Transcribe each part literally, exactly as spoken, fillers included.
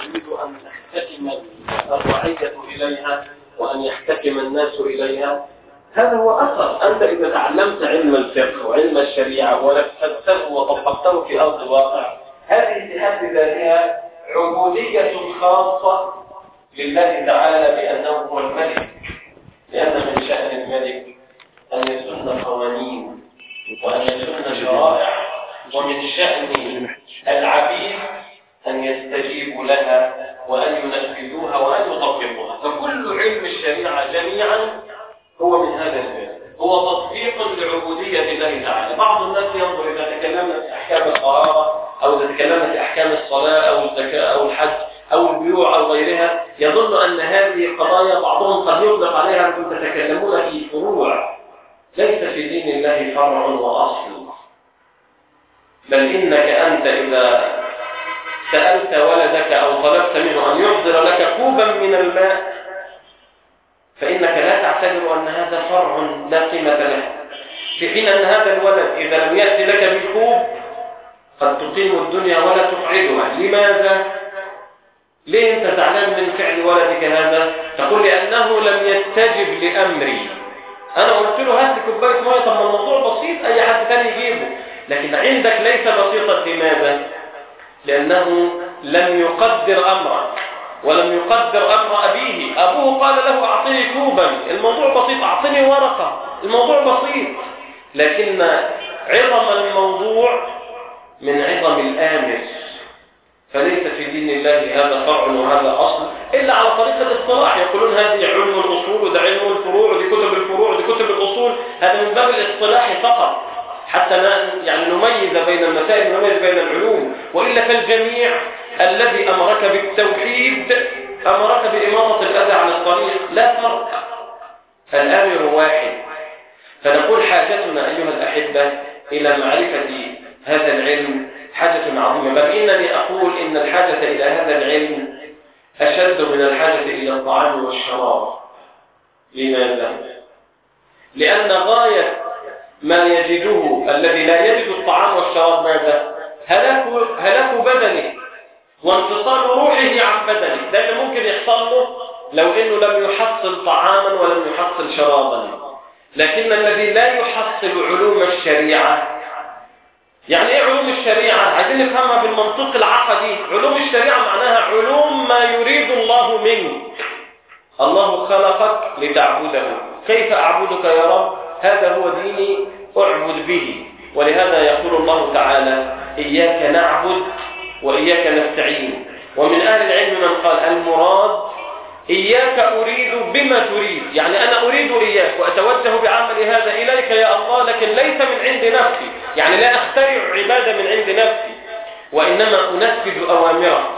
يريد أن تحتكم الرعية إليها وأن يحتكم الناس إليها. هذا هو أثر. أنت إذا تعلمت علم الفقه وعلم الشريعة ونفذته وطبقته في أرض الواقع، هذه بحد ذاتها عبودية خاصة لله تعالى بأنه هو الملك، لأن من شأن الملك أن يسن قوانين وأن يسن شرائع، ومن شأن العبيد أن يستجيبوا لها وأن ينفذوها وأن يطبقوها. فكل علم الشريعة جميعا هو من هذا الباب، هو تطبيق لعبودية الله تعالى. بعض الناس ينظر إذا تكلمنا في أحكام الطهارة أو إذا تكلمنا في أحكام الصلاة أو الزكاة أو الحج أو البيوع أو غيرها، يظن أن هذه قضايا بعضهم قد يطلق عليها أنكم تتكلمون في فروع. ليس في دين الله فرع وأصل، بل إنك أنت إذا سألت ولدك أو طلبت منه أن يحضر لك كوبا من الماء، فإنك لا تعتبر أن هذا فرع لا قيمة له، في حين أن هذا الولد إذا لم يأتي لك بالكوب قد تقيم الدنيا ولا تقعدها. لماذا؟ ليه أنت زعلان من فعل ولدك هذا؟ تقول لأنه لم يستجب لأمري. أنا قلت له هات لي كوباية مية، طب ما الموضوع بسيط أي حد ثاني يجيبه، لكن عندك ليس بسيطا. لماذا؟ لأنه لم يقدر أمرك ولم يقدر أمر أبيه. أبوه قال له أعطني كوبا، الموضوع بسيط، أعطني ورقة، الموضوع بسيط. لكن عظم الموضوع من عظم الآمر. فليس في دين الله هذا فرع وهذا أصل إلا على طريقة الاصطلاح. يقولون هذه علم الأصول وده علم الفروع ودي كتب الفروع ودي كتب الأصول. هذا من باب الاصطلاح فقط حتى يعني نميز بين المسائل ونميز بين العلوم، وإلا فالجميع الذي أمرك بالتوحيد أمرك بإماطة الأذى عن الطريق، لا فرق، الآمر واحد. فنقول حاجتنا أيها الأحبة إلى معرفة هذا العلم حاجة عظيمة، بل إنني أقول إن الحاجة إلى هذا العلم أشد من الحاجة إلى الطعام والشراب. لماذا؟ لأن غاية ما يجده الذي لا يجد الطعام والشراب ماذا؟ هلاك هلاك بدنه وانفصال روحه عن بدنه. ده اللي ممكن يحصل له لو إنه لم يحصل طعاما ولم يحصل شرابا. لكن الذي لا يحصل علوم الشريعة، يعني ايه علوم الشريعة؟ عايزين نفهمها بالمنطق العقدي. علوم الشريعة معناها علوم ما يريد الله منك. الله خلقك لتعبده، كيف أعبدك يا رب؟ هذا هو ديني أعبد به. ولهذا يقول الله تعالى إياك نعبد وإياك نستعين. ومن أهل العلم من قال المراد إياك أريد بما تريد، يعني أنا أريد إياك وأتوجه بعمل هذا إليك يا الله، لكن ليس من عند نفسي، يعني لا أخترع عبادة من عند نفسي وإنما أنفذ أوامرك.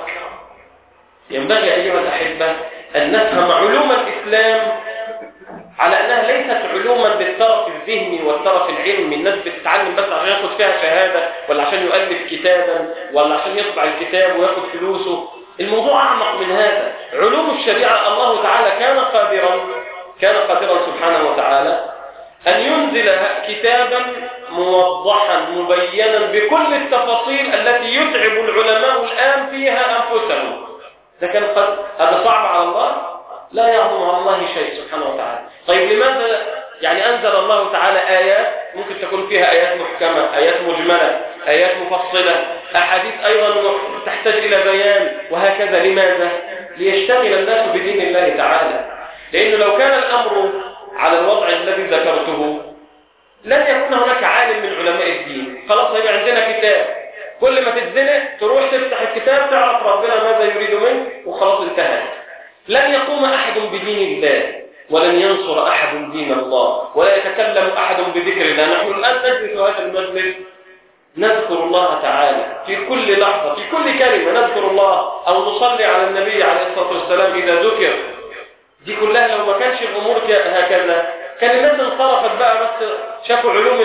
ينبغي أيها الأحبة أن نفهم علوم الإسلام على أنها ليست علوما بالطرف الذهني والطرف العلمي. الناس بتتعلم بس عشان ياخد فيها شهادة ولا عشان يؤلف كتابا ولا عشان يطبع الكتاب وياخد فلوسه. الموضوع أعمق من هذا. علوم الشريعة الله تعالى كان قادرا كان قادرا سبحانه وتعالى أن ينزل كتابا موضحا مبينا بكل التفاصيل التي يتعب العلماء الآن فيها أنفسهم. ده كان قد هذا صعب على الله؟ لا يعظم على الله شيء سبحانه وتعالى. طيب لماذا يعني أنزل الله تعالى آيات ممكن تكون فيها آيات محكمة، آيات مجملة، آيات مفصلة، أحاديث أيضا تحتاج إلى بيان وهكذا؟ لماذا؟ ليشتغل الناس بدين الله تعالى. لأنه لو كان الأمر على الوضع الذي ذكرته لن يكون هناك عالم من علماء الدين. خلاص هيبقى عندنا كتاب، كل ما تتزنق تروح تفتح الكتاب تعرف ربنا ماذا يريد منك وخلاص انتهى. لن يقوم أحد بدين الله ولن ينصر أحد دين الله ولا يتكلم أحد بذكر الله. نحن الآن نجلس هذا المجلس نذكر الله تعالى في كل لحظة، في كل كلمة نذكر الله أو نصلي على النبي عليه الصلاة والسلام إذا ذكر. دي كلها لو ما كانش الأمور هكذا كان الناس انصرفت بقى، بس شافوا علوم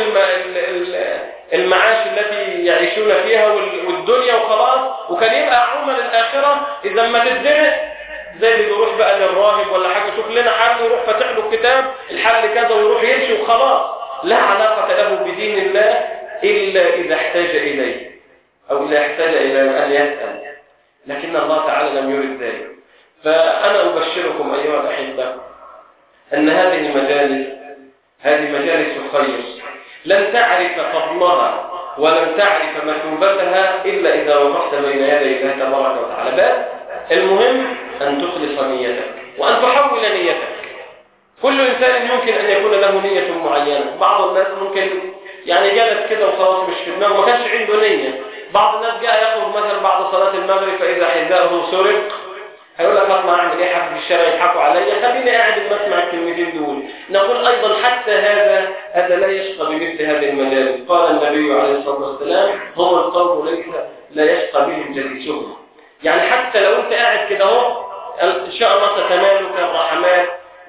المعاش التي يعيشون فيها والدنيا وخلاص، وكان يبقى عمل الآخرة إذا ما تتزنق زي اللي بيروح بقى للراهب ولا حاجة شوف لنا حل يروح فاتح له الكتاب الحل كذا ويروح يمشي وخلاص. لا علاقة له بدين الله إلا إذا احتاج إليه أو إذا احتاج إلى أن يسأل. لكن الله تعالى لم يرد ذلك. فأنا أبشركم أيها الأحبة أن هذه المجالس هذه مجالس خير لن تعرف فضلها ولن تعرف مثوبتها إلا إذا وقفت بين يدي الله تبارك وتعالى. بل المهم أن تخلص نيتك وأن تحول نيتك. كل إنسان يمكن أن يكون له نية معينة. بعض الناس ممكن يعني جالس كده وخلاص مش في دماغه، ما كانش عنده نية. بعض الناس جاء يخرج مثلا بعد صلاة المغرب فإذا حذاءه سرق هيقول لك اطلع اعمل ايه؟ حد في الشارع يضحكوا عليا، خليني قاعد بسمع الكلمتين دول. نقول ايضا حتى هذا هذا لا يشقى بمثل هذه المجالس. قال النبي عليه الصلاه والسلام: هم القوم ليس لا يشقى بهم جليسهم. يعني حتى لو انت قاعد كده اهو ان شاء الله ستنالك الرحمات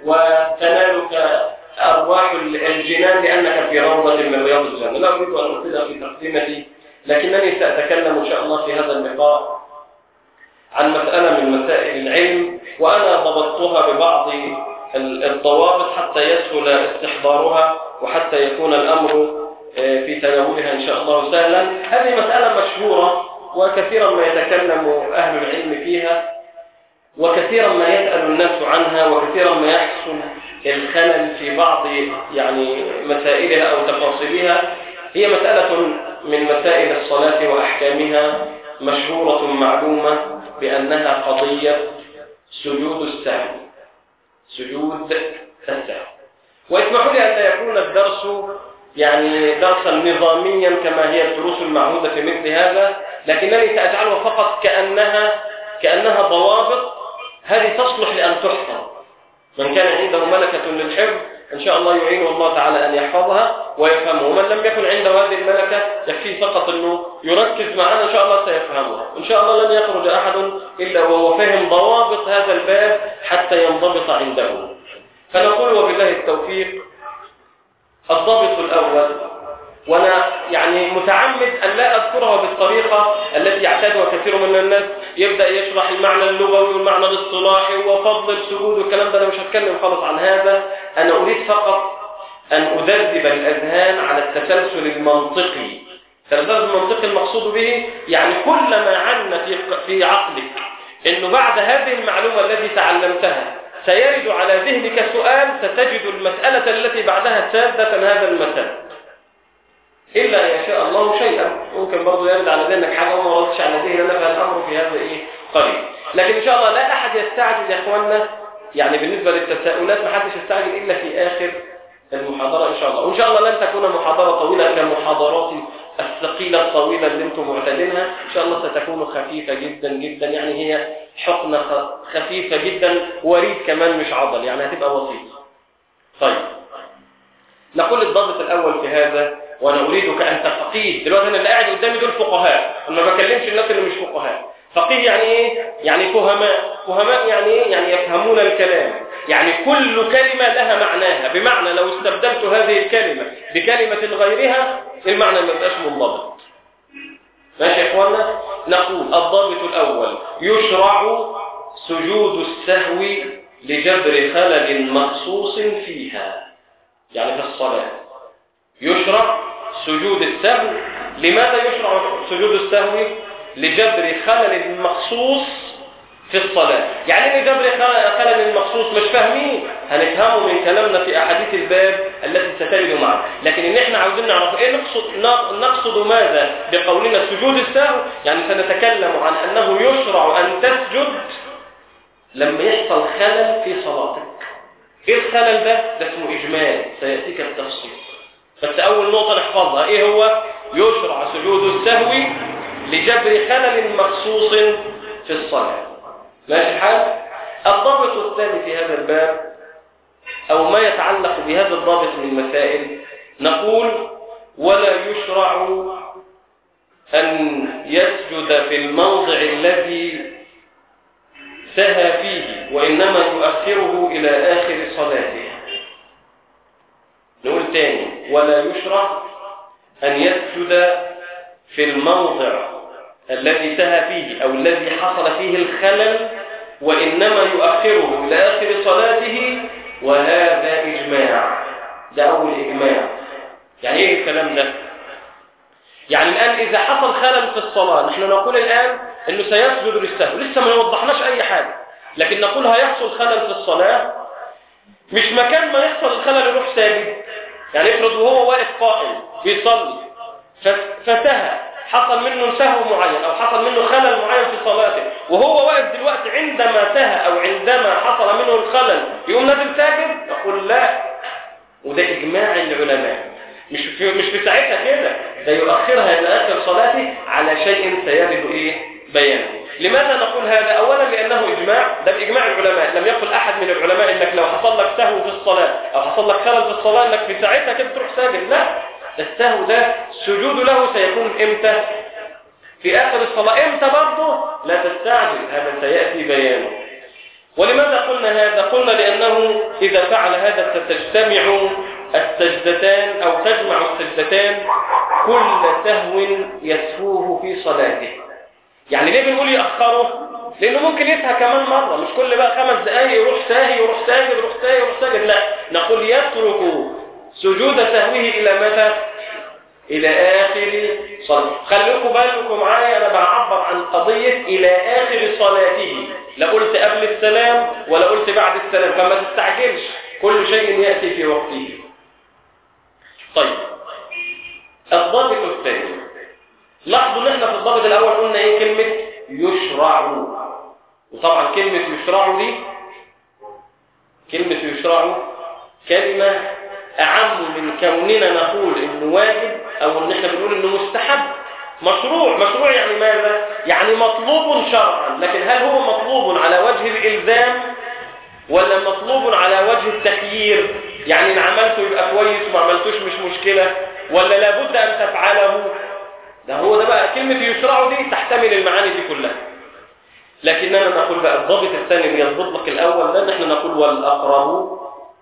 وتنالك ارواح الجنان لانك في روضه من رياض الجنه. لا اريد ان اطيل في تقديمتي، لكنني ساتكلم ان شاء الله في هذا اللقاء عن مسألة من مسائل العلم، وأنا ضبطتها ببعض الضوابط حتى يسهل استحضارها وحتى يكون الأمر في تناولها إن شاء الله سهلا. هذه مسألة مشهورة وكثيرا ما يتكلم أهل العلم فيها، وكثيرا ما يسأل الناس عنها، وكثيرا ما يحصل الخلل في بعض يعني مسائلها أو تفاصيلها. هي مسألة من مسائل الصلاة وأحكامها مشهورة معلومة بأنها قضية سجود السهو. سجود السهو. واسمحوا لي أن لا يكون الدرس يعني درسا نظاميا كما هي الدروس المعهودة في مثل هذا، لكنني سأجعلها فقط كأنها كأنها ضوابط هذه تصلح لأن تحفظ. من كان عنده ملكة للحفظ إن شاء الله يعينه الله تعالى أن يحفظها ويفهمها، ومن لم يكن عنده هذه الملكة يكفيه فقط أنه يركز معنا إن شاء الله سيفهمها. إن شاء الله لن يخرج أحد إلا وهو فهم ضوابط هذا الباب حتى ينضبط عنده. فنقول وبالله التوفيق. الضابط الأول، وأنا يعني متعمد أن لا أذكرها بالطريقة التي يعتادها كثير من الناس، يبدأ يشرح المعنى اللغوي والمعنى الاصطلاحي وفضل السجود والكلام ده. أنا مش هتكلم خالص عن هذا. أنا أريد فقط أن أدرب الأذهان على التسلسل المنطقي. التسلسل المنطقي المقصود به يعني كل ما عنا في في عقلك إنه بعد هذه المعلومة التي تعلمتها سيرد على ذهنك سؤال، ستجد المسألة التي بعدها سادة هذا المثل، إلا أن يشاء الله شيئا. ممكن برضو يرد على ذهنك حاجة وما ردش على ذهننا، فالأمر في هذا إيه قليل. لكن إن شاء الله لا أحد يستعجل يا إخواننا. يعني بالنسبة للتساؤلات ما حدش يستعجل إلا في آخر المحاضرة إن شاء الله. وإن شاء الله لن تكون محاضرة طويلة كمحاضرات الثقيلة الطويلة اللي أنتم معتادينها. إن شاء الله ستكون خفيفة جدا جدا. يعني هي حقنة خفيفة جدا، وريد كمان مش عضل، يعني هتبقى بسيطة. طيب نقول الضابط الأول في هذا، وأنا أريدك أن تفقيه. دلوقتي أنا اللي قاعد قدامي دول فقهاء، أنا ما بكلمش الناس اللي مش فقهاء. فقيه يعني إيه؟ يعني فهماء. فهماء يعني إيه؟ يعني يفهمون الكلام. يعني كل كلمة لها معناها، بمعنى لو استبدلت هذه الكلمة بكلمة غيرها المعنى ما يبقاش منضبط. ماشي يا إخوانا؟ نقول الضابط الأول: يشرع سجود السهو لجبر خلل مخصوص فيها. يعني في الصلاة يشرع سجود السهو. لماذا يشرع سجود السهو؟ لجبر خلل مخصوص في الصلاة. يعني ايه جبر خلل مخصوص؟ مش فاهمين، هنفهمه من كلامنا في أحاديث الباب التي سترد معنا. لكن ان احنا عاوزين نعرف ايه نقصد نقصد ماذا بقولنا سجود السهو. يعني سنتكلم عن انه يشرع ان تسجد لما يحصل خلل في صلاتك. ايه الخلل ده؟ ده اسمه اجمال، سيأتيك التفصيل. بس اول نقطة نحفظها ايه هو؟ يشرع سجود السهو لجبر خلل مخصوص في الصلاة. ماشي الحال؟ الضابط الثاني في هذا الباب او ما يتعلق بهذا الضابط من مسائل، نقول: ولا يشرع ان يسجد في الموضع الذي سهى فيه، وانما يؤخره الى اخر صلاته. نقول تاني: ولا يشرع ان يسجد في الموضع الذي سهى فيه أو الذي حصل فيه الخلل، وإنما يؤخره إلى آخر صلاته. وهذا إجماع. ده أول إجماع. يعني إيه الكلام ده؟ يعني الآن إذا حصل خلل في الصلاة، نحن نقول الآن انه سيسجد للسهو، لسه ما وضحناش اي حاجة، لكن نقول هيحصل خلل في الصلاة، مش مكان ما يحصل الخلل يروح ساجد. يعني افرض وهو واقف قائم بيصلي فسهى، حصل منه سهو معين او حصل منه خلل معين في صلاته، وهو واقف دلوقتي عندما سهى او عندما حصل منه الخلل يقوم نازل ساجد، نقول لا، وده اجماع العلماء، مش في مش في ساعتها كده، ده يؤخرها الى اخر صلاته على شيء سيرد ايه بيانه. لماذا نقول هذا؟ اولا لانه اجماع، ده باجماع العلماء، لم يقل احد من العلماء انك لو حصل لك سهو في الصلاه او حصل لك خلل في الصلاه انك في ساعتها كده تروح ساجد، لا، السهو ده السجود له سيكون امتى؟ في اخر الصلاه. امتى برضه؟ لا تستعجل، هذا سياتي بيانه. ولماذا قلنا هذا؟ قلنا لانه اذا فعل هذا ستجتمع السجدتان او تجمع السجدتان كل سهو يسهوه في صلاته. يعني ليه بنقول يأخره؟ لانه ممكن يسهى كمان مرة، مش كل بقى خمس دقايق يروح ساهي يروح ساجد يروح ساهي يروح ساجد، لا، نقول يترك سجود سهوه الى متى؟ الى اخر صلاة. خليكم بالكم معايا، انا بعبر عن قضية الى اخر صلاته، لا قلت قبل السلام ولا قلت بعد السلام، فما تستعجلش، كل شيء يأتي في وقته. طيب، الضابط الثاني، لاحظوا ان احنا في الضابط الاول قلنا ايه؟ كلمة يشرع. وطبعا كلمة يشرع دي، كلمة يشرع كلمة اعم من كوننا نقول انه واجب او ان احنا بنقول انه مستحب. مشروع، مشروع يعني ماذا؟ يعني مطلوب شرعا، لكن هل هو مطلوب على وجه الالزام ولا مطلوب على وجه التخيير؟ يعني ان عملته يبقى كويس وما عملتوش مش مشكلة، ولا لابد ان تفعله؟ ده هو ده بقى كلمة يشرع دي تحتمل المعاني دي كلها. لكننا نقول بقى الضابط الثاني اللي يضبط لك الاول ده، نحن نقول والاقرب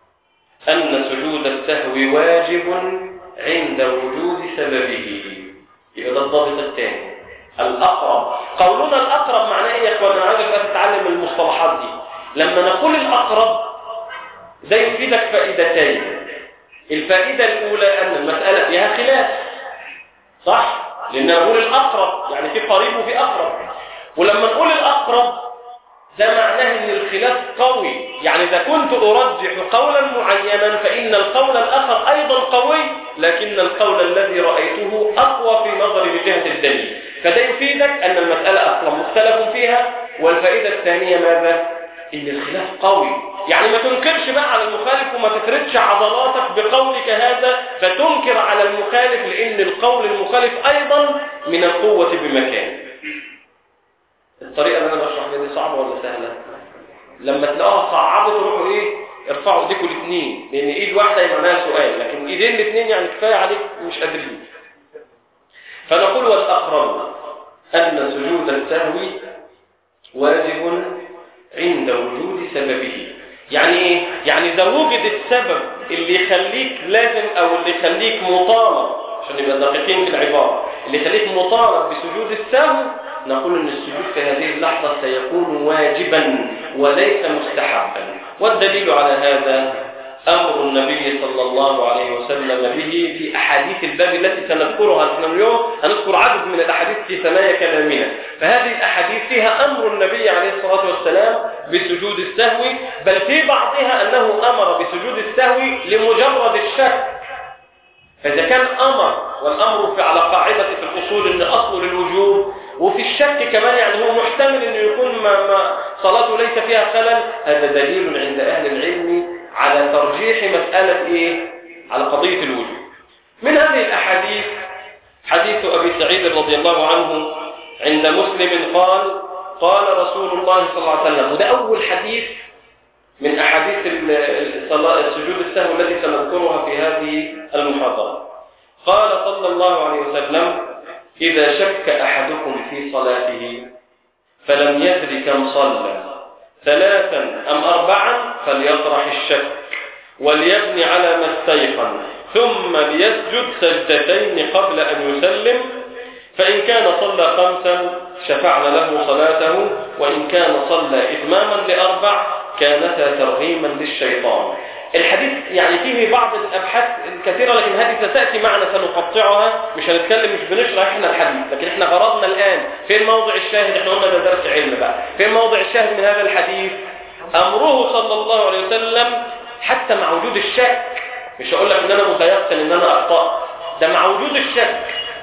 ان سجود السهو واجب عند وجود سببه. يبقى ده الضابط الثاني، الاقرب. قولنا الاقرب معناه ايه يا اخوان؟ انا عايزك بقى تتعلم المصطلحات دي. لما نقول الاقرب ده يفيدك فائدتين. الفائدة الاولى ان المسألة فيها خلاف، صح؟ لأن نقول الأقرب يعني في قريب وفي أقرب، ولما نقول الأقرب ده معناه أن الخلاف قوي. يعني إذا كنت أرجح قولا معينا فإن القول الآخر أيضا قوي، لكن القول الذي رأيته أقوى في نظري بجهة الدليل. فده يفيدك أن المسألة أصلا مختلف فيها. والفائدة الثانية ماذا؟ إن الخلاف قوي، يعني ما تنكرش بقى على المخالف وما تفردش عضلاتك بقولك هذا فتنكر على المخالف، لأن القول المخالف أيضا من القوة بمكان. الطريقة اللي أنا بشرح دي صعبة ولا سهلة؟ لما تلاقوها صعبة تروحوا إيه؟ ارفعوا ايديكم الاثنين، لأن إيد واحدة يمعناها سؤال، لكن إيدين الاثنين يعني كفاية عليك مش قادرين. فنقول والأقرب أن سجود السهو واجب عند وجود سببه. يعني ايه؟ يعني اذا وجد السبب اللي يخليك لازم او اللي يخليك مطالب، عشان نبقى دقيقين في العبارة، اللي يخليك مطالب بسجود السهو، نقول ان السجود في هذه اللحظة سيكون واجبا وليس مستحبا. والدليل على هذا امر النبي صلى الله عليه وسلم به في احاديث الباب التي سنذكرها نحن اليوم. هنذكر عدد من الاحاديث في ثنايا كلامنا، فهذه الاحاديث فيها امر النبي عليه الصلاه والسلام بسجود السهو، بل في بعضها انه امر بسجود السهو لمجرد الشك. فاذا كان امر، والامر في على قاعده في الاصول ان اصل للوجوب، وفي الشك كمان يعني هو محتمل انه يكون ما ما صلاته ليس فيها خلل، هذا دليل عند اهل العلم على ترجيح مسألة إيه؟ على قضية الوجوب. من هذه الأحاديث حديث أبي سعيد رضي الله عنه عند مسلم قال قال رسول الله صلى الله عليه وسلم، وده أول حديث من أحاديث السجود السهو التي سنذكرها في هذه المحاضرة. قال صلى الله عليه وسلم: إذا شك أحدكم في صلاته فلم يدر كم صلى ثلاثا أم أربعا فليطرح الشك وليبني على ما استيقن ثم ليسجد سجدتين قبل أن يسلم، فإن كان صلى خمسا شفعنا له صلاته، وإن كان صلى إتماما لأربع كانتا ترغيما للشيطان. الحديث يعني فيه بعض الأبحاث الكثيرة، لكن هذه ستأتي معنا سنقطعها، مش هنتكلم، مش بنشرح احنا الحديث، لكن احنا غرضنا الآن فين موضع الشاهد. احنا قلنا ده درس علم بقى، فين موضع الشاهد من هذا الحديث؟ أمره صلى الله عليه وسلم حتى مع وجود الشك، مش هقول لك ان انا متيقن ان انا اخطأت، ده مع وجود الشك،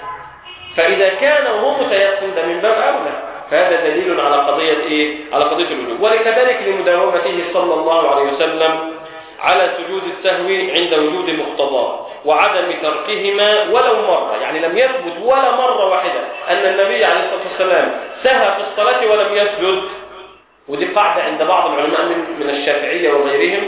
فإذا كان وهو متيقن ده من باب أولى، فهذا دليل على قضية إيه؟ على قضية الوجوب. ولكذلك لمداومته صلى الله عليه وسلم على سجود السهو عند وجود مقتضاه وعدم تركهما ولو مرة، يعني لم يثبت ولا مرة واحدة أن النبي عليه الصلاة والسلام سهى في الصلاة ولم يسجد. ودي قاعدة عند بعض العلماء من الشافعية وغيرهم،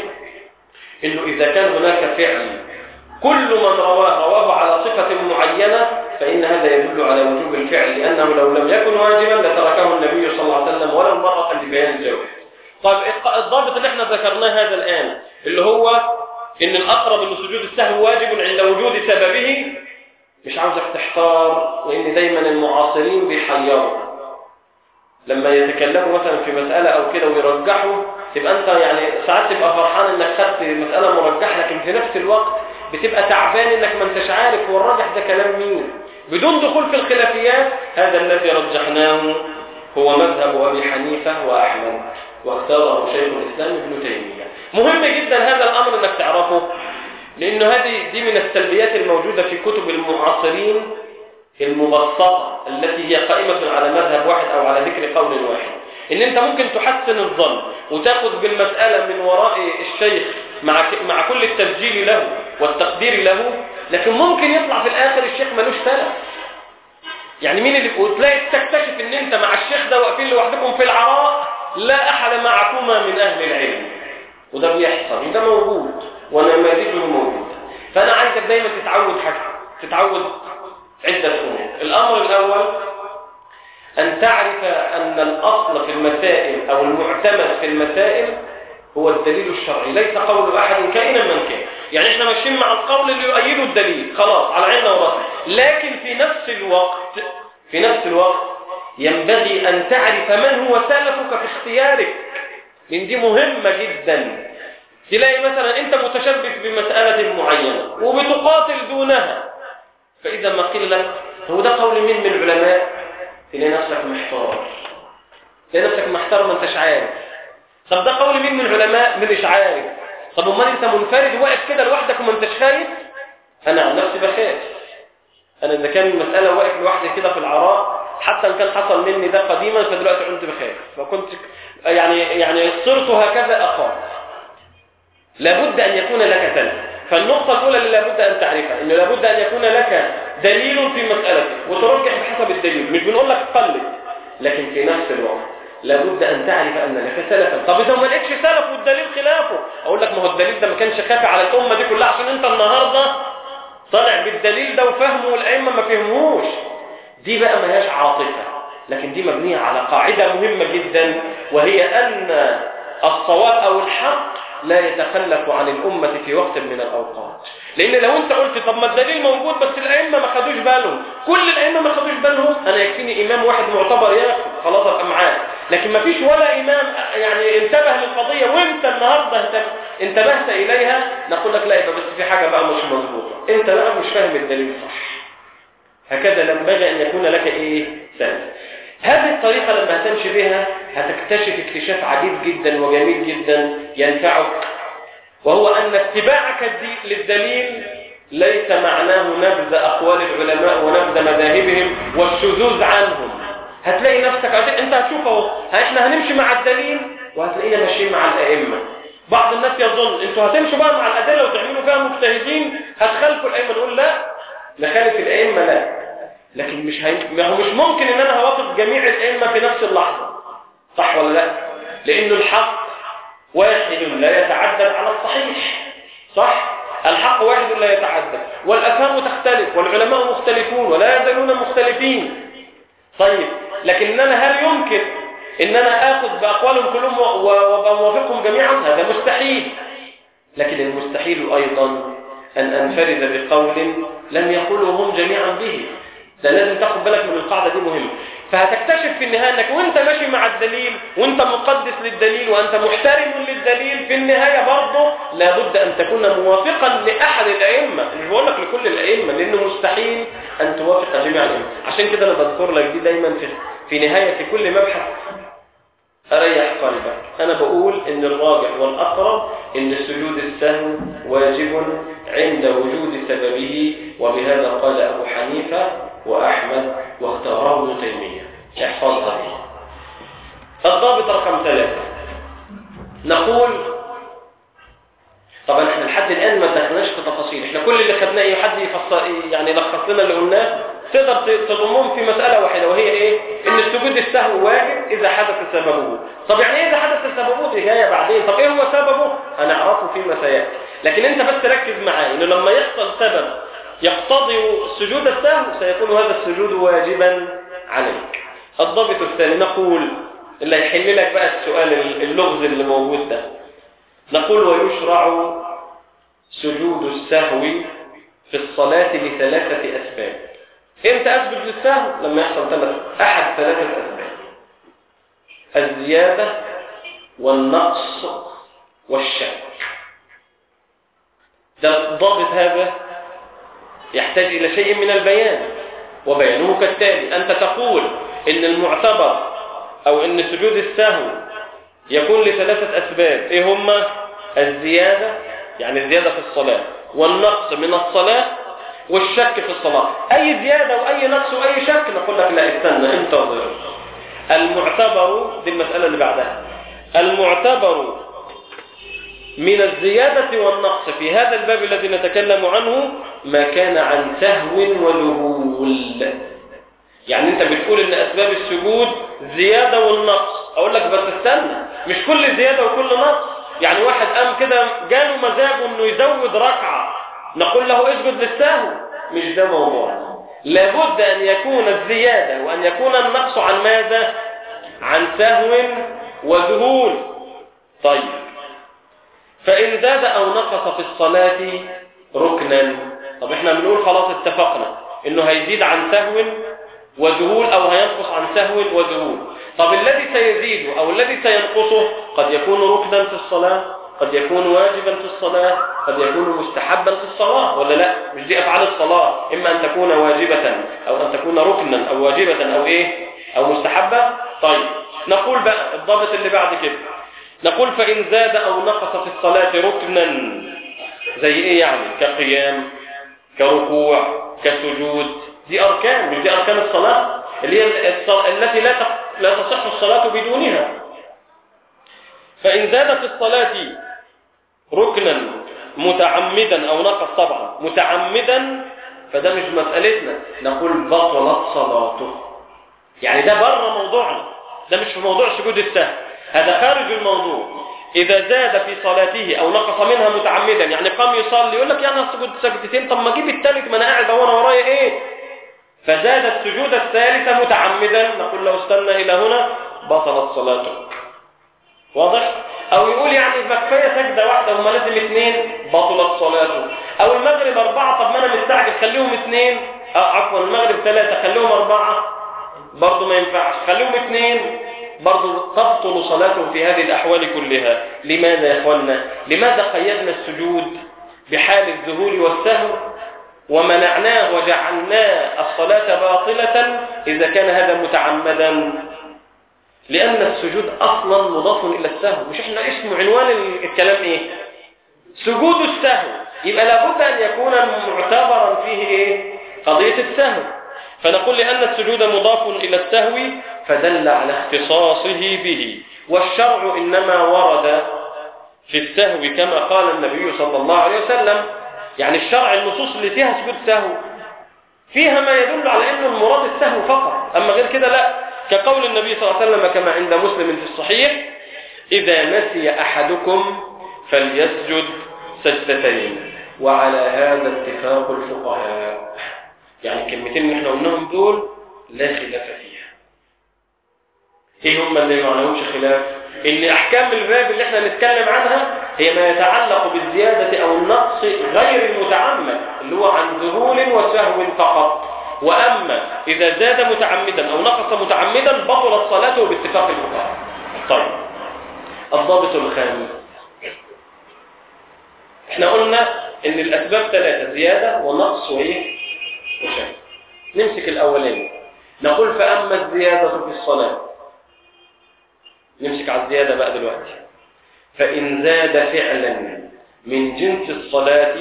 إنه إذا كان هناك فعل كل من رواه رواه على صفة معينة فإن هذا يدل على وجوب الفعل، لأنه لو لم يكن واجبا لتركه النبي صلى الله عليه وسلم ولو مرة لبيان الجواز. طيب الضابط اللي احنا ذكرناه هذا الآن اللي هو إن الأقرب إن سجود السهو واجب عند وجود سببه، مش عاوزك تحتار، لأن دايما المعاصرين بيحيروا لما يتكلموا مثلا في مسألة أو كده ويرجحوا، تبقى أنت يعني ساعات تبقى فرحان إنك خدت مسألة مرجحة، لكن في نفس الوقت بتبقى تعبان إنك ما انتش عارف هو الراجح ده كلام مين. بدون دخول في الخلافيات، هذا الذي رجحناه هو مذهب أبي حنيفة وأحمد، واختاره شيخ الإسلام ابن تيمية. مهم جدا هذا الأمر إنك تعرفه، لأنه هذه دي من السلبيات الموجودة في كتب المعاصرين المبسطة التي هي قائمة على مذهب واحد أو على ذكر قول واحد، إن أنت ممكن تحسن الظن وتأخذ بالمسألة من وراء الشيخ مع مع كل التسجيل له والتقدير له، لكن ممكن يطلع في الآخر الشيخ ملوش سلف. يعني مين اللي وتلاقي تكتشف إن أنت مع الشيخ ده واقفين لوحدكم في العراء لا أحد معكما من أهل العلم، وده بيحصل وده موجود ونماذجه موجود. فأنا عايزك دايما تتعود حاجة تتعود عدة أمور. الأمر الأول أن تعرف أن الأصل في المسائل أو المعتمد في المسائل هو الدليل الشرعي، ليس قول أحد كائنا من كان. يعني احنا ماشيين مع القول اللي يؤيده الدليل، خلاص على عيننا وراسنا، لكن في نفس الوقت في نفس الوقت ينبغي أن تعرف من هو سلفك في اختيارك، لأن دي مهمة جدا. تلاقي مثلا أنت متشبث بمسألة معينة وبتقاتل دونها، فإذا ما قيل لك هو ده قول مين من العلماء، تلاقي نفسك محتار، تلاقي نفسك محتار ما انتش عارف. طب ده قول مين من العلماء، مش عارف. طب امال انت منفرد واقف كده لوحدك وما انتش خايف؟ انا عن نفسي بخاف. انا اذا كان المساله واقف لوحدي كده في العراء، حتى ان كان حصل مني ده قديما فدلوقتي كنت بخاف، فكنت يعني يعني صرت هكذا اخاف. لابد ان يكون لك سلف. فالنقطه الاولى اللي لابد ان تعرفها انه لابد ان يكون لك دليل في مسالتك وترجح بحسب الدليل، مش بنقول لك قلد، لكن في نفس الوقت لابد أن تعرف أن لك سلفا. طب إذا ما لقيتش سلف والدليل خلافه، أقول لك ما هو الدليل ده ما كانش خافي على الأمة دي كلها عشان أنت النهاردة طالع بالدليل ده وفهمه والأئمة ما فهموش. دي بقى ما هياش عاطفة، لكن دي مبنية على قاعدة مهمة جدا، وهي أن الصواب أو الحق لا يتخلف عن الأمة في وقت من الأوقات. لأن لو أنت قلت طب ما الدليل موجود بس الأئمة ما خدوش بالهم، كل الأئمة ما خدوش بالهم، أنا يكفيني إمام واحد معتبر ياخد خلاص أبقى معاه، لكن ما فيش ولا إمام يعني انتبه للقضية وأنت النهاردة انتبهت إليها، نقول لك لا يبقى بس في حاجة بقى مش مظبوطة، أنت بقى مش فاهم الدليل صح. هكذا ينبغي أن يكون لك إيه سلف. هذه الطريقة لما هتمشي بها هتكتشف اكتشاف عجيب جدا وجميل جدا ينفعك، وهو أن اتباعك للدليل ليس معناه نبذ أقوال العلماء ونبذ مذاهبهم والشذوذ عنهم. هتلاقي نفسك انت هتشوفه، احنا هنمشي مع الدليل وهتلاقينا ماشيين مع الأئمة. بعض الناس يظن انتوا هتمشوا بقى مع الأدلة وتعملوا فيها مجتهدين هتخالفوا الأئمة، نقول لا، نخالف الأئمة لا، لكن مش هي... مش ممكن ان انا هوافق جميع الأئمة في نفس اللحظة، صح ولا لا؟ لأنه الحق واحد لا يتعدد على الصحيح، صح؟ الحق واحد لا يتعدد، والأفهام تختلف والعلماء مختلفون ولا يزالون مختلفين. طيب لكن أنا هل يمكن ان انا اخذ باقوالهم كلهم وابقى موافقهم جميعا؟ هذا مستحيل. لكن المستحيل ايضا ان انفرد بقول لم يقوله هم جميعا به. ده لازم تاخد بالك من القاعده دي مهمه. فهتكتشف في النهاية انك وانت ماشي مع الدليل وانت مقدس للدليل وانت محترم للدليل، في النهاية برضه لابد ان تكون موافقا لأحد الأئمة. مش بقول لك لكل الأئمة، لأنه مستحيل ان توافق جميع الأئمة. عشان كده انا بذكر لك دي دايما في في نهاية كل مبحث أريح قلبك. أنا بقول إن الراجح والأقرب إن سجود السهو واجب عند وجود سببه، وبهذا قال أبو حنيفة وأحمد واختاره ابن تيمية. احفظها دي. الضابط رقم ثلاثة، نقول طبعا احنا لحد الآن ما دخلناش في تفاصيل، احنا كل اللي خدناه ايه حد يفصل يعني يلخص لنا اللي قلناه، تقدر تضمهم في مسألة واحدة، وهي ايه؟ ان السجود السهو واجب اذا حدث سببه. طب يعني ايه اذا حدث سببه؟ دي جايه بعدين. طب ايه هو سببه؟ هنعرفه فيما سياتي، لكن انت بس ركز معايا انه لما يحصل سبب يقتضي سجود السهو سيكون هذا السجود واجبا عليك. الضابط الثاني نقول اللي هيحل لك بقى السؤال اللغز اللي موجود ده، نقول ويشرع سجود السهو في الصلاة لثلاثة أسباب. امتى أسجد للسهو؟ لما يحصل ثلاث أحد ثلاثة أسباب: الزيادة والنقص والشك. ده الضابط هذا يحتاج إلى شيء من البيان، وبيانه كالتالي: أنت تقول إن المعتبر أو إن سجود السهو يكون لثلاثة أسباب. إيه هما؟ الزيادة، يعني الزيادة في الصلاة، والنقص من الصلاة، والشك في الصلاة. أي زيادة وأي نقص وأي شك نقول لك لا استنى انتظر. المعتبر، دي المسألة اللي بعدها، المعتبر من الزيادة والنقص في هذا الباب الذي نتكلم عنه ما كان عن سهو وذهول. يعني انت بتقول ان اسباب السجود زيادة والنقص، اقول لك بس استنى، مش كل زيادة وكل نقص. يعني واحد قام كده جاله مزاجه انه يزود ركعة، نقول له اسجد للسهو؟ مش ده موضوع. لابد ان يكون الزيادة وان يكون النقص عن ماذا؟ عن سهو وذهول. طيب، فإن زاد أو نقص في الصلاة ركنا، طب احنا بنقول خلاص اتفقنا انه هيزيد عن سهو وذهول او هينقص عن سهو وذهول. طب الذي سيزيد او الذي سينقصه قد يكون ركنا في الصلاة، قد يكون واجبا في الصلاة، قد يكون مستحبا في الصلاة، ولا لا؟ مش دي افعال الصلاة، اما ان تكون واجبة او ان تكون ركنا او واجبة او ايه او مستحبة. طيب نقول بقى الضابط اللي بعد كده، نقول فإن زاد أو نقص في الصلاة ركنا، زي إيه يعني؟ كقيام، كركوع، كسجود، دي أركان، مش دي أركان الصلاة اللي هي الصلاة التي لا لا تصح الصلاة بدونها. فإن زاد في الصلاة ركنا متعمدا أو نقص طبعا متعمدا، فده مش مسألتنا، نقول بطلت صلاته. يعني ده بره موضوعنا، ده مش في موضوع سجود السهو، هذا خارج الموضوع. إذا زاد في صلاته أو نقص منها متعمدا، يعني قام يصلي يقول لك يعني أسجد سجدتين، طب ما أجيب الثالث ما أنا قاعد وانا ورايا إيه؟ فزاد السجود الثالث متعمدا، نقول له استنى إلى هنا، بطلت صلاته. واضح؟ أو يقول يعني بكفاية سجدة واحدة وما لازم اثنين، بطلت صلاته. أو المغرب أربعة، طب ما أنا مستعجل خليهم اثنين، أه عفوا المغرب ثلاثة خليهم أربعة، برضه ما ينفعش، خليهم اثنين، برضو تبطل صلاته في هذه الأحوال كلها. لماذا يا أخوانا؟ لماذا قيدنا السجود بحال الذهول والسهو ومنعناه وجعلناه الصلاة باطلة إذا كان هذا متعمدا؟ لأن السجود أصلا مضاف إلى السهو، مش إحنا اسمه عنوان الكلام إيه؟ سجود السهو، يبقى لابد أن يكون معتبرا فيه إيه؟ قضية السهو. فنقول لأن السجود مضاف إلى السهو فدل على اختصاصه به، والشرع إنما ورد في السهو كما قال النبي صلى الله عليه وسلم. يعني الشرع النصوص اللي فيها سجود سهو فيها ما يدل على أن المراد السهو فقط، أما غير كده لا، كقول النبي صلى الله عليه وسلم كما عند مسلم في الصحيح: إذا نسي أحدكم فليسجد سجدتين. وعلى هذا اتفاق الفقهاء. يعني الكلمتين اللي احنا قلناهم دول لا خلاف فيها. ايه هم اللي ما لهمش خلاف؟ ان احكام الباب اللي احنا نتكلم عنها هي ما يتعلق بالزيادة او النقص غير المتعمد، اللي هو عن ذهول وسهو فقط. وأما إذا زاد متعمدا أو نقص متعمدا بطلت صلاته باتفاق الفقهاء. طيب الضابط الخامس، احنا قلنا ان الاسباب ثلاثة: زيادة ونقص وايه وشك. نمسك الاولاني نقول فاما الزيادة في الصلاة، نمسك على الزيادة بقى دلوقتي. فان زاد فعلا من جنس الصلاة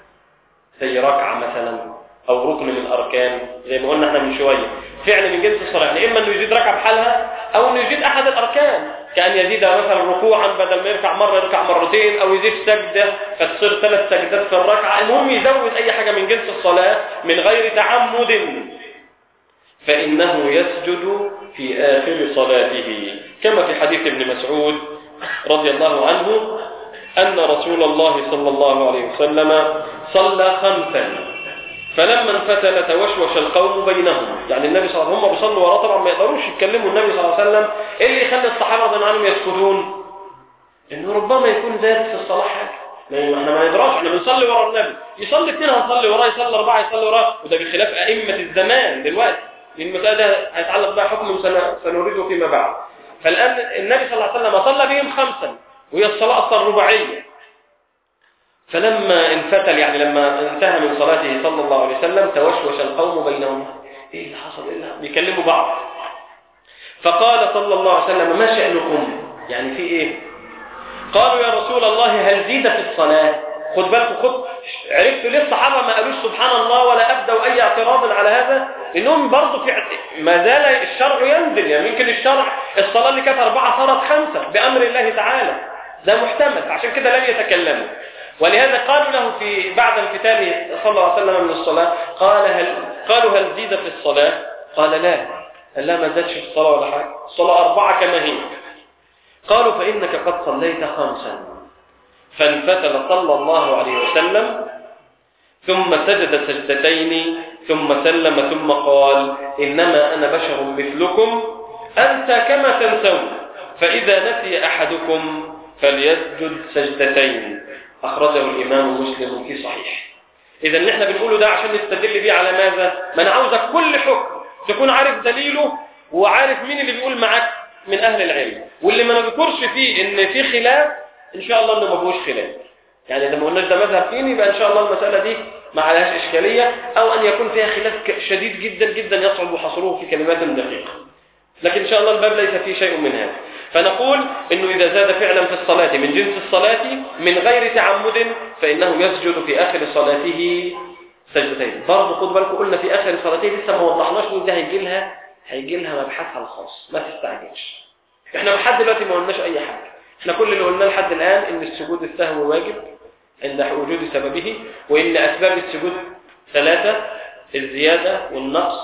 زي ركعة مثلا او ركن من الاركان، زي ما قلنا احنا من شوية، فعل من جنس الصلاة، يعني اما انه يزيد ركعة بحالها او انه يزيد احد الاركان، كأن يزيد مثلا ركوعا بدل ما يركع مرة يركع مرتين، او يزيد سجدة فتصير ثلاث سجدات في الركعة، المهم يزود اي حاجة من جنس الصلاة من غير تعمد، فإنه يسجد في آخر صلاته، كما في حديث ابن مسعود رضي الله عنه أن رسول الله صلى الله عليه وسلم صلى خمسا فلما انفتل توشوش القوم بينهم. يعني النبي صلى الله عليه وسلم هم بيصلوا وراه، طبعا ما يقدروش يتكلموا النبي صلى الله عليه وسلم. ايه اللي يخلي الصحابه رضي الله عنهم يسكتون؟ انه ربما يكون زاد في الصلاه حاجه، احنا ما ندراش، احنا بنصلي ورا النبي، يصلي اثنين هنصلي وراه، يصلي اربعه يصلي وراه، وده بخلاف ائمه الزمان دلوقتي، المساله ده هيتعلق بها حكم سنريده فيما بعد. فالان النبي صلى الله عليه وسلم صلى بهم خمسا وهي الصلاه اصلا رباعيه، فلما انفتل يعني لما انتهى من صلاته صلى الله عليه وسلم توشوش القوم بينهم. ايه اللي حصل؟ ايه اللي بيكلموا بعض؟ فقال صلى الله عليه وسلم ما شأنكم؟ يعني في ايه؟ قالوا يا رسول الله هل زيد في الصلاة؟ خد بالكم، خد عرفتوا ليه الصحابة ما قالوش سبحان الله ولا أبدوا أي اعتراض على هذا؟ لأنهم برضو في ما زال الشرع ينزل، يعني يمكن الشرع الصلاة اللي كانت أربعة صارت خمسة بأمر الله تعالى، ده محتمل، عشان كده لم يتكلموا. ولهذا قالوا له في بعد انفتاله صلى الله عليه وسلم من الصلاة، قال هل قالوا هل زيد في الصلاة؟ قال لا، قال لا ما زادش في الصلاة ولا حاجة، الصلاة أربعة كما هي. قالوا فإنك قد صليت خمسا. فانفتل صلى الله عليه وسلم ثم سجد سجدتين ثم سلم ثم قال إنما أنا بشر مثلكم أنت كما تنسون، فإذا نسي أحدكم فليسجد سجدتين. أخرجه الإمام مسلم في صحيح. إذا اللي احنا بنقوله ده عشان نستدل بيه على ماذا؟ ما أنا عاوزك كل حكم تكون عارف دليله وعارف مين اللي بيقول معاك من أهل العلم، واللي ما نذكرش فيه إن في خلاف إن شاء الله إنه ما فيهوش خلاف. يعني إذا ما قلناش ده مذهب فين يبقى إن شاء الله المسألة دي ما عليهاش إشكالية، أو أن يكون فيها خلاف شديد جدا جدا يصعب حصره في كلمات دقيقة، لكن إن شاء الله الباب ليس فيه شيء من هذا. فنقول إنه إذا زاد فعلا في الصلاة من جنس الصلاة من غير تعمد فإنه يسجد في آخر صلاته سجدتين. برضه خد بالكم قلنا في آخر صلاته لسه ما وضحناش إن ده هيجي لها هيجي لها مبحثها الخاص، ما تستعجلش. إحنا لحد دلوقتي ما قلناش أي حاجة، إحنا كل اللي قلناه لحد الآن إن السجود السهو واجب عند وجود سببه، وإن أسباب السجود ثلاثة: الزيادة والنقص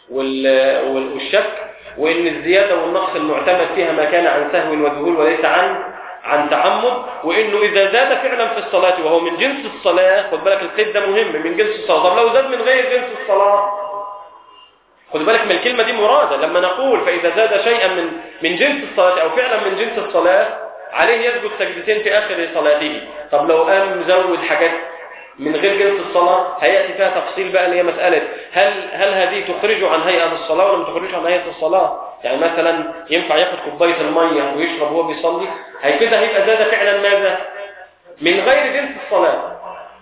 والشك، وإن الزيادة والنقص المعتمد فيها ما كان عن سهو وذهول وليس عن عن تعمد، وإنه إذا زاد فعلا في الصلاة وهو من جنس الصلاة، خد بالك القيد ده مهم، من جنس الصلاة. طب لو زاد من غير جنس الصلاة، خد بالك من الكلمة دي مرادة، لما نقول فإذا زاد شيئا من من جنس الصلاة أو فعلا من جنس الصلاة عليه يسجد سجدتين في آخر صلاته. طب لو قام مزود حاجات من غير جنس الصلاة هيأتي فيها تفصيل بقى، اللي هي مسألة هل هل هذه تخرج عن هيئة الصلاة ولا ما تخرجش عن هيئة الصلاة؟ يعني مثلا ينفع ياخد كوباية المية ويشرب وهو بيصلي؟ هي كده هيبقى زاد فعلا ماذا؟ من غير جنس الصلاة.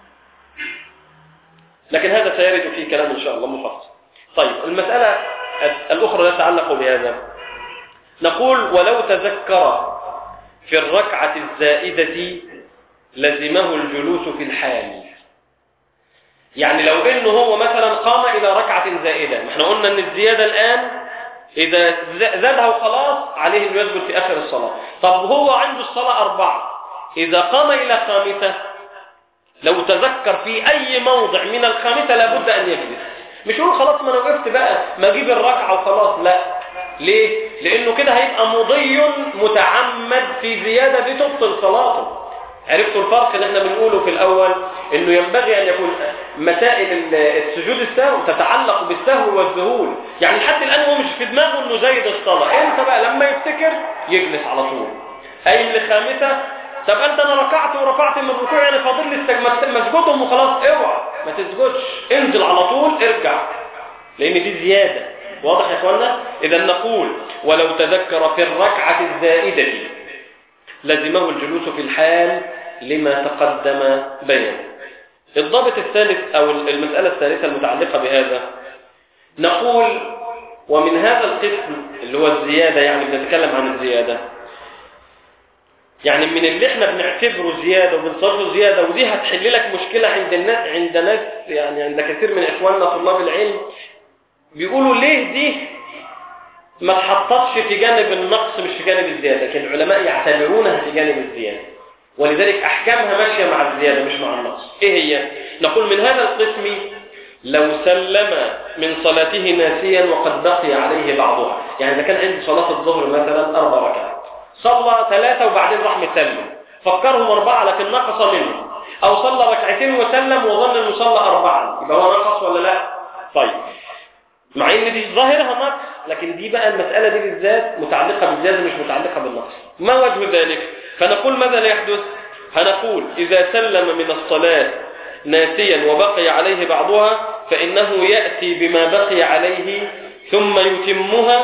لكن هذا سيرد فيه كلام إن شاء الله مفصل. طيب المسألة الأخرى تتعلق بهذا، نقول ولو تذكر في الركعة الزائدة لزمه الجلوس في الحال. يعني لو انه هو مثلا قام الى ركعة زائدة، احنا قلنا ان الزيادة الان اذا زادها وخلاص عليه انه يسجد في اخر الصلاة. طب هو عنده الصلاة اربعة، اذا قام الى خامسة لو تذكر في اي موضع من الخامسة لابد ان يجلس، مش يقول خلاص ما انا وقفت بقى ما اجيب الركعة وخلاص، لا. ليه؟ لانه كده هيبقى مضي متعمد في زيادة دي تبطل صلاته. عرفتوا الفرق اللي احنا بنقوله في الاول، انه ينبغي ان يكون مسائل السجود السهو تتعلق بالسهو والذهول، يعني لحد الان هو مش في دماغه انه زايد الصلاه، انت بقى لما يفتكر يجلس على طول. اي لخامسه، طب انت انا ركعت ورفعت من الركوع يعني فاضل لي مسجودهم وخلاص، اوعى ما تسجدش، انزل على طول ارجع. لأن دي زيادة. واضح يا اخوانا؟ إذا نقول ولو تذكر في الركعة الزائدة لزمه الجلوس في الحال لما تقدم بيانه. الضابط الثالث أو المسألة الثالثة المتعلقة بهذا، نقول ومن هذا القسم اللي هو الزيادة، يعني بنتكلم عن الزيادة، يعني من اللي احنا بنعتبره زيادة وبنصرفه زيادة، ودي هتحل لك مشكلة عند الناس، عند ناس يعني عند كثير من إخواننا طلاب العلم، بيقولوا ليه دي ما تحطتش في جانب النقص مش في جانب الزيادة، لكن العلماء يعتبرونها في جانب الزيادة، ولذلك أحكامها ماشية مع الزيادة مش مع النقص. إيه هي؟ نقول من هذا القسم لو سلم من صلاته ناسيا وقد بقي عليه بعضها، يعني إذا كان عنده صلاة الظهر مثلا أربع ركعات، صلى ثلاثة وبعدين راح مسلم، فكرهم أربعة لكن نقص منهم، أو صلى ركعتين وسلم وظن أنه صلى أربعة، يبقى هو نقص ولا لا؟ طيب، مع ان دي ظاهرها نقص، لكن دي بقى المسألة دي بالذات متعلقة بالزيادة مش متعلقة بالنقص. ما وجه ذلك؟ فنقول ماذا لا يحدث؟ هنقول إذا سلم من الصلاة ناسيا وبقي عليه بعضها فإنه يأتي بما بقي عليه ثم يتمها،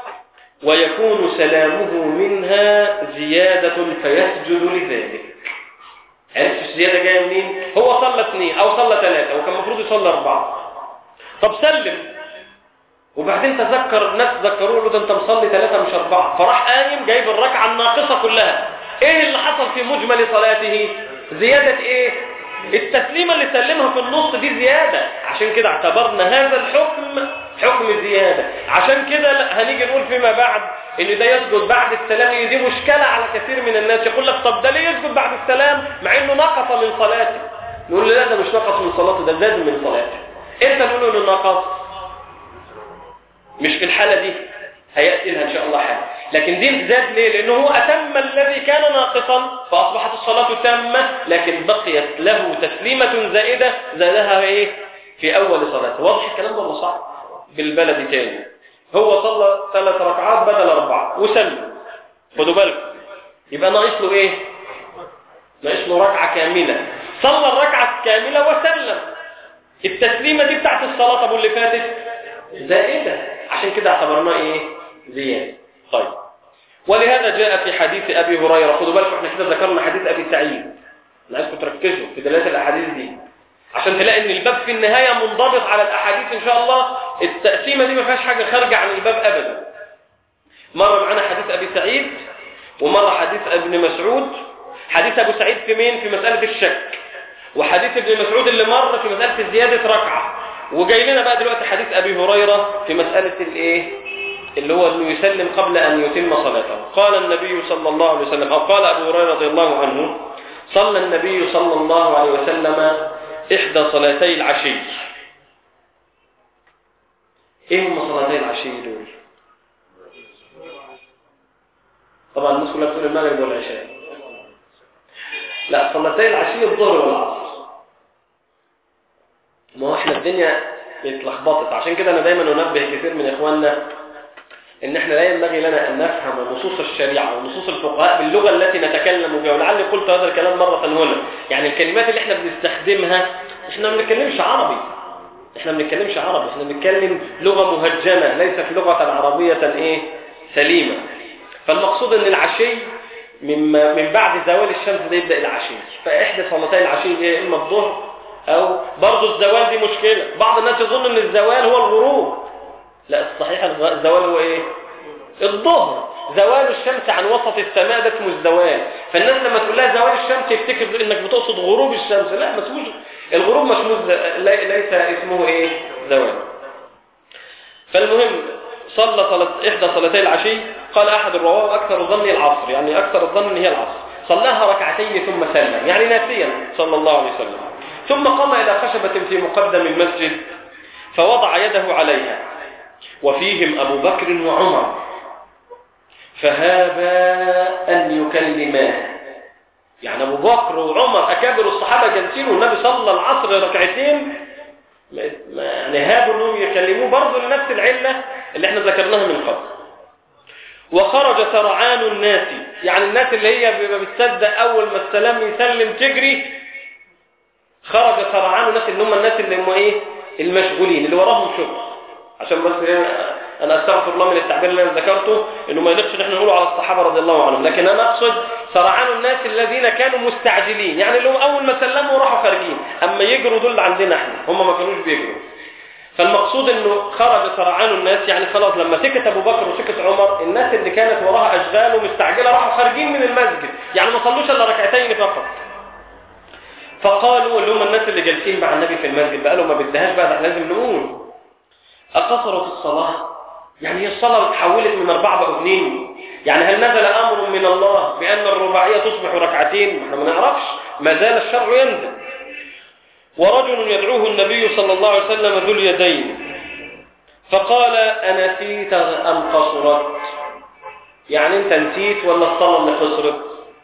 ويكون سلامه منها زيادة فيسجد لذلك. عرفت الزيادة جاية منين؟ هو صلى اثنين أو صلى ثلاثة وكان المفروض يصلى أربعة، طب سلم وبعدين تذكر الناس ذكروا له ده انت مصلي ثلاثة مش أربعة، فراح قايم جايب الركعة الناقصة كلها. ايه اللي حصل في مجمل صلاته؟ زيادة ايه؟ التسليمة اللي سلمها في النص دي زيادة، عشان كده اعتبرنا هذا الحكم حكم زيادة. عشان كده هنيجي نقول فيما بعد ان ده يسجد بعد السلام، دي مشكلة على كثير من الناس، يقول لك طب ده ليه يسجد بعد السلام مع انه نقص من صلاته؟ نقول له لا ده مش نقص من صلاته، ده زاد من صلاته. انت نقول له نقص، مش في الحالة دي هيأتي لها إن شاء الله حاجة، لكن دي زاد ليه؟ لأنه هو أتم الذي كان ناقصا فأصبحت الصلاة تامة، لكن بقيت له تسليمة زائدة زادها إيه؟ في أول صلاة. واضح الكلام ده ولا صعب؟ بالبلد تاني، هو صلى ثلاث ركعات بدل أربعة وسلم، خدوا بالكم، يبقى ناقص له إيه؟ ناقص له ركعة كاملة، صلى الركعة كاملة وسلم، التسليمة دي بتاعت الصلاة أبو اللي فاتت زائدة، عشان كده اعتبرناه ايه؟ زيادة. طيب، ولهذا جاء في حديث ابي هريره، خدوا بالكم احنا كده ذكرنا حديث ابي سعيد، انا عايزكم تركزوا في دلالات الاحاديث دي عشان تلاقي ان الباب في النهايه منضبط على الاحاديث ان شاء الله. التقسيمه دي ما فيهاش حاجه خارجه عن الباب ابدا. مره معانا حديث ابي سعيد ومره حديث ابن مسعود. حديث ابو سعيد في مين؟ في مساله الشك، وحديث ابن مسعود اللي مر في مساله زياده ركعه، وجاي لنا بقى دلوقتي حديث أبي هريرة في مسألة الإيه؟ اللي هو أنه يسلم قبل أن يتم صلاته. قال النبي صلى الله عليه وسلم، أو قال أبو هريرة رضي الله عنه، صلى النبي صلى الله عليه وسلم إحدى صلاتي العشي. إيه هم صلاتي العشي دول؟ طبعا الناس كلها بتقول المغرب والعشاء. لا، صلاتي العشي الظهر والعصر. ما هو احنا الدنيا اتلخبطت، عشان كده انا دايما انبه كثير من اخواننا ان احنا لا ينبغي لنا ان نفهم نصوص الشريعه ونصوص الفقهاء باللغه التي نتكلم بها. ولعلي قلت هذا الكلام مره هنا، يعني الكلمات اللي احنا بنستخدمها احنا ما بنتكلمش عربي، احنا ما بنتكلمش عربي، احنا بنتكلم لغه مهجنه ليست لغه عربيه ايه سليمه. فالمقصود ان العشي مما من بعد زوال الشمس ده يبدا العشي، فاحدى صلاتي العشي هي اما الظهر او برضه الزوال. دي مشكله، بعض الناس يظن ان الزوال هو الغروب، لا الصحيح الزوال هو ايه؟ الظهر. زوال الشمس عن وسط السماء ده اسمه الزوال. فالناس لما تقول لها زوال الشمس يفتكر انك بتقصد غروب الشمس، لا ما اسموش الغروب، مش ليس اسمه ايه؟ زوال. فالمهم صلى صلاة احدى صلاتي العشي، قال احد الرواه اكثر الظن العصر، يعني اكثر الظن هي العصر، صلاها ركعتين ثم سلم، يعني ناسيا صلى الله عليه وسلم، ثم قام إلى خشبة في مقدم المسجد فوضع يده عليها وفيهم أبو بكر وعمر، فهابا أن يكلماه. يعني أبو بكر وعمر أكابر الصحابة جالسين والنبي صلى العصر ركعتين، يعني هابوا أنهم يكلموه برضه لنفس العلة اللي احنا ذكرناها من قبل. وخرج سرعان الناس، يعني الناس اللي هي بتصدق أول ما السلام يسلم تجري، خرج سرعان الناس اللي هم الناس اللي هم ايه؟ المشغولين اللي وراهم شغل، عشان بس ايه، انا استغفر الله من التعبير اللي انا ذكرته انه ما يليقش ان احنا نقوله على الصحابه رضي الله عنهم، لكن انا اقصد سرعان الناس الذين كانوا مستعجلين، يعني اللي هم اول ما سلموا راحوا خارجين، اما يجروا دول عندنا احنا، هم ما كانوش بيجروا. فالمقصود انه خرج سرعان الناس، يعني خلاص لما سكت ابو بكر وسكت عمر، الناس اللي كانت وراها اشغال ومستعجله راحوا خارجين من المسجد، يعني ما صلوش الا ركعتين فقط. فقالوا اللي هم الناس اللي جالسين مع النبي في المسجد، قالوا ما بدهاش بقى، ده لازم نقول اقصروا في الصلاه، يعني هي الصلاه اتحولت من اربعه بقوا اثنين، يعني هل نزل امر من الله بان الرباعيه تصبح ركعتين؟ احنا ما نعرفش، ما زال الشرع ينزل. ورجل يدعوه النبي صلى الله عليه وسلم ذو اليدين فقال أنسيت أم قصرت؟ يعني أنت نسيت ولا الصلاة اللي قصرت؟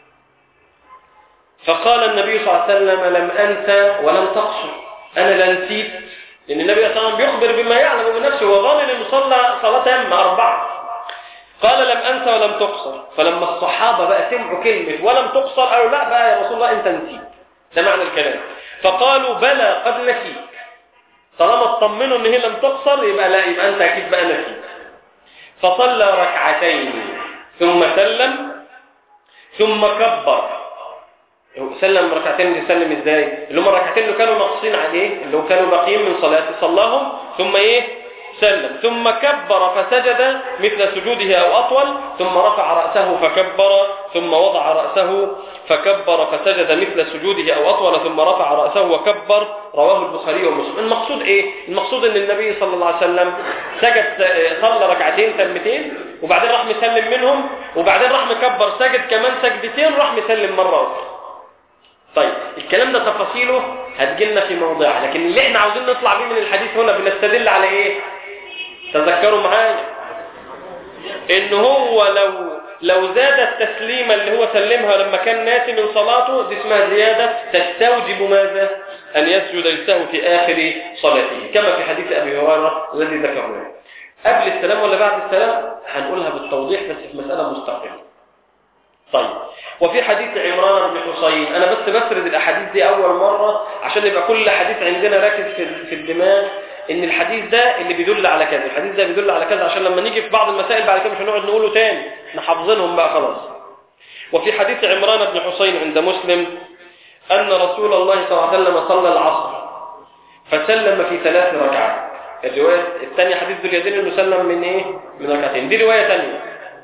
فقال النبي صلى الله عليه وسلم لم أنسى ولم تقصر، أنا لا نسيت، لأن النبي صلى الله عليه وسلم بيخبر بما يعلم من نفسه، وظن أنه صلى صلاة تامة أربعة. قال لم أنسى ولم تقصر. فلما الصحابة بقى سمعوا كلمة ولم تقصر قالوا لا بقى يا رسول الله أنت نسيت، ده معنى الكلام. فقالوا بلى قد نسيت، طالما اطمنوا ان هي لم تقصر يبقى لا، يبقى انت اكيد بقى نسيت. فصلى ركعتين ثم سلم ثم كبر. سلم ركعتين، يسلم ازاي؟ اللي هم الركعتين اللي كانوا ناقصين عليه، اللي هم كانوا باقيين من صلاته، صلاهم ثم ايه؟ سلم، ثم كبر فسجد مثل سجوده او اطول، ثم رفع رأسه فكبر، ثم وضع رأسه فكبر فسجد مثل سجوده او اطول، ثم رفع رأسه وكبر. رواه البخاري ومسلم. المقصود ايه؟ المقصود ان النبي صلى الله عليه وسلم سجد، صلى ركعتين تمتين، وبعدين راح مسلم منهم، وبعدين راح مكبر سجد كمان سجدتين، راح مسلم مرة اخرى. طيب الكلام ده تفاصيله هتجيلنا في موضوعها، لكن اللي احنا عاوزين نطلع بيه من الحديث هنا بنستدل على ايه؟ تذكروا معايا ان هو لو لو زاد التسليمه اللي هو سلمها لما كان ناسي من صلاته، دي اسمها زياده تستوجب ماذا؟ ان يسجد للسهو في اخر صلاته، كما في حديث ابي هريره الذي ذكرناه. قبل السلام ولا بعد السلام؟ هنقولها بالتوضيح بس في مساله مستقله. طيب، وفي حديث عمران بن حسين، انا بس بسرد الاحاديث دي اول مره عشان يبقى كل حديث عندنا راكز في في الدماغ، ان الحديث ده اللي بيدل على كذا، الحديث ده بيدل على كذا، عشان لما نيجي في بعض المسائل بعد كده مش هنقعد نقوله تاني، احنا حافظينهم بقى خلاص. وفي حديث عمران بن حسين عند مسلم ان رسول الله صلى الله عليه وسلم صلى العصر فسلم في ثلاث ركعات. الروايه الثانيه حديث ذو اليدين انه سلم من ايه؟ من ركعتين، دي روايه ثانيه.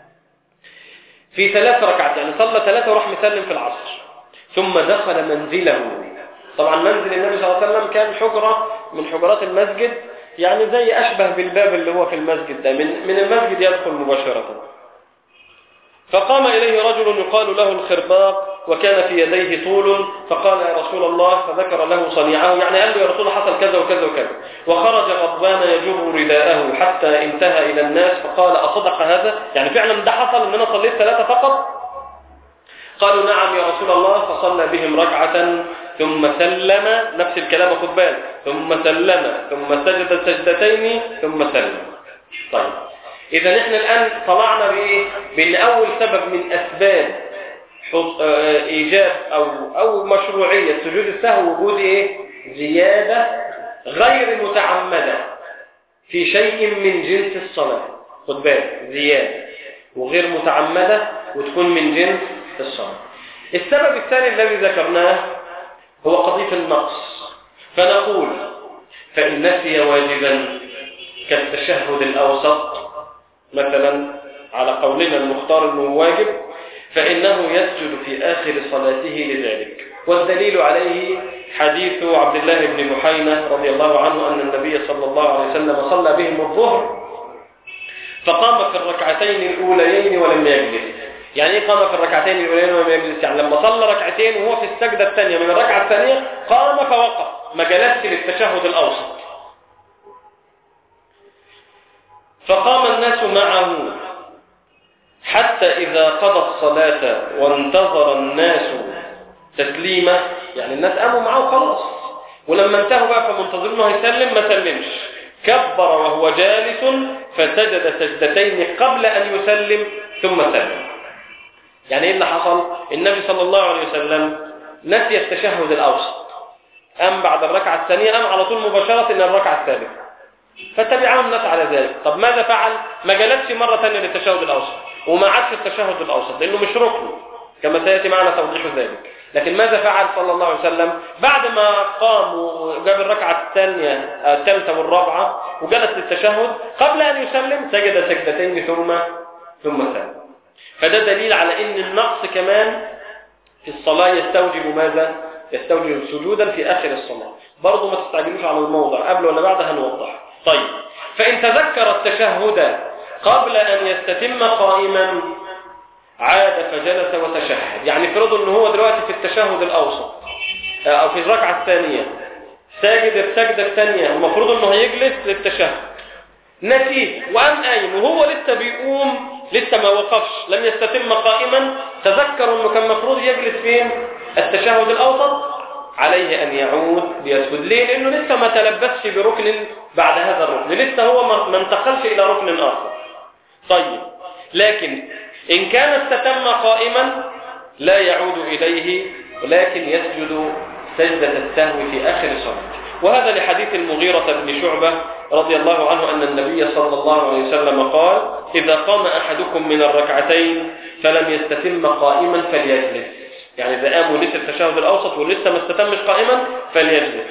في ثلاث ركعات، يعني صلى ثلاثه وراح مسلم في العصر، ثم دخل منزله. طبعا منزل النبي صلى الله عليه وسلم كان حجرة من حجرات المسجد، يعني زي أشبه بالباب اللي هو في المسجد ده، من, من المسجد يدخل مباشرة. فقام إليه رجل يقال له الخرباق وكان في يديه طول، فقال يا رسول الله، فذكر له صنيعه، يعني قال له يا رسول الله حصل كذا وكذا وكذا. وخرج غضبان يجر رداءه حتى انتهى إلى الناس، فقال أصدق هذا؟ يعني فعلا ده حصل ان انا صليت ثلاثة فقط؟ قالوا نعم يا رسول الله. فصلى بهم ركعة ثم سلم، نفس الكلام خد بالك، ثم سلم ثم سجد سجدتين ثم سلم. طيب اذا احنا الان طلعنا بايه؟ بان اول سبب من اسباب ايجاب او او مشروعيه سجود السهو وجود ايه؟ زياده غير متعمده في شيء من جنس الصلاه. خد بالك، زياده وغير متعمده وتكون من جنس الصلاه. السبب الثاني الذي ذكرناه هو قضية النقص، فنقول فإن نسي واجبا كالتشهد الأوسط مثلا على قولنا المختار أنه واجب، فإنه يسجد في آخر صلاته لذلك. والدليل عليه حديث عبد الله بن بحينة رضي الله عنه أن النبي صلى الله عليه وسلم صلى بهم الظهر فقام في الركعتين الأوليين ولم يجلس. يعني ايه قام في الركعتين الاولين وما يجلس؟ يعني لما صلى ركعتين وهو في السجده الثانيه من الركعه الثانيه قام فوقف، ما جلسش للتشهد الاوسط. فقام الناس معه حتى اذا قضى الصلاه وانتظر الناس تسليمه، يعني الناس قاموا معه خلاص، ولما انتهوا بقى فمنتظرينه هيسلم، ما سلمش، كبر وهو جالس فسجد سجدتين قبل ان يسلم ثم سلم. يعني ايه اللي حصل؟ النبي صلى الله عليه وسلم نسي التشهد الاوسط، قام بعد الركعه الثانيه، قام على طول مباشره الى الركعه الثالثه، فتبعه الناس على ذلك. طب ماذا فعل؟ ما جلسش مرة ثانية للتشهد الأوسط وما عادش التشهد الأوسط لأنه مش ركن كما سيأتي معنا توضيح ذلك. لكن ماذا فعل صلى الله عليه وسلم؟ بعد ما قام وجاب الركعة الثانية الثالثة والرابعة وجلس للتشهد قبل أن يسلم سجد سجدتين ثم ثم سلم. فده دليل على أن النقص كمان في الصلاة يستوجب ماذا؟ يستوجب سجودا في آخر الصلاة. برضو ما تستعجلوش على الموضع، قبل ولا بعد هنوضح. طيب، فإن تذكر التشهد قبل أن يستتم قائما عاد فجلس وتشهد. يعني فرضوا أنه هو دلوقتي في التشهد الأوسط أو في الركعة الثانية ساجد السجدة الثانية ومفروض أنه هيجلس للتشهد، نسيه وقام قايم وهو لسه بيقوم، لسه ما وقفش، لم يستتم قائما، تذكر أنه كان مفروض يجلس فين؟ التشهد الأوسط، عليه أن يعود ليسجد. ليه؟ لأنه لسه ما تلبسش بركن بعد هذا الركن، لسه هو ما انتقلش إلى ركن آخر. طيب، لكن إن كان استتم قائما لا يعود إليه ولكن يسجد سجدة السهو في آخر صلاة. وهذا لحديث المغيرة بن شعبة رضي الله عنه أن النبي صلى الله عليه وسلم قال: إذا قام أحدكم من الركعتين فلم يستتم قائما فليجلس. يعني إذا قام ولسه التشهد الأوسط ولسه ما استتمش قائما فليجلس،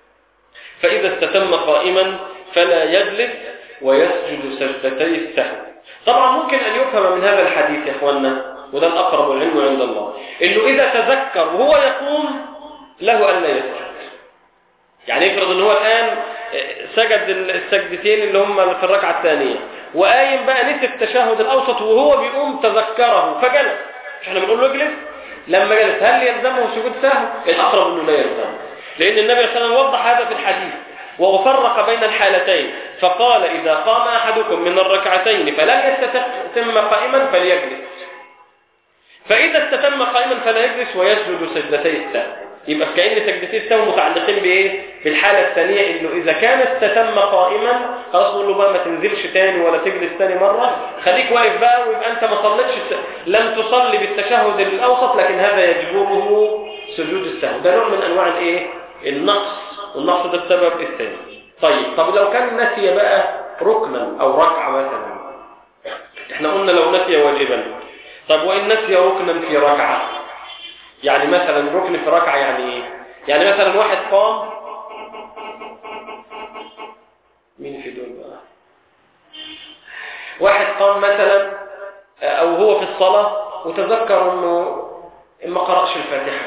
فإذا استتم قائما فلا يجلس ويسجد سجدتي السهو. طبعا ممكن أن يفهم من هذا الحديث يا إخواننا، وده الأقرب العلم عند الله، إنه إذا تذكر وهو يقوم له أن لا يسجد. يعني يفرض إن هو الآن سجد السجدتين اللي هم في الركعة الثانية وقايم بقى نسي التشهد الأوسط وهو بيقوم تذكره فجلس، مش احنا بنقول له اجلس؟ لما جلس هل يلزمه سجود سهو؟ الأقرب إنه لا يلزمه، لأن النبي صلى الله عليه وسلم وضح هذا في الحديث وفرق بين الحالتين، فقال: إذا قام أحدكم من الركعتين فلم يستتم قائما فليجلس، فإذا استتم قائما فلا يجلس ويسجد سجدتي السهو. يبقى كأن سجدتي السهو متعلقين بإيه؟ بالحالة الثانية، إنه إذا كان استتم قائما خلاص نقول له بقى ما تنزلش تاني ولا تجلس تاني مرة، خليك واقف بقى، ويبقى أنت ما صليتش، لم تصلي بالتشهد الأوسط، لكن هذا يجبره سجود السهو. ده نوع من أنواع الإيه؟ النقص، والنقص ده السبب الثاني. طيب، طب لو كان نسي بقى ركنا أو ركعة مثلا، احنا قلنا لو نسي واجبا، طب وإن نسي ركنا في ركعة، يعني مثلا ركن في ركعة يعني ايه؟ يعني مثلا واحد قام، مين في دول بقى؟ واحد قام مثلا او هو في الصلاة وتذكر انه ما قرأش الفاتحة،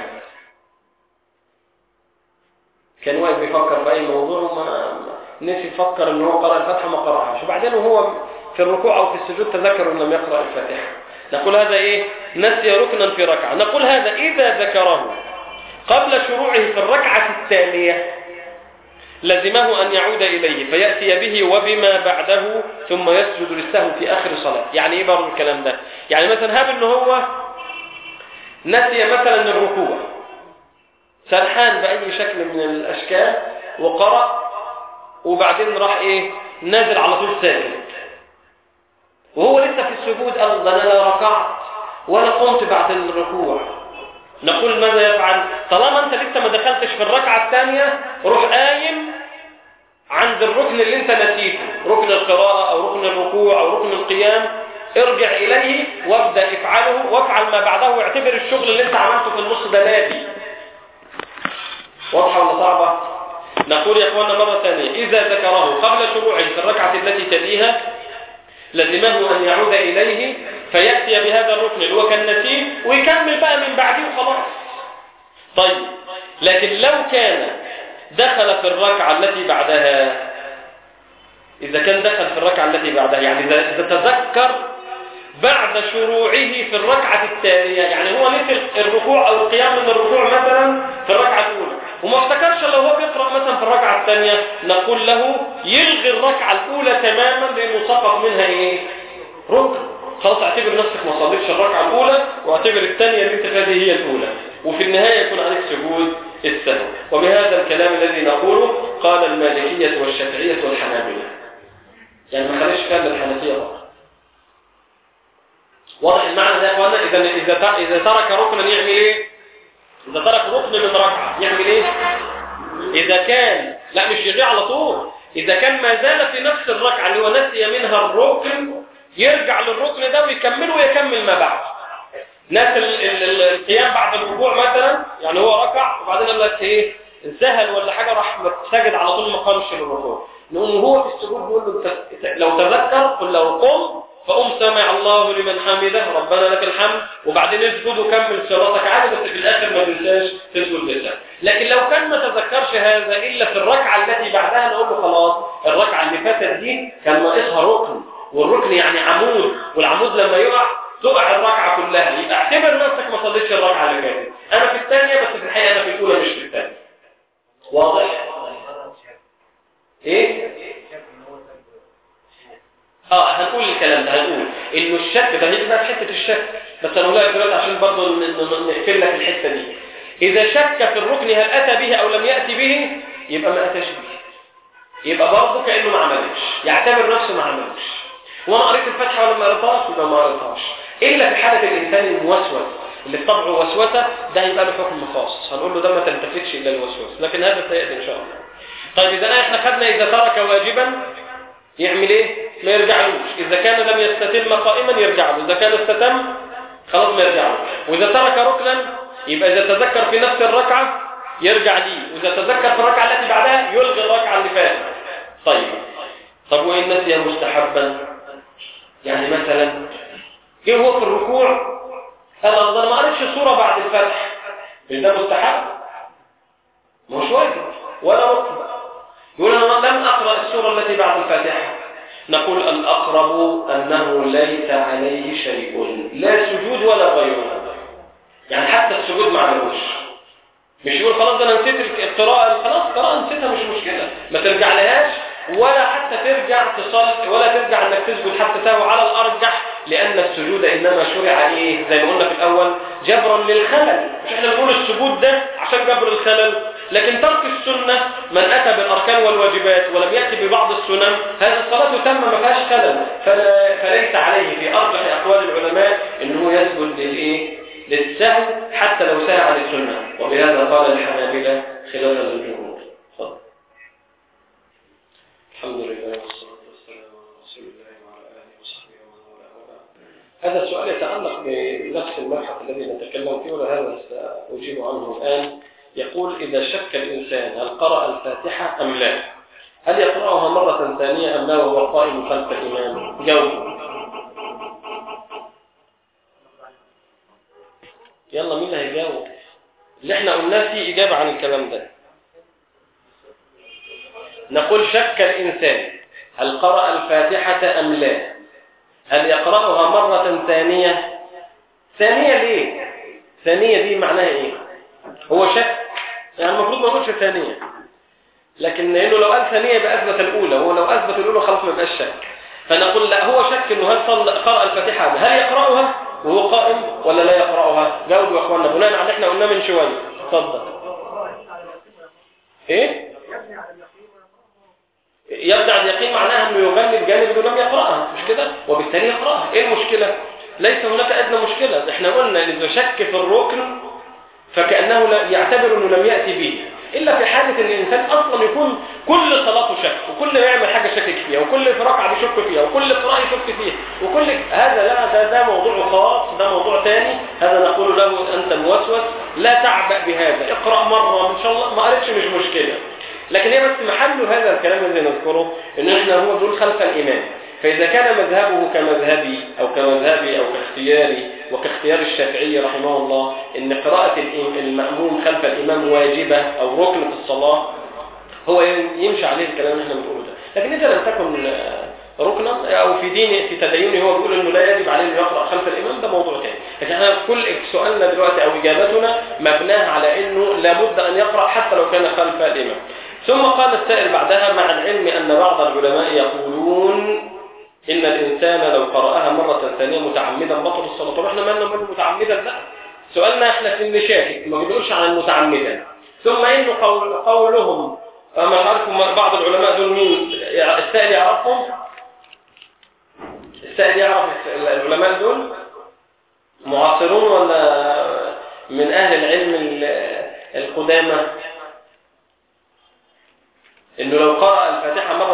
كان واقف بيفكر في اي موضوع وما نسي يفكر انه هو قرأ الفاتحة ما قرأهاش، وبعدين وهو في الركوع او في السجود تذكر انه لم يقرأ الفاتحة، نقول هذا ايه؟ نسي ركنا في ركعة. نقول هذا إذا ذكره قبل شروعه في الركعة الثانية لزمه أن يعود إليه فيأتي به وبما بعده ثم يسجد للسهو في آخر صلاة. يعني إيه برضو الكلام ده؟ يعني مثلا هاب إنه هو نسي مثلا الركوع، سرحان بأي شكل من الأشكال وقرأ، وبعدين راح إيه؟ نازل على طول ساجد، وهو لسه في السجود قال ده أنا لا ركعت ولا قمت بعد الركوع. نقول ماذا يفعل؟ طالما أنت لسه ما دخلتش في الركعة الثانية، روح قايم عند الركن اللي أنت نسيته، ركن القراءة أو ركن الركوع أو ركن القيام، ارجع إليه وابدأ افعله وافعل ما بعده، واعتبر الشغل اللي أنت عملته في النص ده نادي. واضحة ولا صعبة؟ نقول يا أخوانا مرة ثانية: إذا ذكره قبل شروعه في الركعة التي تليها لزمه أن يعود إليه فيأتي بهذا الركن اللي هو كان نسيه ويكمل بقى من بعده وخلاص. طيب، لكن لو كان دخل في الركعة التي بعدها، إذا كان دخل في الركعة التي بعدها، يعني إذا تذكر بعد شروعه في الركعة الثانية، يعني هو نسي الركوع أو القيام من الركوع مثلا في الركعة الأولى وما افتكرش لو هو بيقرأ مثلا في الركعة الثانية، نقول له يلغي الركعة الأولى تماما لأنه سقط منها إيه؟ ركن. خلاص اعتبر نفسك ما صليتش الركعة الأولى، واعتبر الثانية اللي انت فيها هي الأولى، وفي النهاية يكون عليك سجود السهو. وبهذا الكلام الذي نقوله قال المالكية والشافعية والحنابلة، يعني ما خليش كلام الحنفية بقى. واضح المعنى ده يا اخوانا؟ إذا إذا إذا ترك ركنا يعمل إيه؟ إذا ترك ركن من ركعة يعمل إيه؟ إذا كان لا مش يضيع على طول، إذا كان ما زال في نفس الركعة اللي هو نسي منها الركن يرجع للركن ده ويكمله ويكمل ما بعد. ناس القيام بعد الركوع مثلا، يعني هو ركع وبعدين قال لك ايه انسهل ولا حاجة راح ساجد على طول ما قامش للركوع، نقوم هو في السجود بيقول له لو تذكر قل لو قم فقم سمع الله لمن حمده ربنا لك الحمد، وبعدين اسجد وكمل صلاتك عادي، بس في الاخر ما تنساش تسجد لله. لكن لو كان ما تذكرش هذا الا في الركعه التي بعدها نقول له خلاص الركعه اللي فاتت دي كان ناقصها ركن، والركن يعني عمود، والعمود لما يقع تقع الركعه كلها، يبقى اعتبر نفسك ما صليتش الركعه اللي فاتت. انا في الثانيه بس في الحقيقه انا في الاولى مش في الثانيه. واضح؟ ايه؟ اه هنقول الكلام ده، هنقول انه الشك ده هيجي بقى في حته الشك، بس انا هقولها دلوقتي عشان برضه نقفل لك الحته دي. اذا شك في الركن هل اتى به او لم ياتي به يبقى ما اتاش به، يبقى برضه كانه ما عملش، يعتبر نفسه ما عملش. وانا قريت الفاتحه ولا ما قريتهاش يبقى ما قريتهاش، الا في حاله الانسان الموسوس اللي بطبعه وسوسه، ده يبقى له حكم خاص، هنقول له ده ما تلتفتش الا الوسوس، لكن هذا سياتي ان شاء الله. طيب اذا احنا خدنا اذا ترك واجبا يعمل ايه؟ ما يرجعلوش. اذا كان لم يستتم قائما يرجع له، اذا كان استتم خلاص ما يرجع له. واذا ترك ركنا يبقى اذا تذكر في نفس الركعه يرجع ليه، واذا تذكر في الركعه التي بعدها يلغي الركعه اللي فاتت. طيب طب وان نسي مستحبا، يعني مثلا جه هو في الركوع قال انا ما قريتش السوره بعد الفتح، مش ده مستحب؟ مش واجب ولا ركن. يقول انا لم اقرا السوره التي بعد الفاتحه، نقول الاقرب انه ليس عليه شيء، لا سجود ولا غيره، يعني حتى السجود ما عملوش. مش يقول خلاص ده انا نسيت القراءه، خلاص قراءه نسيتها مش مشكله، ما ترجع لهاش ولا حتى ترجع تصلي ولا ترجع انك تسجد حتى تهوى على الارجح، لان السجود انما شرع ايه زي ما قلنا في الاول جبرا للخلل. مش احنا بنقول السجود ده عشان جبر الخلل، لكن ترك السنه من اتى بالاركان والواجبات ولم ياتي ببعض السنن هذا الصلاه تم ما فيهاش خلل، فليس عليه في ارجح اقوال العلماء انه يسجد للايه للسهو حتى لو سهى عن السنه، وبهذا قال الحنابلة خلافا للجمهور. تفضل. الحمد لله والصلاة والسلام على رسول الله وعلى آله وصحبه ومن والاه. هذا السؤال يتعلق بنفس المبحث الذي نتكلم فيه وهذا سأجيب عنه الآن. يقول إذا شك الإنسان هل قرأ الفاتحة أم لا، هل يقرأها مرة ثانية أم لا وهو قائم خلف الإمام؟ جاوب. يلا مين اللي هيجاوب؟ اللي احنا قلناه فيه إجابة عن الكلام ده. نقول شك الإنسان هل قرأ الفاتحة أم لا، هل يقرأها مرة ثانية؟ ثانية ليه؟ ثانية دي معناها إيه؟ هو شك، يعني المفروض ما يقولش ثانية، لكن لأنه لو قال ثانية يبقى أثبت الأولى، هو لو أثبت الأولى خلاص ما يبقاش شك. فنقول لا، هو شك إنه هل صل قرأ الفاتحة، هل يقرأها وهو قائم ولا لا يقرأها؟ جاوبوا يا أخوانا بناء على اللي احنا قلناه من شوية. اتفضل. إيه؟ يبدأ اليقين معناها انه يغلب جانب انه لم يقرأها، مش كده؟ وبالتالي يقرأها. ايه المشكلة؟ ليس هناك ادنى مشكلة. احنا قلنا ان اذا شك في الركن فكأنه لا يعتبر انه لم يأتي به، الا في حالة ان الانسان اصلا يكون كل صلاته شك، وكل ما يعمل حاجة شكك فيها، وكل في ركعة بيشك فيها، وكل قراءة يشك فيها، وكل هذا لا ده, ده موضوع خاص، ده موضوع ثاني. هذا نقول له انت موسوس، لا تعبأ بهذا، اقرأ مرة ان شاء الله ما قرأتش مش مشكلة. لكن هي بس محل هذا الكلام الذي نذكره ان احنا هو دول خلف الامام. فاذا كان مذهبه كمذهبي او كمذهبي او كاختياري وكاختيار الشافعي رحمه الله ان قراءة المأموم خلف الامام واجبة او ركن في الصلاة، هو يمشي عليه الكلام اللي احنا بنقوله ده. لكن اذا لم تكن ركنا او في دين في تدينه هو بيقول انه لا يجب عليه انه يقرأ خلف الامام، ده موضوع ثاني. لكن احنا كل سؤالنا دلوقتي او اجابتنا مبناها على انه لابد ان يقرأ حتى لو كان خلف الامام. ثم قال السائل بعدها مع العلم أن بعض العلماء يقولون إن الإنسان لو قرأها مرة ثانية متعمدا بطل الصلاة. طب احنا مالنا من متعمدا بقى؟ سؤالنا احنا في النشاكك ما بنقولش عن المتعمدا. ثم إنه قول قولهم ما عارفوا بعض العلماء دول مين؟ السائل يعرفهم؟ السائل يعرف العلماء دول معاصرون ولا من أهل العلم القدامى؟ إنه لو قرأ الفاتحة مرة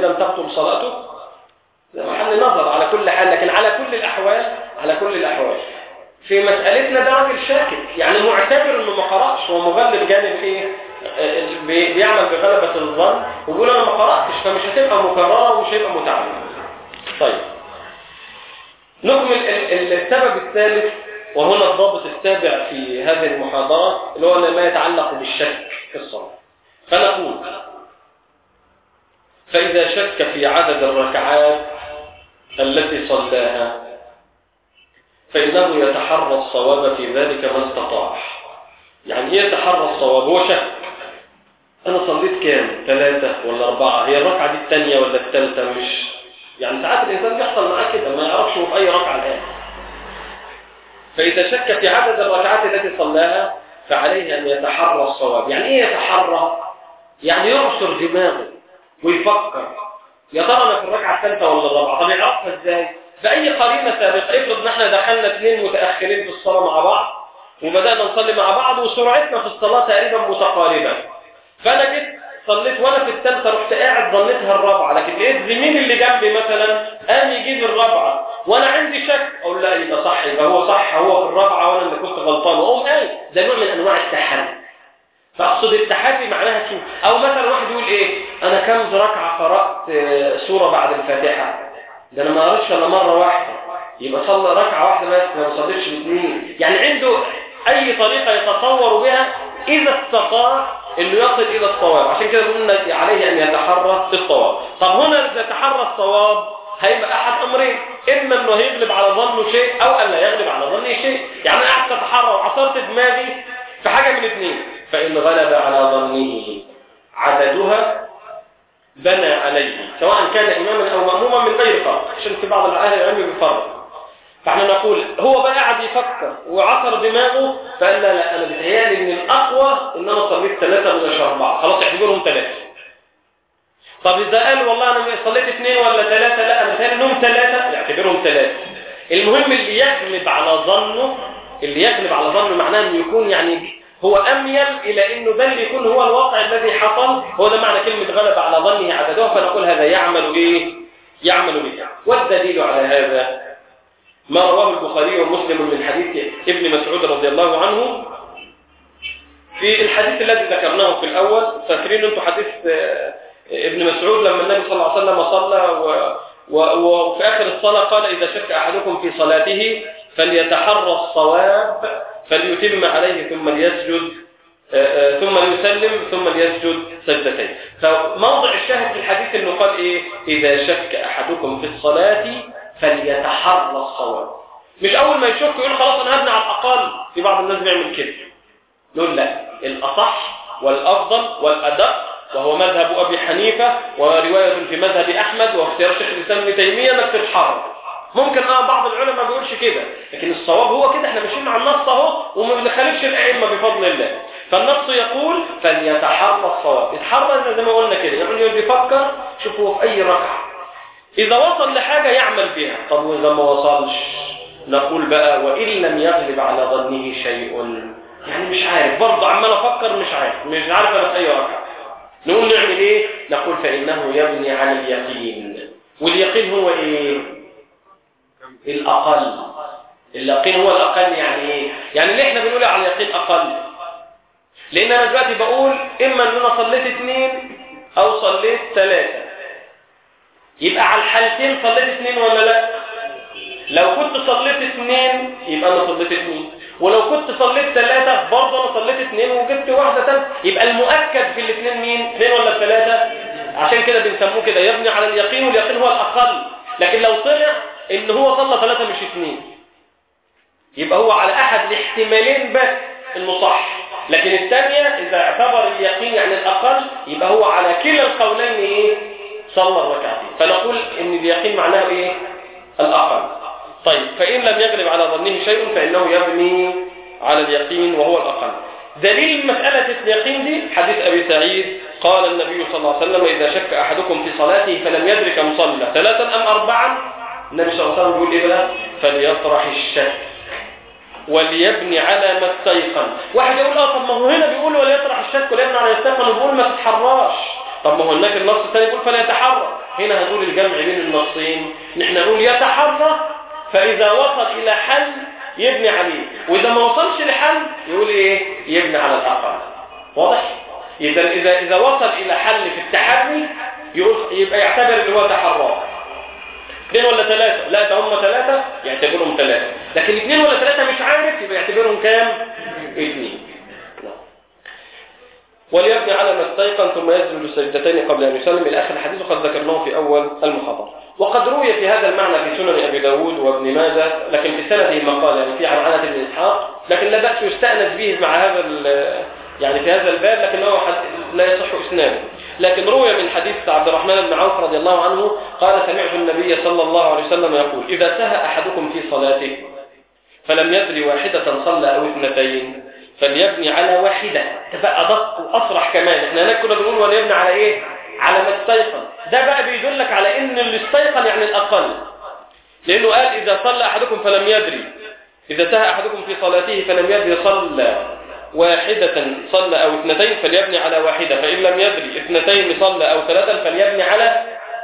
لم تبطل صلاته؟ ده محل نظر على كل حال، لكن على كل الأحوال على كل الأحوال في مسألتنا ده راجل شاكك، يعني معتبر انه ما قرأش ومغلب جانب ايه بيعمل بغلبة الظن ويقول انا ما قرأتش، فمش هتبقى مكررة ومش هيبقى متعلم. طيب نكمل السبب الثالث، وهنا الضابط السابع في هذه المحاضرة، اللي هو ما يتعلق بالشك في الصلاة. فنقول فإذا شك في عدد الركعات التي صلاها فإنه يتحرى الصواب في ذلك ما استطاع. يعني ايه يتحرى الصواب؟ هو شك انا صليت كام؟ ثلاثة ولا أربعة؟ هي الركعة دي الثانية ولا الثالثة؟ مش يعني ساعات الإنسان بيحصل معاه كده ما يعرفش هو في أي ركعة الآن. فإذا شك في عدد الركعات التي صلاها فعليه أن يتحرى الصواب. يعني ايه يتحرى؟ يعني يعصر دماغه ويفكر يا ترى انا في الركعة الثالثة ولا الرابعة؟ طب يعرفها ازاي؟ بأي قرينة سابقة. افرض ان احنا دخلنا اثنين متأخرين في الصلاة مع بعض وبدأنا نصلي مع بعض وسرعتنا في الصلاة تقريبا متقاربة، فأنا جيت صليت وأنا في الثالثة رحت قاعد ظنيتها الرابعة، لكن لقيت زميلي اللي جنبي مثلا قام يجيب الرابعة وأنا عندي شك، أقول لا يبقى صح، يبقى هو صح، هو في الرابعة وأنا اللي كنت غلطان، وأقوم قايل. ده نوع من أنواع التحري. فأقصد التحري معناها كده. أو مثلا واحد يقول إيه أنا كم ركعة قرأت سورة بعد الفاتحة؟ ده أنا ما قرأتش إلا مرة واحدة، يبقى صلى ركعة واحدة بس ما صليتش الاثنين. يعني عنده أي طريقة يتصور بها إذا استطاع إنه يصل إلى الصواب. عشان كده قلنا عليه أن يتحرى الصواب. طب هنا إذا تحرى الصواب هيبقى أحد أمرين، إما إنه يغلب على ظنه شيء أو أن لا يغلب على ظنه شيء. يعني أنا قعدت أتحرى وعصرت دماغي في حاجة من الاثنين، فإن غلب على ظنه عددها بنى عليه، سواء كان إماما أو مأموما من غير فرق، عشان في بعض الأهل العلم بفرق. فاحنا نقول هو بقى قاعد يفكر وعصر دماغه فقال لا لا انا بتهيالي ان الاقوى ان انا صليت ثلاثه من اربعه، خلاص اعتبرهم ثلاثه. طب اذا قال والله انا صليت اثنين ولا ثلاثه، لا انا بتهيالي انهم ثلاثه، يعتبرهم ثلاثه. المهم اللي يغلب على ظنه، اللي يغلب على ظنه معناه انه يكون يعني هو اميل الى انه ده اللي يكون هو الواقع الذي حصل، هو ده معنى كلمه غلب على ظنه عددها. فنقول هذا يعمل ايه؟ يعمل به. والدليل على هذا ما رواه البخاري ومسلم من حديث ابن مسعود رضي الله عنه. في الحديث الذي ذكرناه في الأول، فاكرين أنتم حديث ابن مسعود لما النبي صلى الله عليه وسلم صلى و... و... وفي آخر الصلاة قال إذا شك أحدكم في صلاته فليتحرى الصواب فليتم عليه ثم ليسجد ثم ليسلم ثم ليسجد سجدتين. فموضع الشاهد في الحديث انه قال ايه؟ اذا شك احدكم في الصلاة فليتحرى الصواب. مش اول ما يشك يقول خلاص انا هبني على الاقل. في بعض الناس بيعمل كده، نقول لا، الاصح والافضل والادق وهو مذهب ابي حنيفه وروايه في مذهب احمد واختيار شيخ الاسلام ابن تيميه انك تتحرى. ممكن اه بعض العلماء ما بيقولش كده، لكن الصواب هو كده. احنا ماشيين مع النص اهو وما بنخالفش الائمه بفضل الله. فالنص يقول فليتحرى الصواب. يتحرى زي ما قلنا كده، يعني يقعد يفكر شوف هو في اي ركعه، اذا وصل لحاجه يعمل بها. طب واذا ما وصلش نقول بقى وان لم يغلب على ظنه شيء، يعني مش عارف برضه عمال افكر مش عارف مش عارف انا في اي ركعه، نقول نعمل ايه؟ نقول فانه يبني على اليقين. واليقين هو ايه؟ الأقل. اليقين هو الأقل. يعني ايه؟ يعني ليه احنا بنقول على اليقين أقل؟ لأن أنا دلوقتي بقول إما أن أنا صليت اثنين أو صليت ثلاثة، يبقى على الحالتين صليت اثنين ولا لا؟ لو كنت صليت اثنين يبقى أنا صليت اثنين، ولو كنت صليت ثلاثة برضه أنا صليت اثنين وجبت واحدة ثالثة. يبقى المؤكد في الاثنين مين؟ اثنين ولا ثلاثة؟ عشان كده بنسموه كده يبني على اليقين، واليقين هو الأقل. لكن لو طلع ان هو صلى ثلاثة مش اثنين يبقى هو على احد الاحتمالين بس انه صح، لكن الثانية اذا اعتبر اليقين يعني الاقل يبقى هو على كلا القولين ايه؟ صلى الركعتين. فنقول ان اليقين معناه ايه؟ الاقل. طيب فان لم يغلب على ظنه شيء فانه يبني على اليقين وهو الاقل. دليل مسألة اليقين دي حديث ابي سعيد قال النبي صلى الله عليه وسلم اذا شك احدكم في صلاته فلم يدرك مصلى ثلاثا ام اربعا، النبي صلى الله عليه وسلم بيقول ايه بقى؟ فليطرح الشك وليبني على ما استيقن. واحد يقول اه طب ما هو هنا بيقول وليطرح الشك وليبني على ما استيقن وبيقول ما تتحراش. طب ما هو هناك النص الثاني بيقول فليتحرى. هنا هنقول الجمع بين النصين، نحن نقول يتحرى، فإذا وصل إلى حل يبني عليه، وإذا ما وصلش لحل يقول إيه؟ يبني على الأقل. واضح؟ إذا إذا إذا وصل إلى حل في التحري يقول يبقى يعتبر اللي هو تحرى. اثنين ولا ثلاثة؟ لا ده هم ثلاثة يعتبرهم ثلاثة، لكن اثنين ولا ثلاثة مش عارف يبقى يعتبرهم كام؟ اثنين. وليبني على ما استيقن ثم يسجد السجدتين قبل أن يسلم إلى آخر الحديث، وقد ذكرناه في أول المحاضرة. وقد روي في هذا المعنى في سنن أبي داود وابن ماجه، لكن في سنده مقال يعني في عنعنة بن إسحاق، لكن لا بأس يستأنس به مع هذا يعني في هذا الباب، لكنه لا يصح إسناده. لكن روي من حديث عبد الرحمن بن عوف رضي الله عنه قال: سمعت النبي صلى الله عليه وسلم يقول: إذا سهى أحدكم في صلاته فلم يدري واحدة صلى أو اثنتين فليبني على واحدة. تبقى أدق وأصرح كمان. احنا هناك كنا بنقول وليبني على إيه؟ على ما استيقن. ده بقى بيدلك على إن اللي استيقن يعني الأقل، لأنه قال: إذا صلى أحدكم فلم يدري، إذا سهى أحدكم في صلاته فلم يدري صلى واحدة صلى أو اثنتين فليبني على واحدة، فإن لم يدري اثنتين صلى أو ثلاثا فليبني على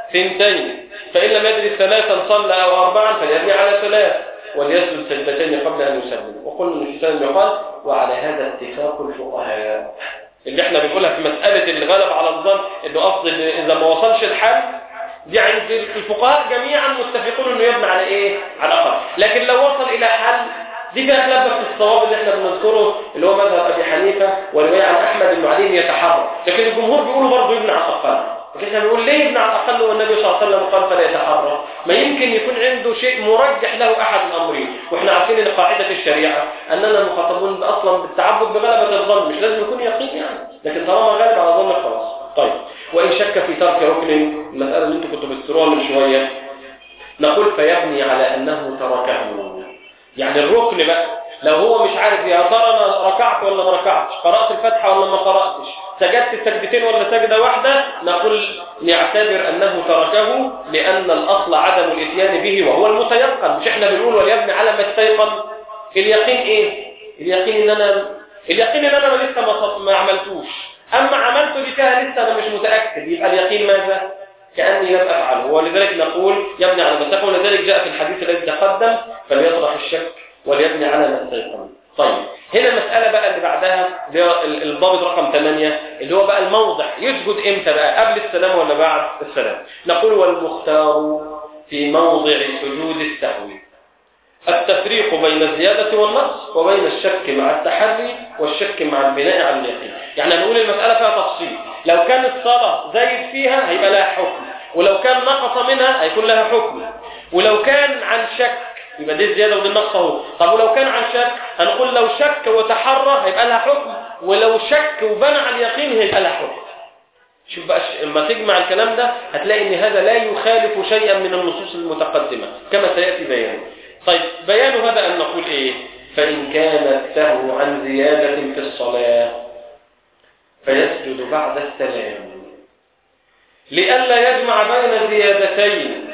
ثنتين، فإن لم يدري ثلاثا صلى أو أربعا فليبني على ثلاث، وليسجد سجدتين قبل أن يسلم. وقلنا إن الإسلام يقال: وعلى هذا اتفاق الفقهاء. اللي احنا بنقولها في مسألة اللي غلب على الظن إنه أفضل إذا ما وصلش الحل، دي عند الفقهاء جميعا متفقون إنه يبنى على إيه؟ على الأقل. لكن لو وصل إلى حل دي فيها خلاف في الصواب اللي احنا بنذكره اللي هو مذهب أبي حنيفة ورواية عن أحمد إنه عليه يتحرى، لكن الجمهور بيقولوا برضه يبنى على الأقل. لكن احنا بنقول ليه يبنى على الأقل والنبي صلى الله عليه وسلم قال فلا يتحرى؟ ما يمكن يكون عنده شيء مرجح له أحد الأمرين، واحنا عارفين ان قاعدة الشريعة أننا مخاطبون أصلا بالتعبد بغلبة الظن، مش لازم يكون يقين يعني، لكن طالما غالب على ظن خلاص. طيب، وإن شك في ترك ركن، المسألة اللي انتم كنتوا بتذكروها من شوية، نقول فيبني على أنه تركه. يعني الركن بقى لو هو مش عارف يا ترى انا ركعت ولا ما ركعتش، قرأت الفاتحة ولا ما قرأتش، سجدت السجدتين ولا سجدة واحدة، نقول نعتبر أنه تركه لأن الأصل عدم الإتيان به وهو المتيقن. مش احنا بنقول وليبني على ما استيقن؟ اليقين ايه؟ اليقين ان انا اليقين ان انا لسه ما, ما عملتوش، اما عملته دي فيها لسه انا مش متأكد، يبقى اليقين ماذا؟ كأني لم أفعله. ولذلك نقول يبني على ما استيقن، ولذلك جاء في الحديث الذي تقدم فليطرح الشك وليبني على ما استيقن. طيب، هنا المسألة بقى اللي بعدها الضابط رقم ثمانية اللي هو بقى الموضع، يسجد امتى بقى؟ قبل السلام ولا بعد السلام؟ نقول والمختار في موضع سجود السهو التفريق بين الزيادة والنقص وبين الشك مع التحري والشك مع البناء على اليقين. يعني نقول المسألة فيها تفصيل، لو كان الصلاة زايد فيها هيبقى لها حكم، ولو كان نقص منها هيكون لها حكم، ولو كان عن شك يبقى دي الزيادة ودي النقص اهو. طب ولو كان عن شك هنقول لو شك وتحرى هيبقى لها حكم، ولو شك وبنى على اليقين هيبقى لها حكم. شوف بقى لما تجمع الكلام ده هتلاقي ان هذا لا يخالف شيئا من النصوص المتقدمة كما سيأتي بيانه. طيب، بيان هذا أن نقول إيه؟ فإن كان السهو عن زيادة في الصلاة فيسجد بعد السلام لئلا يجمع بين زيادتين.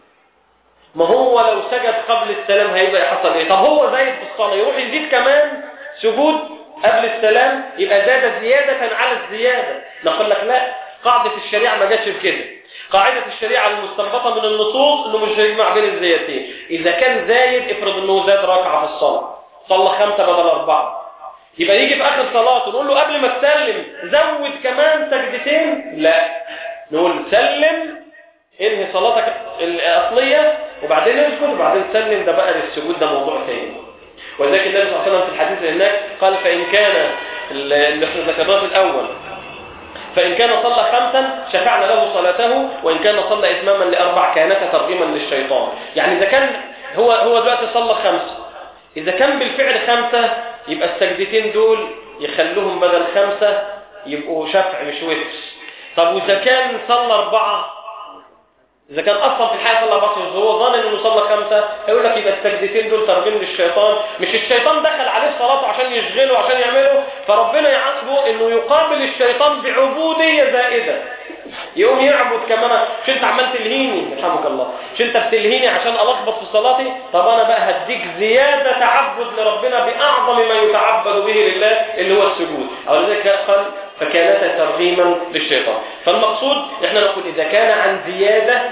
ما هو لو سجد قبل السلام هيبقى يحصل إيه؟ طب هو زايد في الصلاة يروح يزيد كمان سجود قبل السلام، يبقى زاد زيادة على الزيادة. نقول لك لا، قاعدة الشريعة ما جاتش بكده. قاعدة الشريعة المستنبطة من النصوص انه مش هيجمع بين الزيادتين. اذا كان زايد افرض انه زاد ركعة في الصلاة، صلى خمسة بدل اربعة، يبقى يجي في اخر صلاته نقول له قبل ما تسلم زود كمان سجدتين؟ لا، نقول سلم انهي صلاتك الاصلية وبعدين اسجد وبعدين سلم. ده بقى السجود ده موضوع ثاني. ولذلك النبي صلى الله عليه وسلم في الحديث اللي هناك قال فإن كان اللي احنا ذكرناه في الأول فإن كان صلى خمسا شفعنا له صلاته، وإن كان صلى إتماما لأربع كانت ترغيما للشيطان. يعني إذا كان هو هو دلوقتي صلى خمسة، إذا كان بالفعل خمسة يبقى السجدتين دول يخلوهم بدل خمسة يبقوا شفع مش وتر. طب وإذا كان صلى أربعة، إذا كان أصلا في الحياة صلى أربعة وهو ظن إنه صلى خمسة، هيقول لك يبقى السجدتين دول ترغيم للشيطان. مش الشيطان دخل عليه صلاته عشان يشغله عشان يعمله، فربنا يعاقبه إنه يقابل الشيطان بعبودية زائدة، يقوم يعبد كمان. مش أنت عمال تلهيني رحمك الله، مش أنت بتلهيني عشان ألخبط في صلاتي؟ طب أنا بقى هديك زيادة تعبد لربنا بأعظم ما يتعبد به لله اللي هو السجود. أو لذلك قال فكانتا ترغيما للشيطان. فالمقصود احنا نقول إذا كان عن زيادة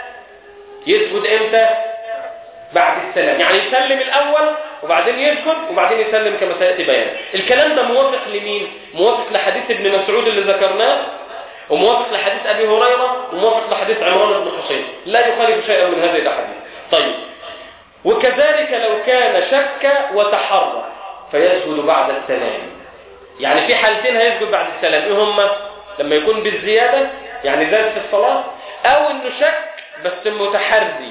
يسجد امتى؟ بعد السلام، يعني يسلم الأول وبعدين يسجد وبعدين يسلم كما سيأتي بيان. الكلام ده موافق لمين؟ موافق لحديث ابن مسعود اللي ذكرناه، وموافق لحديث أبي هريرة، وموافق لحديث عمران بن حسين، لا يخالف شيئا من هذه الأحاديث. طيب، وكذلك لو كان شك وتحرى فيسجد بعد السلام. يعني في حالتين هيسجد بعد السلام، ايه هما؟ لما يكون بالزيادة يعني زاد في الصلاة، او انه شك بس متحري.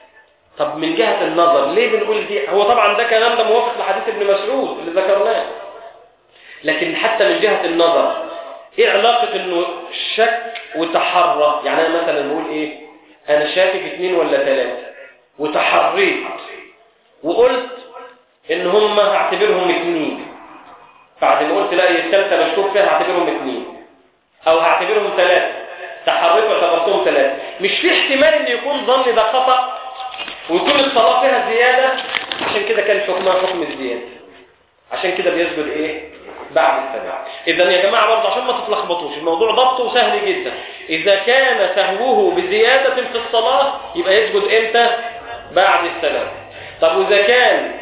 طب من جهة النظر ليه بنقول دي؟ هو طبعا ده كلام ده موافق لحديث ابن مسعود اللي ذكرناه، لكن حتى من جهة النظر ايه علاقة انه شك وتحرى؟ يعني انا مثلا نقول ايه، انا شاكك اثنين ولا ثلاثة وتحريت وقلت ان هم هعتبرهم اثنين، بعد ما قلت لا الثالثة مشكوك فيها هعتبرهم اثنين او هعتبرهم ثلاثة، تحريت واعتبرتهم ثلاثة. مش في احتمال ان يكون ظني ده خطأ ويكون الصلاة فيها زيادة، عشان كده كان حكمها حكم الزيادة، عشان كده بيسجد ايه؟ بعد السلام. اذا يا جماعة برضه عشان ما تتلخبطوش، الموضوع ضبطه سهل جدا. اذا كان سهوه بزيادة في الصلاة يبقى يسجد امتى؟ بعد السلام. طب واذا كان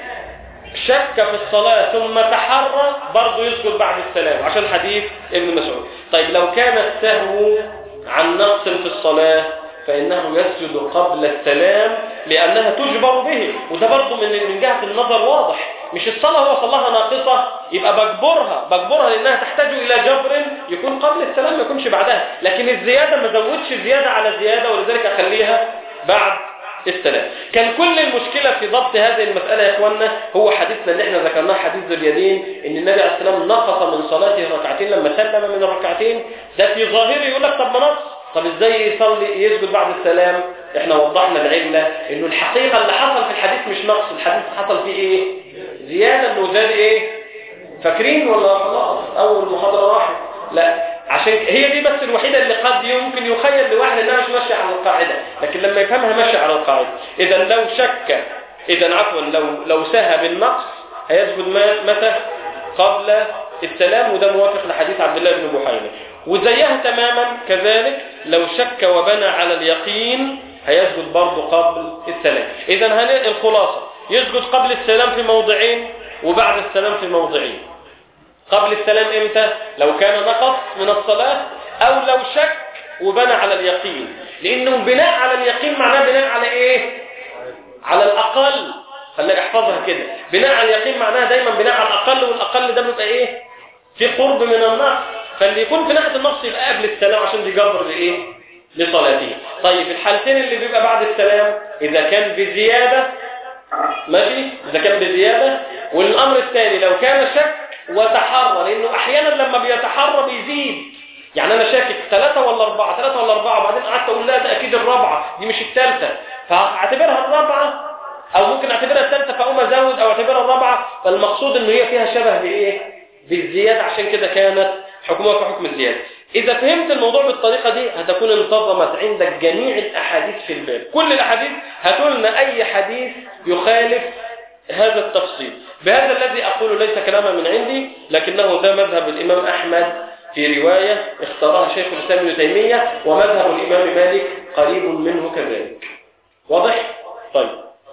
شك في الصلاة ثم تحرى برضه يسجد بعد السلام عشان حديث ابن مسعود. طيب لو كان السهو عن نقص في الصلاة فإنه يسجد قبل السلام لأنها تجبر به، وده برضه من من جهة النظر واضح. مش الصلاة هو صلاها ناقصة يبقى بجبرها بجبرها لأنها تحتاج إلى جبر يكون قبل السلام ما يكونش بعدها، لكن الزيادة ما زودش زيادة على زيادة ولذلك أخليها بعد السلام. كان كل المشكلة في ضبط هذه المسألة يا إخواننا هو حديثنا اللي احنا ذكرناه، حديث ذو اليدين، إن النبي عليه السلام نقص من صلاته ركعتين لما سلم من الركعتين. ده في ظاهره يقول لك طب ما نقص، طب ازاي يصلي يسجد بعد السلام؟ احنا وضحنا العلة انه الحقيقة اللي حصل في الحديث مش نقص، الحديث حصل فيه ايه؟ زيادة، انه زاد ايه؟ فاكرين ولا خلاص اول محاضرة راحت؟ لا، عشان هي دي بس الوحيدة اللي قد يمكن يخيل لواحد انها مش ماشية على القاعدة، لكن لما يفهمها ماشية على القاعدة. اذا لو شك، اذا عفوا لو لو سهى بالنقص هيسجد متى؟ قبل السلام، وده موافق لحديث عبد الله بن بحيرة. وزيها تماما كذلك لو شك وبنى على اليقين هيسجد برضه قبل السلام. اذا هنقل الخلاصة، يسجد قبل السلام في موضعين وبعد السلام في موضعين. قبل السلام امتى؟ لو كان نقص من الصلاة او لو شك وبنى على اليقين، لانه بناء على اليقين معناه بناء على ايه؟ على الاقل. خليك احفظها كده، بناء على اليقين معناها دايما بناء على الاقل، والاقل ده بيبقى ايه؟ في قرب من النقص، فاللي يكون في ناحية النقص يبقى قبل السلام عشان دي جبر لايه؟ لصلاته. طيب الحالتين اللي بيبقى بعد السلام اذا كان بزيادة ماشي، اذا كان بزيادة. والامر الثاني لو كان شك وتحرى، لانه احيانا لما بيتحرى بيزيد، يعني انا شاكك ثلاثة ولا اربعة ثلاثة ولا اربعة وبعدين قعدت اقول لا ده اكيد الرابعة دي مش الثالثة، فاعتبرها الرابعة او ممكن اعتبرها الثالثة فاقوم ازود او اعتبرها الرابعة. فالمقصود انه هي فيها شبه بايه؟ بالزيادة، عشان كده كانت حكمها في حكم الزيادة. إذا فهمت الموضوع بالطريقة دي هتكون انتظمت عندك جميع الأحاديث في الباب. كل الأحاديث هتقولنا أي حديث يخالف هذا التفصيل. بهذا الذي أقول ليس كلاما من عندي، لكنه ده مذهب الإمام أحمد في رواية اختارها شيخ الإسلام ابن تيمية، ومذهب الإمام مالك قريب منه كذلك. واضح؟ طيب،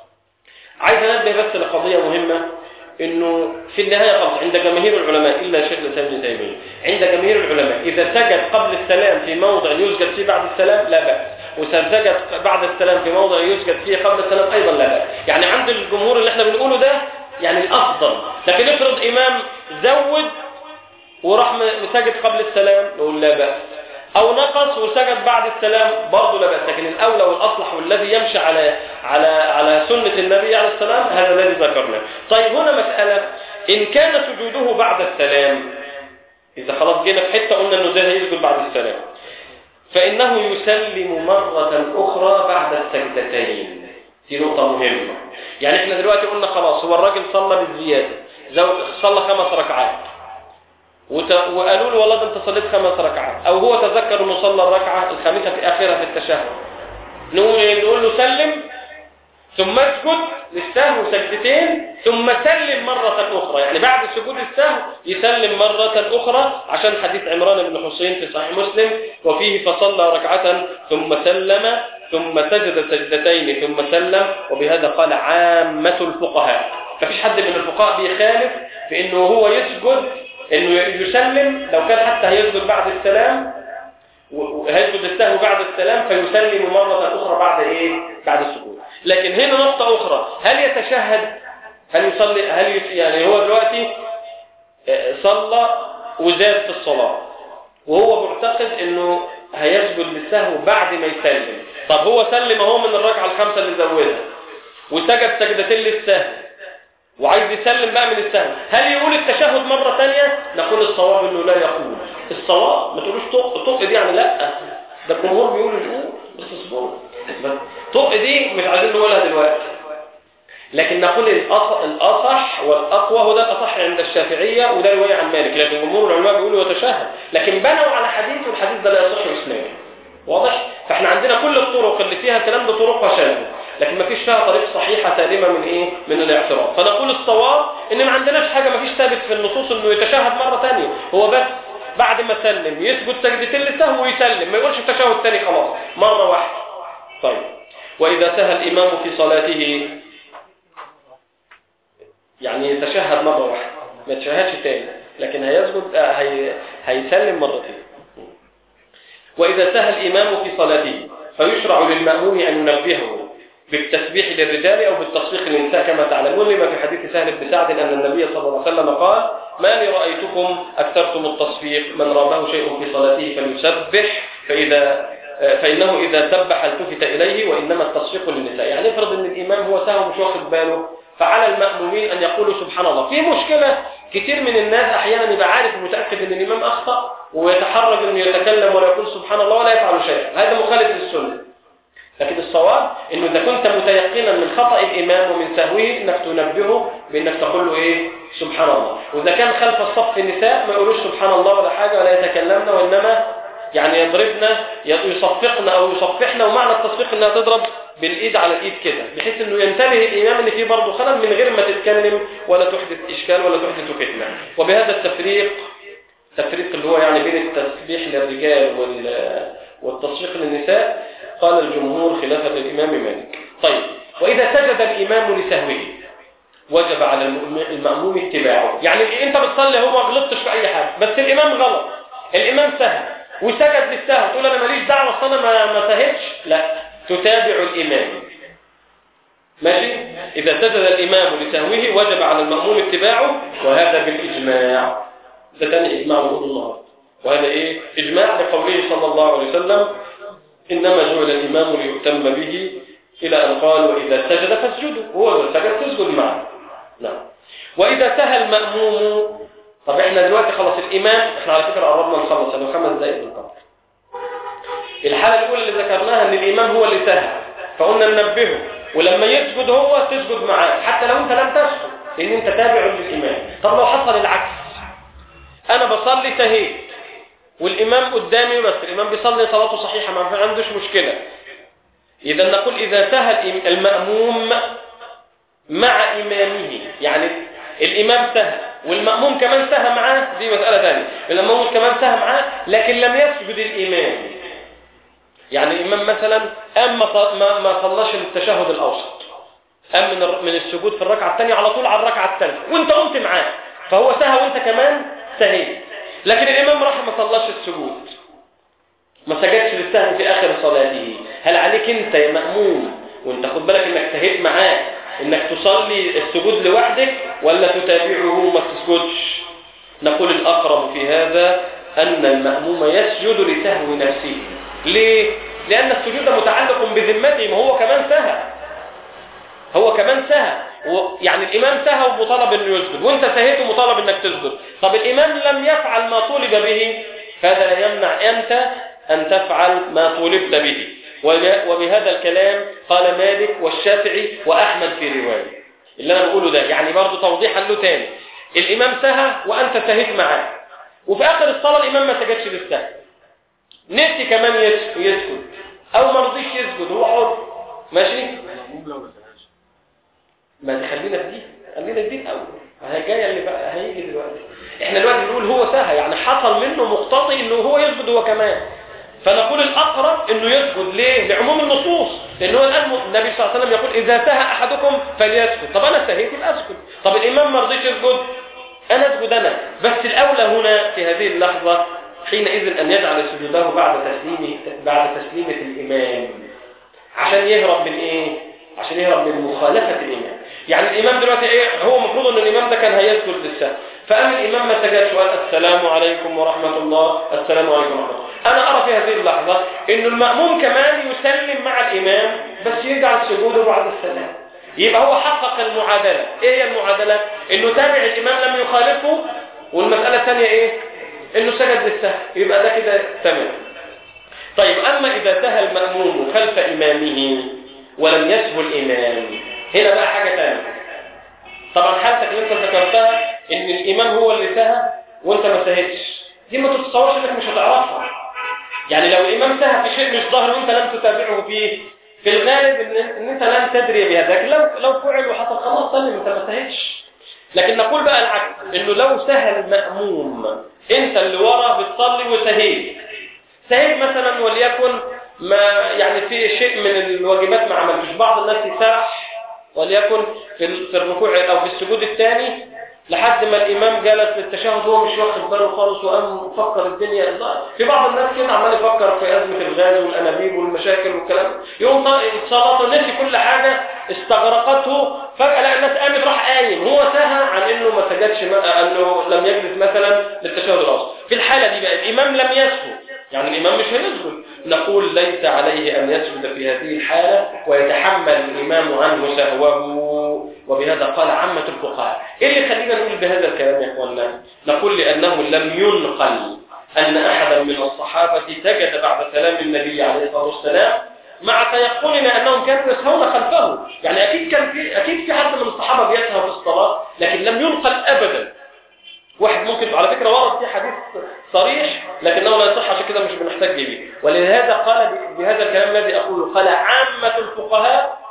عايز أنبه بس لقضية مهمة، انه في النهاية خلص عند جماهير العلماء الا شيخ الاسلام ابن تيمية، عند جماهير العلماء اذا سجد قبل السلام في موضع يسجد فيه بعد السلام لا بأس، وسجد بعد السلام في موضع يسجد فيه قبل السلام ايضا لا بأس. يعني عند الجمهور اللي احنا بنقوله ده يعني الافضل. لكن افرض امام زود وراح مسجد قبل السلام نقول لا بأس، او نقص وسجد بعد السلام برضه لا بأس، لكن الاولى والاصلح والذي يمشي على على على سنة النبي عليه السلام هذا الذي ذكرناه. طيب هنا مسألة، ان كان سجوده بعد السلام، اذا خلاص جينا في حته قلنا انه ده هيسجد بعد السلام، فانه يسلم مرة اخرى بعد السجدتين. دي نقطة مهمة. يعني احنا دلوقتي قلنا خلاص هو الراجل صلى بالزيادة، صلى خمس ركعات وقالوا له والله ده انت صليت خمس ركعات، او هو تذكر انه صلى الركعه الخامسه في اخرها في التشهد، نقول نقول له سلم ثم اسجد للسهو سجدتين ثم سلم مرة أخرى، يعني بعد سجود السهو يسلم مرة أخرى، عشان حديث عمران بن حسين في صحيح مسلم وفيه فصلى ركعة ثم سلم ثم سجد سجدتين ثم سلم. وبهذا قال عامة الفقهاء، مفيش حد من الفقهاء بيخالف في انه هو يسجد انه يسلم، لو كان حتى هيسجد بعد السلام وهيسجد السهو بعد السلام فيسلم مرة أخرى بعد ايه؟ بعد السجود. لكن هنا نقطة أخرى، هل يتشهد؟ هل يصلي؟ هل يس... يعني هو دلوقتي صلى وزاد في الصلاة وهو معتقد انه هيسجد للسهو بعد ما يسلم. طب هو سلم اهو من الركعة الخامسة اللي زودها وسجد سجدتين للسهو وعايز يسلم بقى من السهو، هل يقول التشهد مرة ثانية؟ نقول الصواب انه لا يقول. الصواب ما تقولوش طق طق دي يعني لا، ده الجمهور بيقول يقول بس اصبروا، طق دي مش عايزين نقولها دلوقتي. لكن نقول الأصح والأقوى، هو ده الأصح عند الشافعية وده رواية عن مالك، لكن جمهور العلماء بيقولوا يتشهد، لكن بنوا على حديث والحديث ده لا يصح إسناده. واضح؟ فاحنا عندنا كل الطرق اللي فيها كلام ده طرق وشاذة، لكن ما فيش فيها طريق صحيحة سالمة من ايه؟ من الاعتراض. فنقول الصواب ان ما عندناش حاجة، ما فيش ثابت في النصوص انه يتشهد مرة ثانية، هو بس بعد ما سلم يسجد سجدتين للسهو ويسلم، ما يقولش التشهد ثاني خلاص مرة واحدة. طيب، وإذا سهى الإمام في صلاته يعني يتشهد مرة واحدة ما يتشهدش تاني، لكن هيسجد هي هيسلم مرتين. وإذا سهى الإمام في صلاته فيشرع للمأموم أن ينبهه بالتسبيح للرجال أو بالتصفيق للنساء كما تعلمون، لما في حديث سهل بن سعد أن النبي صلى الله عليه وسلم قال: ما لي رأيتكم أكثرتم التصفيق، من رابه شيء في صلاته فليسبح فإذا فإنه إذا سبح التفت إليه، وإنما التصفيق للنساء. يعني افرض أن الإمام هو سهو مش واخد باله، فعلى المأمومين أن يقولوا سبحان الله. في مشكلة كتير من الناس أحيانا يبقى عارف ومتأكد أن الإمام أخطأ ويتحرج أنه يتكلم ولا يقول سبحان الله ولا يفعل شيء، هذا مخالف للسنة. لكن الصواب أنه إذا كنت متيقنا من خطأ الإمام ومن سهوه أنك تنبهه بأنك تقول له إيه؟ سبحان الله. وإذا كان خلف الصف النساء ما يقولوش سبحان الله ولا حاجة ولا يتكلمنا، وإنما يعني يضربنا يصفقنا أو يصفحنا، ومعنى التصفيق أنها تضرب بالإيد على الإيد كده، بحيث أنه ينتبه الإمام أن فيه برضه خلل من غير ما تتكلم ولا تحدث إشكال ولا تحدث فتنة. وبهذا التفريق التفريق اللي هو يعني بين التسبيح للرجال والتصفيق للنساء قال الجمهور خلافة الإمام مالك. طيب، وإذا سجد الإمام لسهوه وجب على المأموم اتباعه. يعني أنت بتصلي هو ما غلطتش في أي حاجة، بس الإمام غلط، الإمام سهل وسجد للسهو، تقول أنا ماليش دعوة أصل أنا ما ما سهلش؟ لا، تتابع الإمام. ماشي؟ إذا سجد الإمام لسهوه وجب على المأموم اتباعه، وهذا بالإجماع. ده تاني إجماع نقول النهارده، وهذا إيه؟ إجماع لقوله صلى الله عليه وسلم: إنما جعل الإمام ليؤتم به، إلى أن قال: وإذا سجد فاسجدوا، هو سجد تسجد معه. نعم. وإذا سهى المأموم، طب إحنا دلوقتي خلص الإمام، إحنا على فكرة قربنا نخلص إنه خمس دقائق بالضبط. الحالة الأولى اللي ذكرناها إن الإمام هو اللي سهى، فقلنا ننبهه، ولما يسجد هو تسجد معاه حتى لو أنت لم تسجد، لأن أنت تابع للإمام. طب لو حصل العكس، أنا بصلي سهيت والإمام قدامي بس الإمام بيصلي صلاته صحيحة ما في عندوش مشكلة، إذا نقول إذا سهى المأموم مع إمامه، يعني الإمام سهى والمأموم كمان سهى معاه، دي مسألة ثانية، المأموم كمان سهى معاه لكن لم يسجد الإمام. يعني الإمام مثلا قام ما ما صلاش التشهد الأوسط، قام من من السجود في الركعة الثانية على طول على الركعة الثالثة وأنت قمت معاه، فهو سهى وأنت كمان سهيت، لكن الإمام راح ما صلاش السجود، ما سجدش للسهو في آخر صلاته. هل عليك أنت يا مأموم وأنت خد بالك إنك سهيت معاه إنك تصلي السجود لوحدك ولا تتابعه وما تسجدش؟ نقول الأقرب في هذا أن المأموم يسجد لسهو نفسه. ليه؟ لأن السجود متعلق بذمته، ما هو كمان سهى، هو كمان سهى، يعني الإمام سهى ومطالب أنه يسجد، وأنت سهيت ومطالب أنك تسجد. طب الإمام لم يفعل ما طولب به، هذا لا يمنع أنت أن تفعل ما طولبت به. وبهذا الكلام قال مالك والشافعي وأحمد في رواية. اللي أنا بقوله ده يعني برضو توضيحا له تاني، الإمام سهى وأنت سهيت معاه، وفي آخر الصلاة الإمام ما سجدش للسهو، نفسي كمان يسجد أو ما رضيش يسجد، هو حر. ماشي؟ ما خلينا في دي، خلينا في دي الاول، هي جايه اللي بقى هيجي دلوقتي. احنا دلوقتي بنقول هو سهى، يعني حصل منه مقتضي انه هو يسجد هو كمان، فنقول الاقرب انه يسجد. ليه؟ لعموم النصوص، لانه الان النبي صلى الله عليه وسلم يقول اذا سهى احدكم فليسجد. طب انا سهيت يبقى اسجد، طب الامام ما رضيش يسجد، انا اسجد انا. بس الاولى هنا في هذه اللحظه حينئذ ان يجعل سجوده بعد تسليمه بعد تسليمه الامام، عشان يهرب من ايه؟ عشان يهرب من مخالفه الامام. يعني الامام دلوقتي ايه؟ هو المفروض ان الامام ده كان هيسجد للسهو، فقام الامام ما سجدش وقال السلام عليكم ورحمه الله، السلام عليكم ورحمه الله. انا ارى في هذه اللحظه انه المأموم كمان يسلم مع الامام، بس يجعل سجوده بعد السلام. يبقى هو حقق المعادله. ايه هي المعادله؟ انه تابع الامام لم يخالفه، والمساله الثانيه ايه؟ انه سجد للسهو، يبقى ده كده تمام. طيب اما اذا سهى المأموم خلف امامه ولم يسهو الامام، هنا بقى حاجه ثانيه. طبعا حالتك اللي انت ذكرتها ان الامام هو اللي سهى وانت ما سهيتش، دي ما تتصورش انك مش هتعرفها. يعني لو الامام سهى في شيء مش ظاهر وانت لم تتابعه فيه، في الغالب ان, إن انت لن تدري بهذا، لكن لو لو فعل وحصل خلاص سلم، انت ما سهيتش. لكن نقول بقى العكس، انه لو سهى المأموم، انت اللي ورا بتصلي وسهيت، سهيت مثلا وليكن ما يعني في شيء من الواجبات ما عملتش، بعض الناس يسرح وليكن في في الركوع او في السجود الثاني لحد ما الامام جلس للتشهد هو مش واخد باله خالص وقام مفكر الدنيا. في بعض الناس كده عمال يفكر في ازمه الغاز والانابيب والمشاكل والكلام، يقوم صلاته نسي كل حاجه استغرقته، فجاه لقى الناس قامت راح قايم، هو سهى عن انه ما سجدش، انه لم يجلس مثلا للتشهد الاوسط. في الحاله دي بقى الامام لم يسهو، يعني الامام مش هيسجد، نقول ليس عليه ان يسجد في هذه الحاله ويتحمل الامام عنه سهوه. وبهذا قال عامة الفقهاء. ايه اللي خلينا نقول بهذا الكلام يا اخواننا؟ نقول لانه لم ينقل ان احدا من الصحابه سجد بعد سلام النبي عليه الصلاه والسلام، مع تيقننا انهم كانوا يسهون خلفه. يعني اكيد كان في اكيد في حد من الصحابه بيسهو في الصلاه، لكن لم ينقل ابدا. واحد ممكن على فكره ورد في حديث صريح لكنه لا يصح، عشان كده مش بنحتاج به. ولهذا قال بهذا الكلام الذي اقوله، قال عامه الفقهاء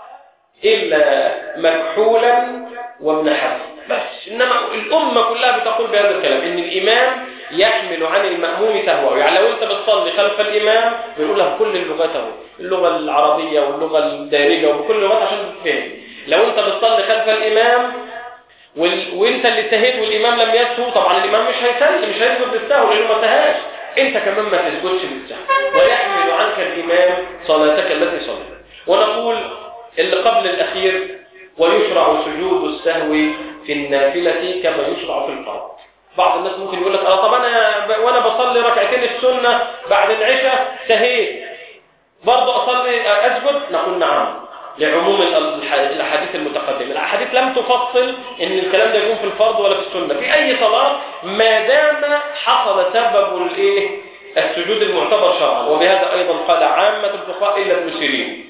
إلا مكحولا وابن حزم بس، إنما الأمة كلها بتقول بهذا الكلام، إن الإمام يحمل عن المأموم سهوه. يعني لو أنت بتصلي خلف الإمام بيقول لك كل اللغات اهو، اللغة العربية واللغة الدارجة وبكل اللغات عشان تفهم. لو أنت بتصلي خلف الإمام وال... وأنت اللي سهيت والإمام لم يسهو، طبعا الإمام مش هيسهل مش هيسجد للسهو لأنه ما سهاش، أنت كمان ما تسجدش للسهو، ويحمل عنك الإمام صلاتك التي صليت. ونقول اللي قبل الأخير ويشرع سجود السهو في النافلة كما يشرع في الفرض. بعض الناس ممكن يقول لك اه طب انا ب... وانا بصلي ركعتين السنة بعد العشاء سهيت برضه اصلي اسجد؟ نقول نعم، لعموم الاحاديث المتقدمة. الاحاديث لم تفصل ان الكلام ده يكون في الفرض ولا في السنة، في اي صلاة ما دام حصل سبب الايه السجود المعتبر شرعا. وبهذا ايضا قال عامة الفقهاء الا ابن سيرين.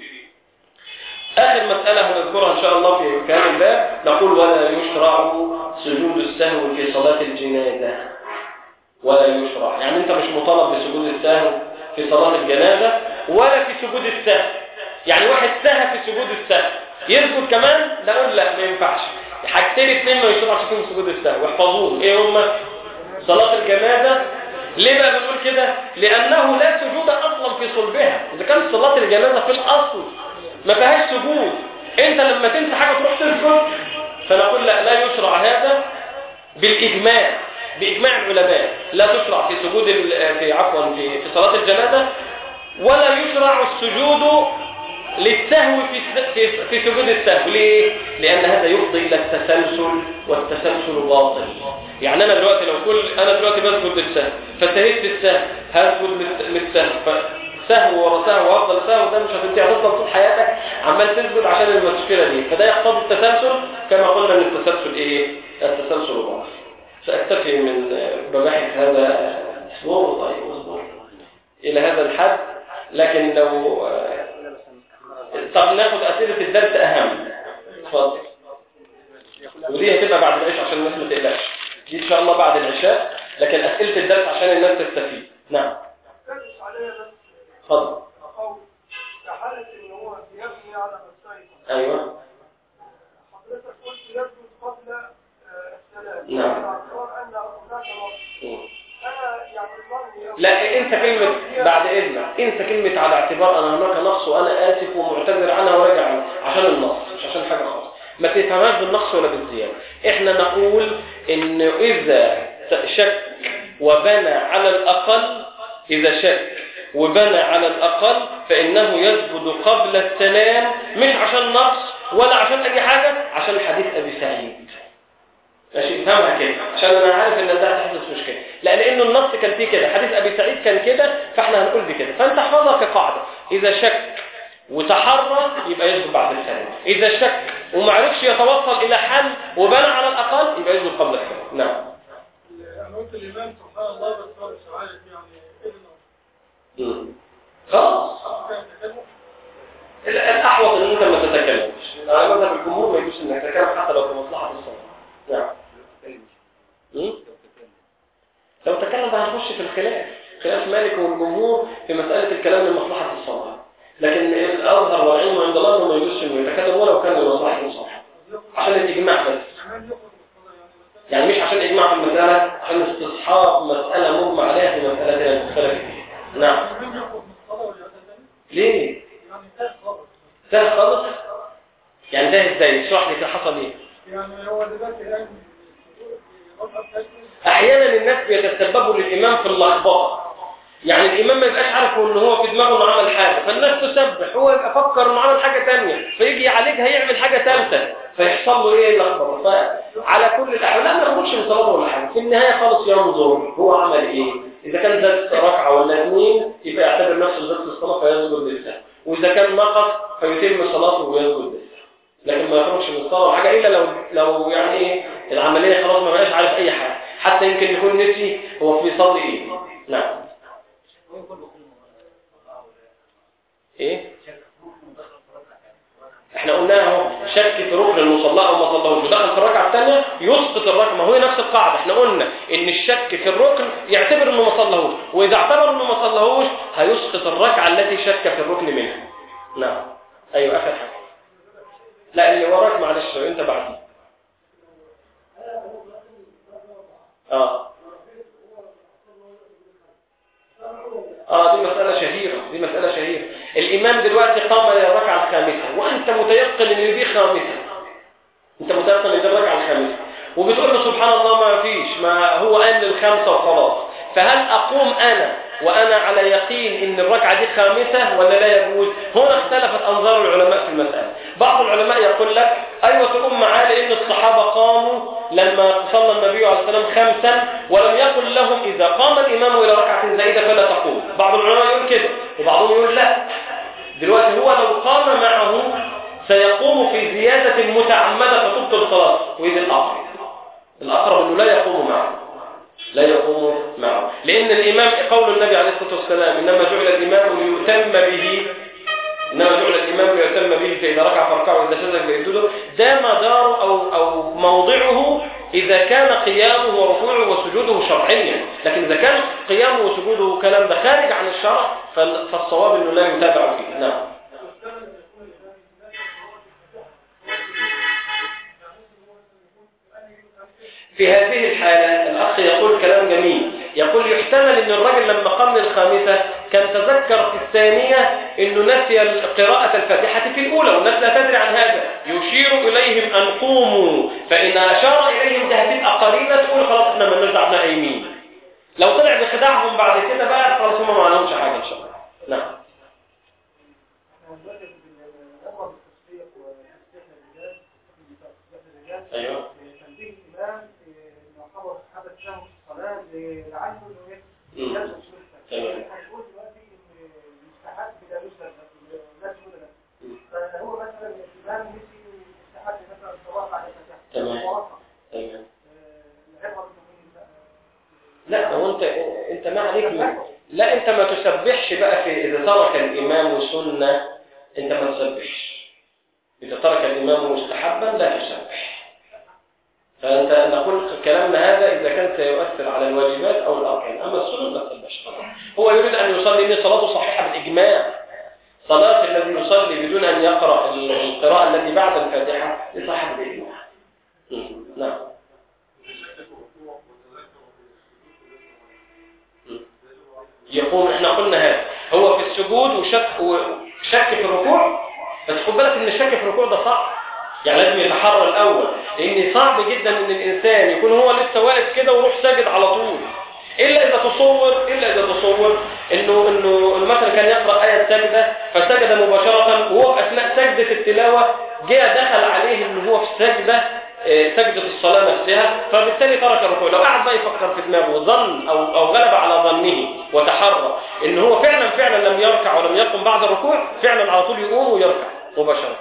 آخر مسألة هنذكرها إن شاء الله في هذا الباب، نقول ولا يشرع سجود السهو في صلاة الجنازة. ولا يشرع يعني أنت مش مطالب بسجود السهو في صلاة الجنازة ولا في سجود السهو. يعني واحد سهى في سجود السهو يسجد كمان؟ نقول لا ما ينفعش. حاجتين اثنين ما يشرعش فيهم سجود السهو، واحفظوهم ايه هما؟ صلاة الجنازة. ليه بقى بنقول كده؟ لأنه لا سجود أصلا في صلبها. إذا كانت صلاة الجنازة في الأصل ما فيهاش سجود، انت لما تنسى حاجه تروح تسجد، فنقول لا لا يشرع هذا بالاجماع، باجماع العلماء لا تشرع في سجود في عفوا في في صلاه الجنازه، ولا يشرع السجود للسهو في في في سجود السهو. ليه؟ لان هذا يفضي الى التسلسل، والتسلسل باطل. يعني انا دلوقتي لو كل انا دلوقتي بسجد للسهو فسهيت في السهو هسجد للسهو، سهو ورا سهو وافضل سهو، ده مش هتنتهي، هتفضل طول حياتك عمال تسجد عشان المشكله دي. فده يقتضي التسلسل كما قلنا ان التسلسل ايه؟ التسلسل باطل. ساكتفي من مباحث هذا الاسبوع. طيب اصبر الى هذا الحد، لكن لو طب ناخد اسئله الدرس اهم. اتفضل. ودي هتبقى بعد العشاء عشان الناس ما تقلقش، دي ان شاء الله بعد العشاء، لكن اسئله الدرس عشان الناس تستفيد. نعم اتفضل. في حالة ان هو يبني على مسائل. ايوه. حضرتك نعم. لا انسى كلمة بعد اذنك، انسى كلمة على اعتبار انا هناك نقص وانا اسف ومعتذر عنها وراجع عنها عشان النقص مش عشان حاجة خاصة. ما تفهمهاش بالنقص ولا بالزيادة. احنا نقول ان اذا شك وبنى على الاقل، اذا شك وبنى على الاقل فانه يسجد قبل السلام، مش عشان نقص ولا عشان اي حاجة، عشان حديث ابي سعيد. ماشي افهمها كده عشان انا عارف ان ده هتحدث مشكله، لا لانه النص كان فيه كده، حديث ابي سعيد كان كده، فاحنا هنقول بكده. فانت احفظها كقاعده، اذا شك وتحرى يبقى يسجد بعد السلام، اذا شك وما عرفش يتوصل الى حل وبنى على الاقل يبقى يسجد قبل السلام. نعم. انا قلت الامام سبحان الله بس هو مش عارف يعني ايه. امم خلاص الاحوط ان انت ما تتكلمش. على مذهب الجمهور ما يجوز انك تتكلم حتى لو في مصلحه الصلاه. نعم. لو تكلم ده هنخش في الخلاف، خلاف مالك والجمهور في مسألة الكلام لمصلحة الصلاة، لكن الأظهر والعلم عند الله انه ما يجوزش انه يتكلم ولو كان لمصلحة الصلاة عشان الإجماع بس، يعني مش عشان إجماع في المسألة، عشان استصحاب مسألة مجمع عليها في مسألة مختلفة فيها. نعم. ليه؟ سهل خالص؟ يعني ده ازاي؟ اشرح لي كده حصل ايه؟ يعني هو دلوقتي يعني احيانا الناس بيتسببوا للامام في اللخبطه، يعني الامام ما يبقاش عارف ان هو في دماغه انه عمل حاجه، فالناس تسبح، هو يبقى فكر انه عمل حاجه ثانيه، فيجي يعالجها يعمل حاجه ثالثه، فيحصل له ايه اللخبطه. فعلى كل الاحوال لا ما ياخدش من صلاته ولا حاجه، في النهايه خالص ينظر هو عمل ايه، اذا كان زاد ركعه ولا اثنين يبقى يعتبر نفسه زاد الصلاه فيسجد لله، واذا كان نقص فيتم صلاته ويسجد لله، لكن ما يخرجش من الصلاه ولا حاجه الا لو لو يعني ايه العمليه خلاص ما بقاش عارف اي حاجه، حتى يمكن يكون نسي هو في صلي ايه. نعم. ايه احنا قلنا اهو شك في ركن المصلى او ما صلاهوش ودخل في الركعه الثانيه يسقط الركعه، ما هو نفس القاعده، احنا قلنا ان الشك في الركن يعتبر انه ما صلاهوش، واذا اعتبر انه ما صلاهوش هيسقط الركعه التي شك في الركن منها. نعم. ايوه اخر حاجه. لا اللي وراك معلش انت بعدي. اه اه دي مسألة شهيرة، دي مسألة شهيرة. الإمام دلوقتي قام إلى الركعة الخامسة وأنت متيقن إن دي خامسة، أنت متيقن إن دي الركعة الخامسة، وبتقول له سبحان الله ما فيش، ما هو قال للخمسة وخلاص، فهل أقوم أنا وأنا على يقين إن الركعة دي خامسة ولا لا يجوز؟ هنا اختلفت أنظار العلماء في المسألة. بعض العلماء يقول لك أيوة تقوم معاه لأن الصحابة قاموا لما صلى النبي عليه السلام خمسا ولم يقل لهم إذا قام الإمام إلى ركعة زائدة فلا تقوم. بعض العلماء يقول كده وبعضهم يقول لا، دلوقتي هو لو قام معه سيقوم في زيادة متعمدة فتبطل الصلاة، وإذا الأقرب الأقرب أنه لا يقوم معه، لا يقوم معه، لأن الإمام قول النبي عليه الصلاة والسلام إنما جعل الإمام ليتم به، إنما جعل الإمام ليتم به فإذا ركع فاركعوا وإذا سجد فاسجدوا، ده مدار أو أو موضعه إذا كان قيامه وركوعه وسجوده شرعيا، لكن إذا كان قيامه وسجوده كلام ده خارج عن الشرع فالصواب إنه لا يتابع فيه. نعم. في هذه الحالة الأخ يقول كلام جميل، يقول يحتمل أن الرجل لما قام للخامسة كان تذكر في الثانية أنه نسي قراءة الفاتحة في الأولى والناس لا تدري عن هذا، يشير إليهم أن قوموا، فإن أشار إليهم ده هتبقى قرينة تقول خلاص احنا ما نرجعنا أيمين، لو طلع بخداعهم بعد كده بقى خلاص هم ما عليهمش حاجة إن شاء الله. نعم. أيوه. لعله انه يلزم سلسله هنقول دلوقتي ان المستحب ده يسلم الناس كلها، فهو مثلا الامام نسي المستحب مثلا الصلاه بعد الفتح تمام تمام. لا هو انت انت ما عليك من... لا انت ما تسبحش بقى في اذا ترك الامام سنه، انت ما تسبحش، اذا ترك الامام مستحبا لا تسبح، فأنت نقول كلامنا هذا إذا كان سيؤثر على الواجبات أو الأركان، أما السنن لا تلبش. هو يريد أن يصلي إن صلاته صحيحة بالإجماع، صلاة الذي يصلي بدون أن يقرأ القراءة التي بعد الفاتحة لصحيحة بالإجماع. نعم. يقوم. احنا قلنا هذا هو في السجود وشك وشك في الركوع، بس خد بالك ان الشك في الركوع ده صعب، يعني لازم يتحرى الاول، لان صعب جدا ان الانسان يكون هو لسه واقف كده ويروح ساجد على طول، الا اذا تصور الا اذا تصور انه انه مثلا كان يقرا ايه سجده فسجد مباشره، وهو في اثناء سجده التلاوه جاء دخل عليه ان هو في سجده سجده الصلاه نفسها، فبالتالي ترك الركوع. لو قعد بقى يفكر في دماغه وظن او او غلب على ظنه وتحرى ان هو فعلا فعلا لم يركع ولم يقم بعد الركوع، فعلا على طول يقوم ويركع مباشره.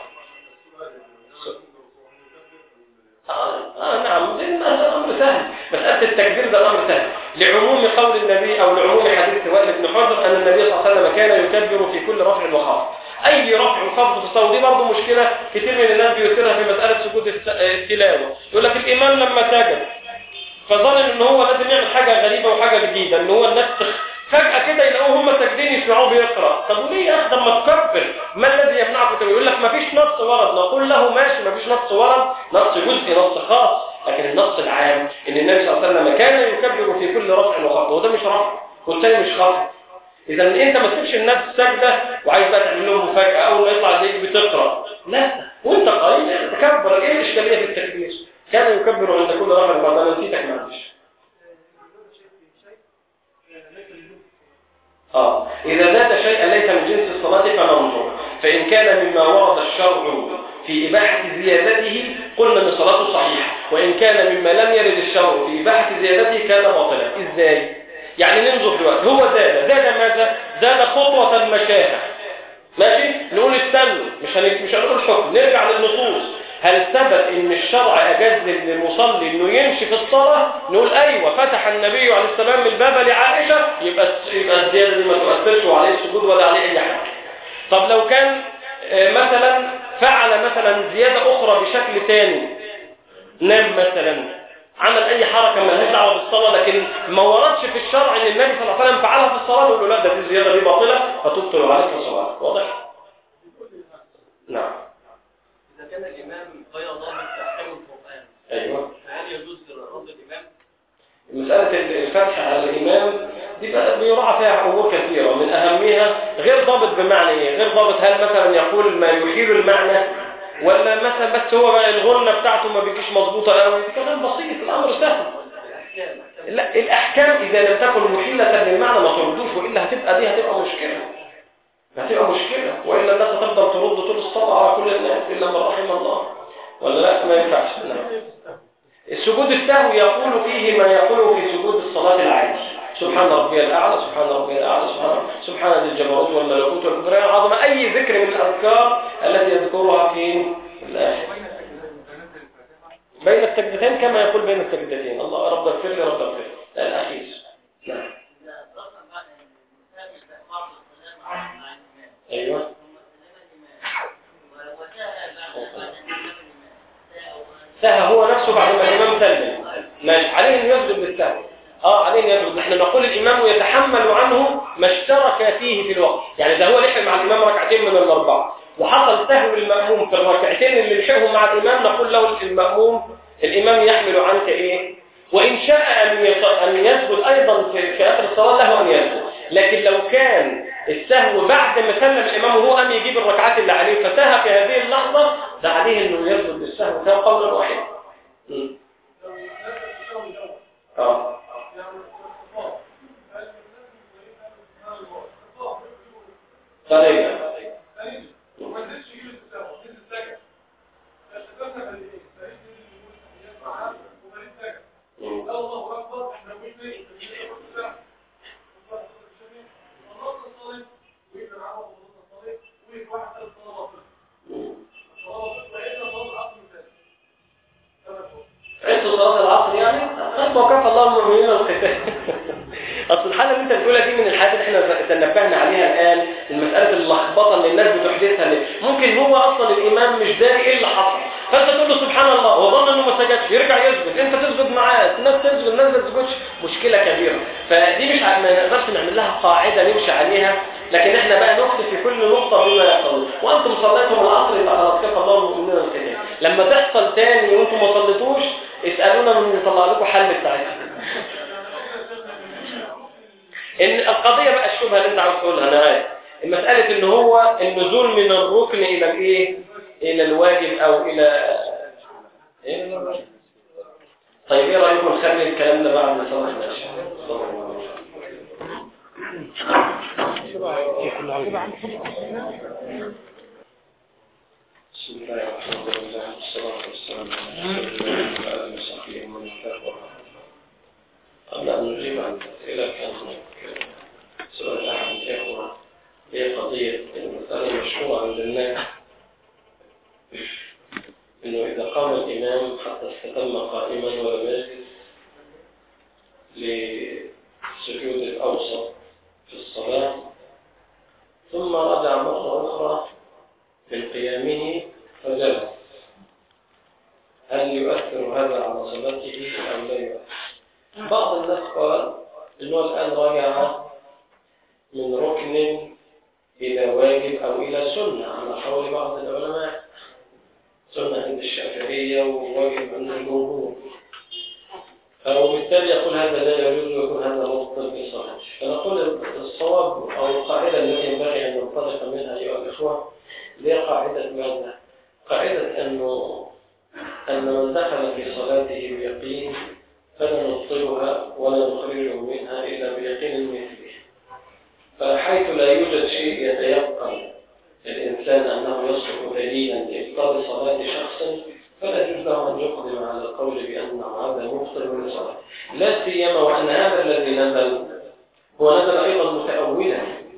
آه, آه نعم، لأن هذا أمر سهل، مسألة التكبير ده أمر سهل لعموم قول النبي أو لعموم حديث وائل بن حجر أن النبي صلى الله عليه وسلم كان يكبر في كل رفع وخفض. أي رفع وخفض في الصلاة، دي برضه مشكلة كتير من الناس بيثيرها في مسألة سجود التلاوة، يقول لك الإمام لما سجد فظن إن هو لازم يعمل حاجة غريبة وحاجة جديدة، إن هو الناس فجأة كده يلاقوه هم ساجدين يسمعوه بيقرأ. طب وليه يا أخي لما تكبر؟ ما الذي يمنعك؟ يقول لك ما فيش نص ورد، نقول له ماشي، ما فيش نص ورد، نص جزئي نص خاص، لكن النص العام ان النبي صلى الله عليه وسلم كان يكبر في كل رفع وخفض، وده مش رفع والثاني مش خفض. اذا انت ما تسيبش الناس سجده وعايز بقى تعمل لهم مفاجاه اول ما يطلع عليك بتقرا، لا، وانت قايم تكبر. ايه الاشكاليه في التكبير؟ كان يكبر عند كل رفع وخفض. انا نسيتك معلش. آه. إذا زاد شيئا ليس من جنس الصلاة فننظر، فإن كان مما ورد الشرع في إباحة زيادته قلنا أن صلاته صحيحة، وإن كان مما لم يرد الشرع في إباحة زيادته كان باطلا. إزاي؟ يعني ننظر دلوقتي، هو زاد زاد ماذا؟ زاد خطوة مشاها، ماشي؟ نقول استنوا، مش هن... مش هنقول حكم، نرجع للنصوص. هل ثبت ان الشرع اجاز للمصلي انه يمشي في الصلاه؟ نقول ايوه، فتح النبي عليه السلام الباب لعائشه، يبقى يبقى الزياده دي ما تؤثرش وعليه السجود ولا عليه اي حاجه. طب لو كان مثلا فعل مثلا زياده اخرى بشكل ثاني، نام مثلا، عمل اي حركه مالهاش دعوه بالصلاه، لكن ما وردش في الشرع ان النبي صلى الله عليه وسلم فعلها في الصلاه، نقول له لا، ده دي الزياده دي باطله فتبطل عليك الصلاه. واضح؟ نعم. إذا كان الإمام غير ضابط أحكام القرآن، أيوة، فهل يجوز رد الإمام؟ مسألة الفتح على الإمام دي بقى بيراعى فيها أمور كثيرة، من أهمها غير ضابط بمعنى إيه؟ غير ضابط هل مثلا يقول ما يحيل المعنى، ولا مثلا بس هو بقى الغنة بتاعته ما بيجيش مظبوطة قوي، دي كلام بسيط، الأمر سهل. لا، الأحكام إذا لم تكن محيلة للمعنى ما تردوش، وإلا هتبقى دي هتبقى مشكلة، هتبقى مشكلة، وإلا الناس هتفضل ترد طول الصلاة على كل الناس إلا من رحم الله، ولا لا؟ ما ينفعش. السجود السهو يقول فيه ما يقوله في سجود الصلاة العادي، سبحان ربي الأعلى، سبحان ربي الأعلى، سبحان سبحان ذي الجبروت والملكوت والكبرياء العظمة، أي ذكر من الأذكار التي يذكرها في الآخر بين السجدتين، كما يقول بين السجدتين، الله رب اغفر لي رب اغفر لي الأخير. نعم. أيوة. سهى هو نفسه بعد ما الإمام سلم، ماشي، عليه أن يسجد بالسهو. اه عليه أن يسجد. نحن نقول الإمام يتحمل عنه ما اشترك فيه في الوقت، يعني إذا هو لحق مع الإمام ركعتين من الأربعة وحصل سهو المأموم في الركعتين اللي لحقهم مع الإمام، نقول له المأموم الإمام يحمل عنك إيه؟ وإن شاء أن يسجد أيضا في آخر الصلاة له أن يسجد، لكن لو كان السهو بعد ما سلم الإمام وهو أم يجيب الركعات اللي عليه فسهى في هذه اللحظة، ده عليه أنه يسجد بالسهو، كان قولا واحدا. اه طيب الله أكبر، احنا مش عدت صلاة العصر يعني قد وكفى الله المؤمنين القتال. اصل الحالة اللي انت بتقولها دي من الحاجات اللي احنا تنبهنا عليها الان، المسألة اللخبطة اللي الناس بتحدثها ليه. ممكن هو اصلا الامام مش داري ايه اللي حصل، فانت تقول له سبحان الله، هو ظن انه ما سجدش، يرجع يسجد، انت تسجد معاه، الناس تسجد، الناس ما تسجدش، مشكلة كبيرة. فدي مش ما نقدرش نعمل لها قاعدة نمشي عليها، لكن احنا بقى نخطي في كل نقطة بما يحصل. وانتم صليتم العصر يبقى خلاص كفى الله المؤمنين القتال. لما تحصل تاني وانتم ما صليتوش اسالونا من يطلع لكم حل بتاعتها. ان القضيه بقى الشبهه اللي انت عاوز تقولها انا عارف المساله ان هو النزول من الركن الى الايه الى الواجب او الى ايه. طيب ايه رايكم نخلي الكلام ده بعد صلاه العشاء؟ بسم الله الرحمن الرحيم والصلاه والسلام على رسول الله وعلى اله وصحبه ومن والاه. قبل ان نجيب عن الاسئله كان هناك سؤال احد الاخوه هي قضيه المساله المشهوره عند الناس انه اذا قام الامام حتى استتم قائما ولم يجلس للسجود الاوسط في الصلاه ثم رجع مره اخرى من قيامه فجلس، هل يؤثر هذا على صلاته أم لا يؤثر؟ بعض الناس قال إنه الآن رجع من ركن إلى واجب أو إلى سنة على قول بعض العلماء، سنة عند الشافعية وواجب عند الجمهور، وبالتالي يقول هذا لا يجوز ويكون هذا مبطل في صلاته. فنقول الصواب أو القاعدة التي ينبغي أن ننطلق منها أيها الإخوة هي قاعدة ماذا؟ قاعدة أنه أن من دخل في صلاته بيقين فلا نبطلها ولا نخرجه منها إلا بيقين مثله. فحيث لا يوجد شيء يتيقن الإنسان أنه يصبح دليلا لإبطال صلاة شخص فلا يجوز له أن يقدم على القول بأنه هذا مبطل من صلاته، لا سيما وأن هذا الذي نزل هو نزل أيضا متأولا.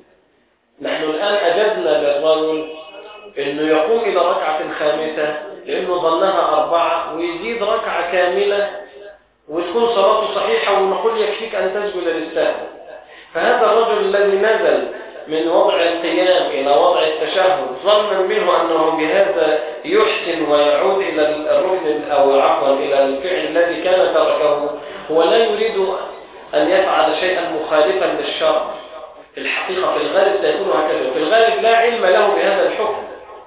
نحن الآن أجبنا للرجل إنه يقوم إلى ركعة خامسة لأنه ظنها أربعة ويزيد ركعة كاملة وتكون صلاته صحيحة ونقول يكفيك أن تسجد للسهو. فهذا الرجل الذي نزل من وضع القيام إلى وضع التشهد ظنا منه أنه بهذا يحسن ويعود إلى الركن أو عفوا إلى الفعل الذي كان تركه، هو لا يريد أن يفعل شيئا مخالفا للشرع. في الحقيقة في الغالب سيكون هكذا، في الغالب لا علم له بهذا الحكم،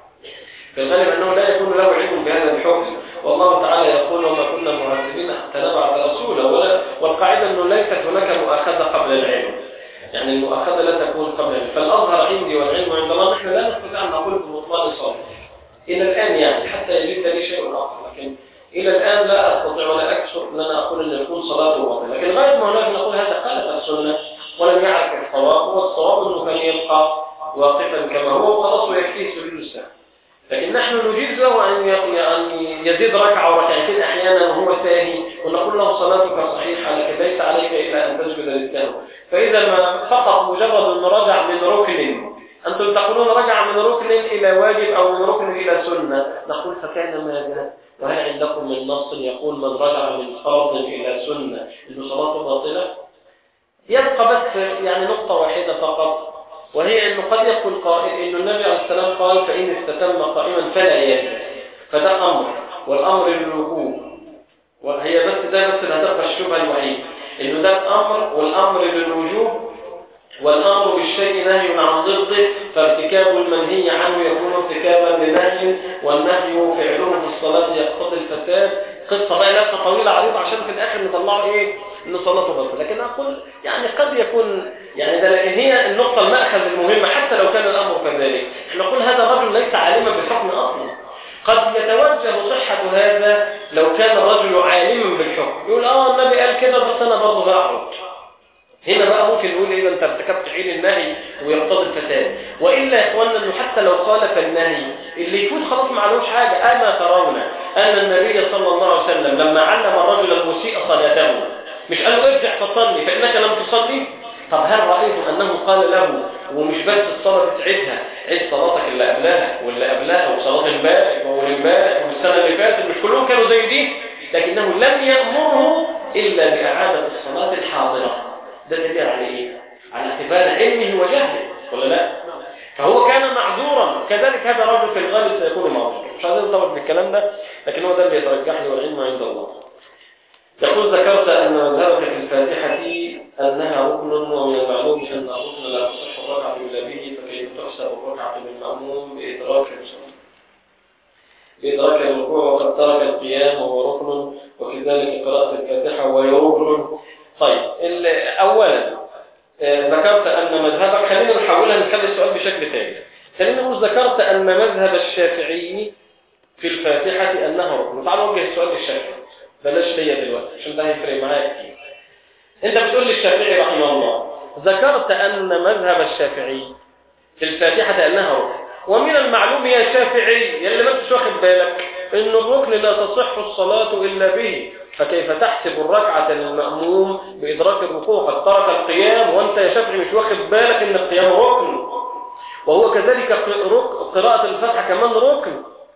في الغالب أنه لا يكون له علم بهذا الحكم، والله تعالى يقول وما كنا معذبين حتى نبعث رسولا، ولا والقاعدة أنه ليست هناك مؤاخذة قبل العلم، يعني المؤاخذة لا تكون قبل العلم. فالأظهر عندي والعلم عند الله نحن لا نستطيع أن نقول بمطلق صالح إلى الآن، يعني حتى يجد لي شيء آخر، لكن إلى الآن لا أستطيع ولا أكثر أن أنا أقول أن يكون صلاته باطلة. لكن غاية ما هناك نقول هذا خالف السنة ولم يعرف الصواب، والصواب أنه كان يبقى واقفا كما هو وخلاص ويكفيه سجود السهو. لكن نحن نجيز له أن يزيد ركعة وركعتين أحيانا وهو ساهي ونقول له صلاتك صحيحة لكن ليس عليك إلا أن تسجد للسهو. فإذا ما فقط مجرد أن رجع من ركن، أنتم تقولون رجع من ركن إلى واجب أو من ركن إلى سنة، نقول فكان ماذا؟ وهل عندكم من نص يقول من رجع من فرض إلى سنة إنه صلاته باطلة؟ يبقى بس يعني نقطة واحدة فقط، وهي أنه قد يقول قائل إنه النبي عليه السلام قال فإن استتم قائما فلا يجلس، فده أمر والأمر للوقوف، وهي بس ده بس اللي هتبقى الشبهة الوحيدة إنه ده الأمر والأمر للوجوب، والأمر بالشيء نهي عن ضده، فارتكاب المنهي عنه يكون ارتكابا لنهي، والنهي فعله في الصلاة يقتضي الفساد. قصة بقى لفة طويلة عريضة عشان في الآخر نطلعه إيه؟ إن صلاته باطلة. لكن أقول يعني قد يكون يعني ده لكن هي النقطة المأخذ المهمة حتى لو كان الأمر كذلك. نقول هذا الرجل ليس عالما بالحكم أصلا، قد يتوجه صحة هذا لو كان الرجل عالما بالحكم، يقول آه النبي قال كده بس أنا برضه بقعد. هنا بقى ممكن نقول إذا أنت ارتكبت عين النهي ويقتضي الفساد. وإلا يا إخواننا أنه حتى لو خالف النهي اللي يفوت خلاص ما عليهوش حاجة. أما ترون أن النبي صلى الله عليه وسلم لما علم الرجل المسيء صلاته مش قال له ارجع فصلي فإنك لم تصلي؟ طب هل رأيتم أنه قال له ومش بس الصلاة بتعيدها، عيد صلاتك اللي قبلها واللي قبلها وصلاة امبارح والامبارح والسنة اللي فاتت، مش كلهم كانوا زي دي؟ لكنه لم يأمره إلا بإعادة الصلاة الحاضرة. ده دليل على ايه؟ على اعتبار علمه وجهله ولا لا؟ فهو كان معذورا، كذلك هذا الرجل في الغالب سيكون معذورا. مش عايزين نطول بالكلام ده، لكن هو ده اللي يترجح لي والعلم عند الله. يقول ذكرت أن مذهبك في الفاتحة أنها ركن، ومن المعلوم أن الركن لا تصح الركعة إلا به، فكيف تحسب الركعة بالمأموم بإدراك بإدراك الركوع وقد ترك القيام وهو ركن، وكذلك قراءة الفاتحة وهي ركن. طيب أولا بشكل تاني. خلينا نقول ذكرت أن مذهب الشافعي في الفاتحة أنها ركن. تعال نوجه السؤال للشافعي، بلاش ليا دلوقتي عشان ده هيفرق معايا كتير. أنت بتقول للشافعي رحمه الله ذكرت أن مذهب الشافعي في الفاتحة أنها ركن، ومن المعلوم يا شافعي يلي ما انتش واخد بالك إن الركن لا تصح الصلاة إلا به، فكيف تحسب الركعة للمأموم بإدراك الركوع قد ترك القيام، وأنت يا شافعي مش واخد بالك إن القيام ركن، وهو كذلك قراءة الفاتحة كمان ركن.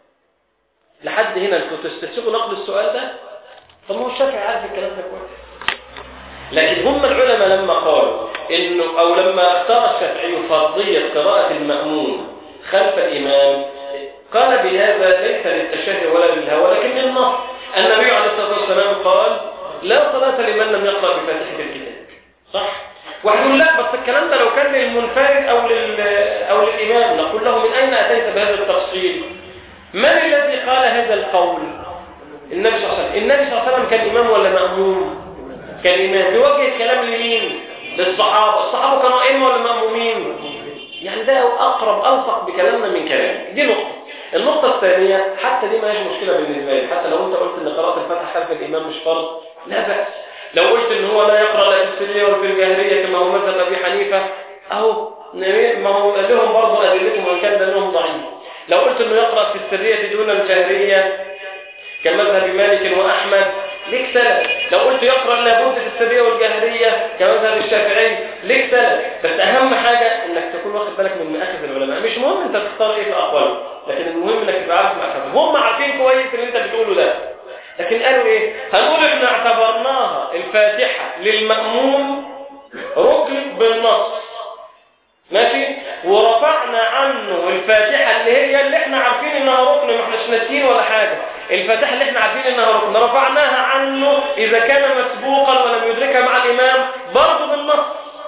لحد هنا انتوا تستسيغوا نقل السؤال ده؟ طب هو الشافعي عارف الكلام ده كويس، لكن هم العلماء لما قالوا انه او لما اختار الشافعي فرضية قراءة المأموم خلف الإمام قال بهذا ليس للتشهي ولا للهوى ولكن للنص. النبي عليه الصلاة والسلام قال لا صلاة لمن لم يقرأ بفاتحة الكتاب، صح؟ واحد يقول لا بس الكلام ده لو كان للمنفرد او لل او للإمام، نقول له من اين اتيت بهذا التفصيل؟ من الذي قال هذا القول؟ النبي صلى الله عليه وسلم. النبي صلى الله عليه وسلم كان إمام ولا مأموم؟ كان إمام. بيوجه الكلام لمين؟ للصحابة. الصحابة كانوا أئمة ولا مأمومين؟ يعني ده أقرب ألصق بكلامنا من كلام. دي نقطة. النقطة الثانية حتى دي ما هيش مشكلة بالنسبة لي، حتى لو أنت قلت إن قراءة الفاتحة خلف الإمام مش فرض لا بأس. لو قلت إن هو لا يقرأ لا في السرية ولا في الجاهرية كما هو مذهب أبي حنيفة، أهو ما هو لهم برضه أدلتهم وإن كان دليلهم ضعيف. لو قلت إنه يقرأ في السرية دون الجاهرية كمذهب مالك وأحمد ليك سلف. لو قلت يقرأ لابد في السرية والجاهرية كمذهب الشافعي ليك سلف. بس أهم حاجة إنك تكون واخد بالك من مآخذ العلماء. مش مهم أنت تختار إيه في أقوالهم، لكن المهم إنك تبقى عارف مآخذهم. هم عارفين كويس اللي أنت بتقوله ده، لكن قالوا إيه؟ هنقول إحنا اعتبرناها الفاتحة للمأموم ركن بالنص، ماشي، ورفعنا عنه الفاتحة اللي هي اللي احنا عارفين انها ركن، ما احناش ناسيين ولا حاجة. الفاتحة اللي احنا عارفين انها ركن رفعناها عنه اذا كان مسبوقا ولم يدركها مع الامام برضه بالنص،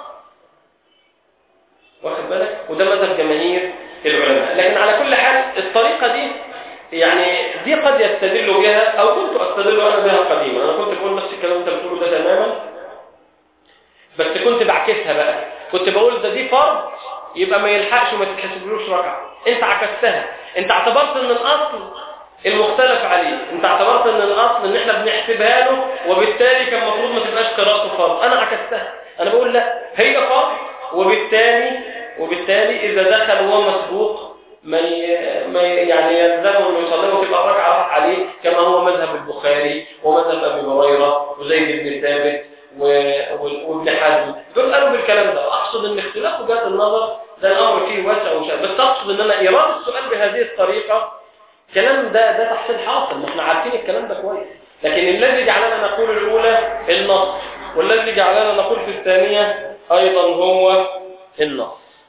واخد بالك؟ وده مذهب جماهير العلماء. لكن على كل حال الطريقة دي يعني دي قد يستدل بها او كنت استدل انا بها قديما. انا كنت بقول نفس الكلام انت بتقوله ده تماما، بس كنت بعكسها بقى. كنت بقول ده دي فرض يبقى ما يلحقش وما تتحسبلوش ركعه. انت عكستها، انت اعتبرت ان الاصل المختلف عليه، انت اعتبرت ان الاصل ان احنا بنحسبها له وبالتالي كان المفروض ما تبقاش قراءته فرض. انا عكستها، انا بقول لا هي فرض، وبالتالي وبالتالي اذا دخل وهو مسبوق ما ما يعني يلزمه انه يصلي وتبقى الركعه راحت عليه، كما هو مذهب البخاري ومذهب ابي هريره وزيد بن ثابت وابن حزم. دول قالوا بالكلام ده. اقصد ان اختلاف وجهات النظر ده الامر فيه واسع وشاء، بس اقصد ان انا ايراد السؤال بهذه الطريقه الكلام ده ده تحصيل حاصل، ما احنا عارفين الكلام ده كويس. لكن الذي جعلنا نقول الاولى النص، والذي جعلنا نقول في الثانيه ايضا هو النص.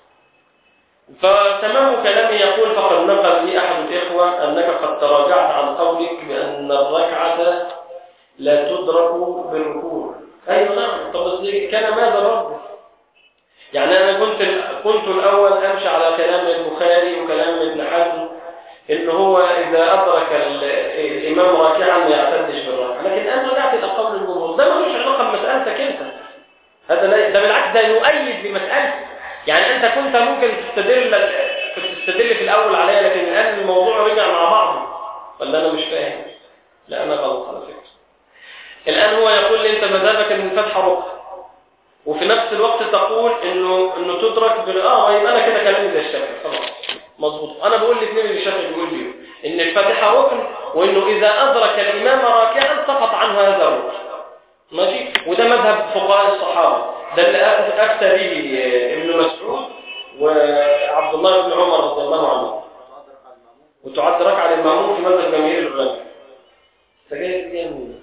فتمام كلامي يقول فقد نقل لي احد الاخوه انك قد تراجعت عن قولك بان الركعه لا تدرك بالركوع. ايوه نعم. طب كان ماذا الرد؟ يعني انا كنت كنت الاول امشي على كلام البخاري وكلام ابن حزم ان هو اذا ادرك الامام راكعا ما يعتدش بالركعه، لكن انا رجعت الى قول الجمهور. ده ملوش علاقه بمسالتك انت، هذا لا، ده بالعكس ده يؤيد بمسالتك. يعني انت كنت ممكن تستدل تستدل في الاول عليها، لكن الان الموضوع رجع مع بعضه، ولا انا مش فاهم؟ لا انا غلط على فكره. الآن هو يقول لي أنت مذهبك أن الفتحة ركن، وفي نفس الوقت تقول إنه إنه تدرك بال آه يبقى أنا كده كلامي زي الشافعي خلاص مظبوط. أنا بقول الاثنين اللي الشافعي بيقول لي إن الفتحة ركن، وإنه إذا أدرك الإمام راكعا سقط عنه هذا الركن، ماشي. وده مذهب فقهاء الصحابة، ده اللي أفتى به ابن مسعود وعبد الله بن عمر رضي الله عنه، وتعد ركعة للمأموم في مذهب جماهير العلماء. سجاير دي مين؟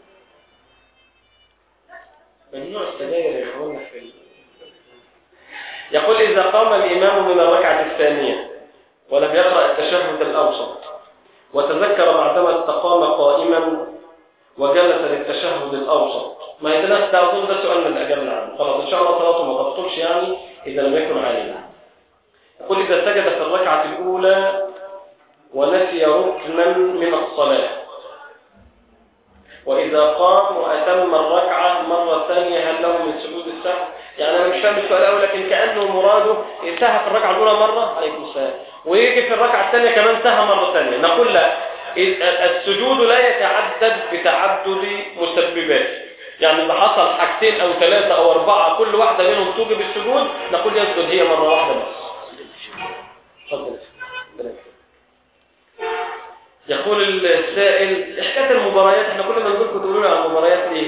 ممنوع السجاير يا اخوانا في ال... يقول إذا قام الإمام من الركعة الثانية ولم يقرأ التشهد الأوسط وتذكر بعدما استقام قائما وجلس للتشهد الأوسط، ما يتناسب ده أظن ده سؤال من أجابنا عنه، خلاص إن شاء الله صلاته ما تبطلش يعني إذا لم يكن عالما. يقول إذا سجد في الركعة الأولى ونسي ركنا من الصلاة وإذا قام وأتم الركعة مرة ثانية هل له من سجود السهو؟ يعني انا مش فاهم السؤال قوي، لكن كانه مراده سهى في الركعه الاولى مره عليكم السلام، ويجي في الركعه الثانيه كمان سهى مره ثانيه. نقول لا، السجود لا يتعدد بتعدد مسبباته، يعني إذا حصل حاجتين أو ثلاثة أو أربعة كل واحدة منهم توجب السجود نقول يسجد هي مرة واحدة بس. تفضل. يقول السائل حكاية المباريات، احنا كل ما نقولكم تقولون عن المباريات ليه؟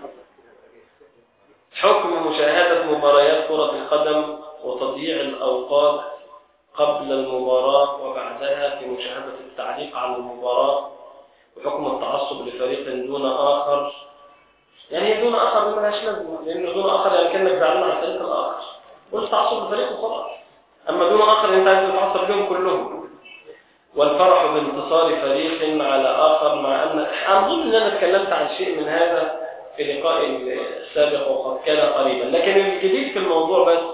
حكم مشاهدة مباريات كرة القدم وتضييع الأوقات قبل المباراة وبعدها في مشاهدة التعليق على المباراة، وحكم التعصب لفريق دون آخر. يعني دون آخر ما لهاش لازمة، لأنه دون آخر يعني كأنك زعلان على الفريق الآخر، قلت تعصب لفريق وخلاص. أما دون آخر أنت عايز تتعصب لهم كلهم. والفرح بانتصار فريق على آخر، مع أن أظن أن أنا اتكلمت عن شيء من هذا في لقاء السابق وقد كان قريبا، لكن الجديد في الموضوع بس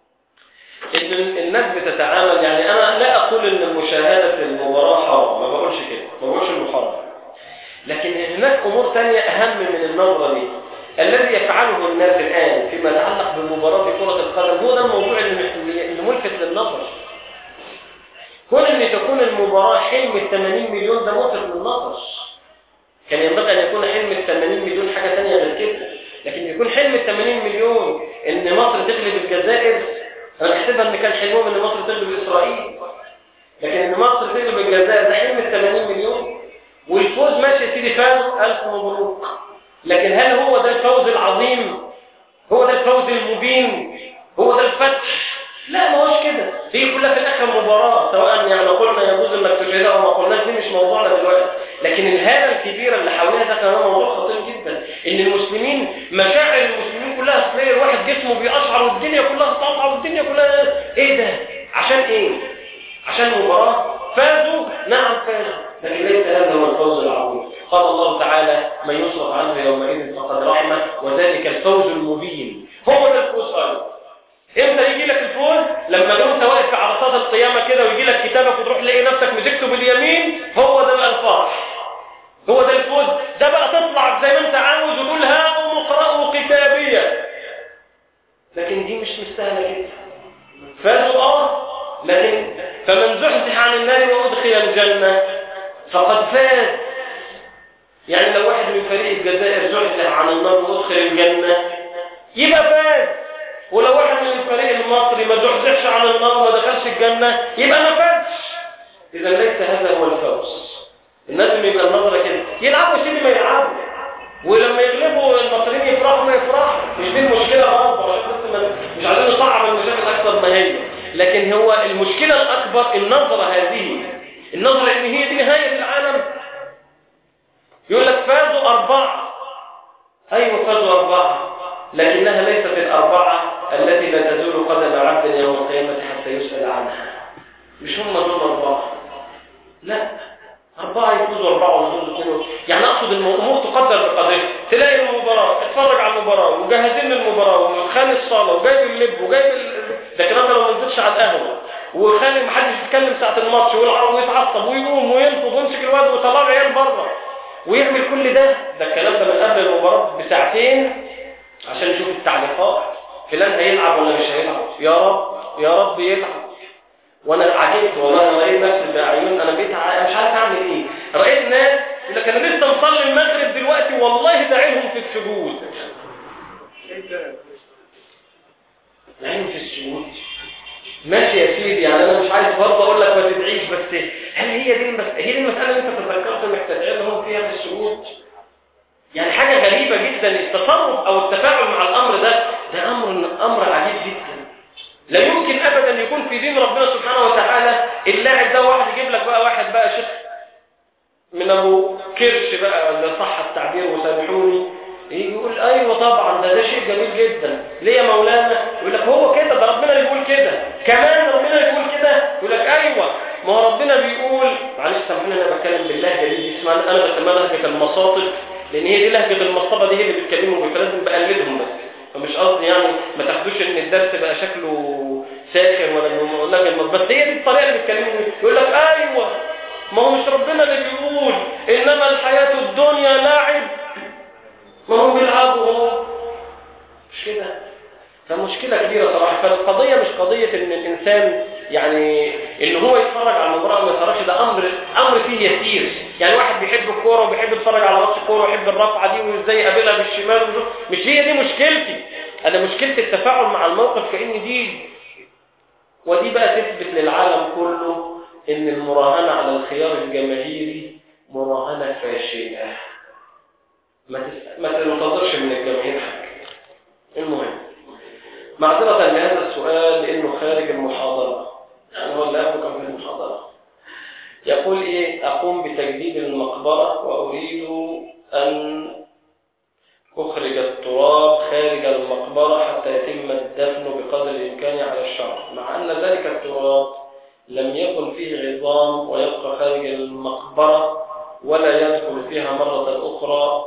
إن الناس بتتعامل. يعني أنا لا أقول إن مشاهدة المباراة حرام، ما بقولش كده، ما بقولش إنه حرام، لكن هناك أمور ثانية أهم من النظرة دي. الذي يفعله الناس الآن فيما يتعلق بالمباراة في كرة القدم هو ده الموضوع اللي ملفت للنظر. كون أن تكون المباراة حلم الثمانين مليون ده ملفت للنظر. كان ينبغي أن يكون حلم الثمانين مليون حاجة ثانية غير كده، لكن يكون حلم الثمانين مليون إن مصر تغلب الجزائر. أنا بحسبها إن كان حلمهم إن مصر تغلب إسرائيل، لكن إن مصر تغلب الجزائر ده حلم الثمانين مليون. والفوز ماشي يا سيدي، فاز ألف مبروك، لكن هل هو ده الفوز العظيم؟ هو ده الفوز المبين؟ هو ده الفتح؟ لا، ما هوش كده. دي كلها في الآخر مباراة، سواء يعني قلنا يجوز انك تشاهدها او ما قلناش، دي مش موضوعنا دلوقتي. لكن الهالة الكبيرة اللي حواليها ده كمان موضوع خطير جدا، ان المسلمين مشاعر المسلمين كلها اصليه، الواحد جسمه بيقشعر والدنيا كلها تقطع والدنيا كلها ايه ده؟ عشان ايه؟ عشان مباراة فازوا؟ نعم فازوا، لكن ليس هذا هو الفوز العظيم. قال الله تعالى: من يصرف عنه يومئذ فقد رحمه وذلك الفوز المبين. هو ده الفوز ايضا. امتى يجي لك الفوز؟ لما انت واقف في عرصات القيامه كده ويجي لك كتابك وتروح تلاقي نفسك مسكته باليمين، هو ده بقى الفرح، هو ده الفوز. ده بقى تطلع زي ما انت عاوز وتقول هاؤم اقرأوا كتابيه. لكن دي مش مستاهله كده. فازوا اه، لكن فمن زحزح عن النار وادخل الجنه فقد فاز. يعني لو واحد من فريق الجزائر زحزح عن النار وادخل الجنه يبقى فاز، ولو واحد من الفريق المصري ما زحزحش عن النار وما دخلش الجنه يبقى ما فازش. اذا ليس هذا هو الفوز. الناس اللي يبقى النظره كده يلعبوا سيدي ما يلعبوا، ولما يغلبوا المصريين يفرحوا ما يفرحوا، مش دي المشكله برضه، مش عايزين نصعب المشاكل اكثر ما هي. لكن هو المشكله الاكبر النظره هذه، النظره ان هي دي نهايه العالم. يقول لك فازوا اربعه، ايوه فازوا اربعه، لكنها ليست الاربعه التي لا تزول قدم عبد يوم القيامه حتى يسال عنها. مش هم دول اربعه، لا، أربعة يفوزوا أربعة ويفوزوا اثنين. يعني أقصد الأمور تقدر بقدرها. تلاقي المباراة، اتفرج على المباراة وجاهزين للمباراة وخان الصالة وجايب اللب وجايب ال... لكن أنت لو ما نزلتش على القهوة وخالي محدش يتكلم ساعة الماتش ويتعصب ويقوم وينفض ويمسك الواد ويطلع العيال بره ويعمل كل ده، ده الكلام ده من قبل المباراة بساعتين عشان نشوف التعليقات، فلان هيلعب ولا مش هيلعب، يا رب يا رب يلعب. وانا عجبت والله، انا لقيت نفسي بعيون، انا بقيت مش عارف اعمل ايه. رايت ناس يقول لك انا لسه مصلي المغرب دلوقتي والله داعيهم في السجود. داعيهم في السجود ماشي يا سيدي، يعني انا مش عايز برضه اقول لك ما تدعيش، بس هل هي دي المس... هي دي المساله اللي انت تذكرت انك تدعي لهم فيها في السجود؟ يعني حاجه غريبه جدا التصرف او التفاعل مع الامر ده، ده امر امر عجيب جدا. لا يمكن ابدا يكون في دين ربنا سبحانه وتعالى اللاعب ده واحد يجيب لك بقى واحد بقى شيخ من ابو كرش بقى اللي صح التعبير وسامحوني، يجي يقول ايوه طبعا ده ده شيء جميل جدا، ليه يا مولانا؟ يقول لك هو كده، ده ربنا اللي بيقول كده، كمان ربنا اللي بيقول كده. يقول لك ايوه ما هو ربنا بيقول، معلش سامحوني انا بتكلم باللهجه دي، اسمعني انا بسميها لهجه المصاطب، لان هي دي لهجه المصطبه دي، هي اللي بيتكلموا بيها، فلازم بقلدهم بس. فمش قصدي يعني ما تاخدوش ان الدرس بقى شكله ساخر ولا لكن بس هي دي الطريقه اللي بيتكلموا بيها. يقول لك ايوه ما هو مش ربنا اللي بيقول انما الحياه الدنيا لاعب، ما هم بيلعبوا، فمشكلة كبيرة صراحة. فالقضية مش قضية ان الانسان يعني ان هو يتفرج على المباراة وما يتفرجش، ده امر امر فيه يسير. يعني واحد بيحب الكورة وبيحب يتفرج على ماتش الكورة ويحب الرفعة دي وازاي يقابلها بالشمال، مش هي دي مشكلتي. انا مشكلتي التفاعل مع الموقف كأن دي، ودي بقى تثبت للعالم كله ان المراهنة على الخيار الجماهيري مراهنة فاشلة. ما تس... ما تنتظرش من الجماهير حاجة. المهم، معذرة لهذا السؤال لأنه خارج المحاضرة، يعني هو اللي قبله كان في المحاضرة. يقول إيه: أقوم بتجديد المقبرة وأريد أن أخرج التراب خارج المقبرة حتى يتم الدفن بقدر الإمكان على الشرع، مع أن ذلك التراب لم يكن فيه عظام ويبقى خارج المقبرة ولا يدخل فيها مرة أخرى،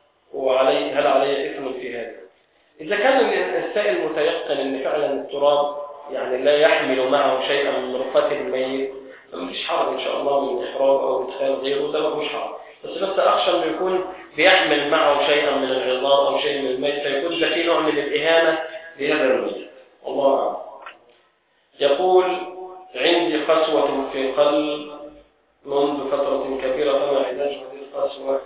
وعلي هل علي إثم في هذا؟ إذا كان السائل متيقن أن فعلا التراب يعني لا يحمل معه شيئا من رفات الميت، فمش حرج إن شاء الله من إخراج أو إدخال غيره، ده مش حرج. بس بس أخشى أنه يكون بيحمل معه شيئا من العظام أو شيء من الميت، فيكون ده فيه نوع من الإهانة لهذا الميت. الله أعلم. يقول: عندي قسوة في قلب منذ فترة كبيرة، فما علاج هذه القسوة؟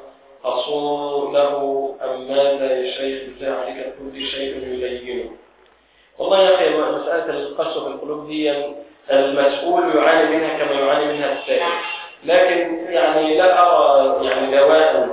أصوم له أم ماذا يا شيخ؟ بالله عليك كل شيء يلينه. والله يا أخي، مسألة القسوة في القلوب دي المسؤول يعاني منها كما يعاني منها السائل، لكن يعني لا أرى يعني دواء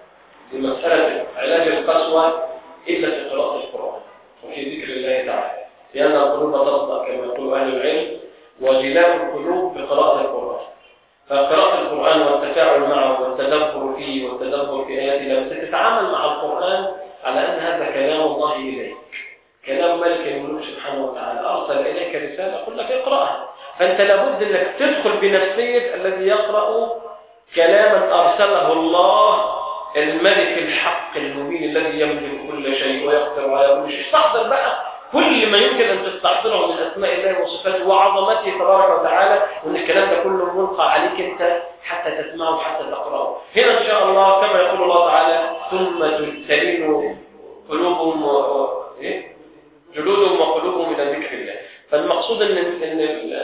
لمسألة علاج القسوة إلا في قراءة القرآن وفي ذكر الله تعالى، لأن القلوب تصدق كما يقول أهل العلم، وجلاء القلوب بقراءة القرآن. فقراءة القرآن والتفاعل معه والتدبر فيه والتدبر في آيات الله، ستتعامل مع القرآن على أن هذا كلام الله إليك، كلام ملك الملوك سبحانه وتعالى، أرسل إليك رسالة يقول لك اقرأها. فأنت لابد أنك تدخل بنفسية الذي يقرأ كلاما أرسله الله الملك الحق المبين الذي يملك كل شيء ويقدر على كل شيء. استحضر بقى كل ما يمكن أن تستحضره من أسماء الله وصفاته وعظمته تبارك وتعالى، وأن الكلام ده كله ملقى عليك أنت حتى تسمعه حتى تقرأه. هنا إن شاء الله كما يقول الله تعالى: ثم تلين قلوبهم و... إيه؟ جلودهم وقلوبهم إلى ذكر الله. فالمقصود أن, إن,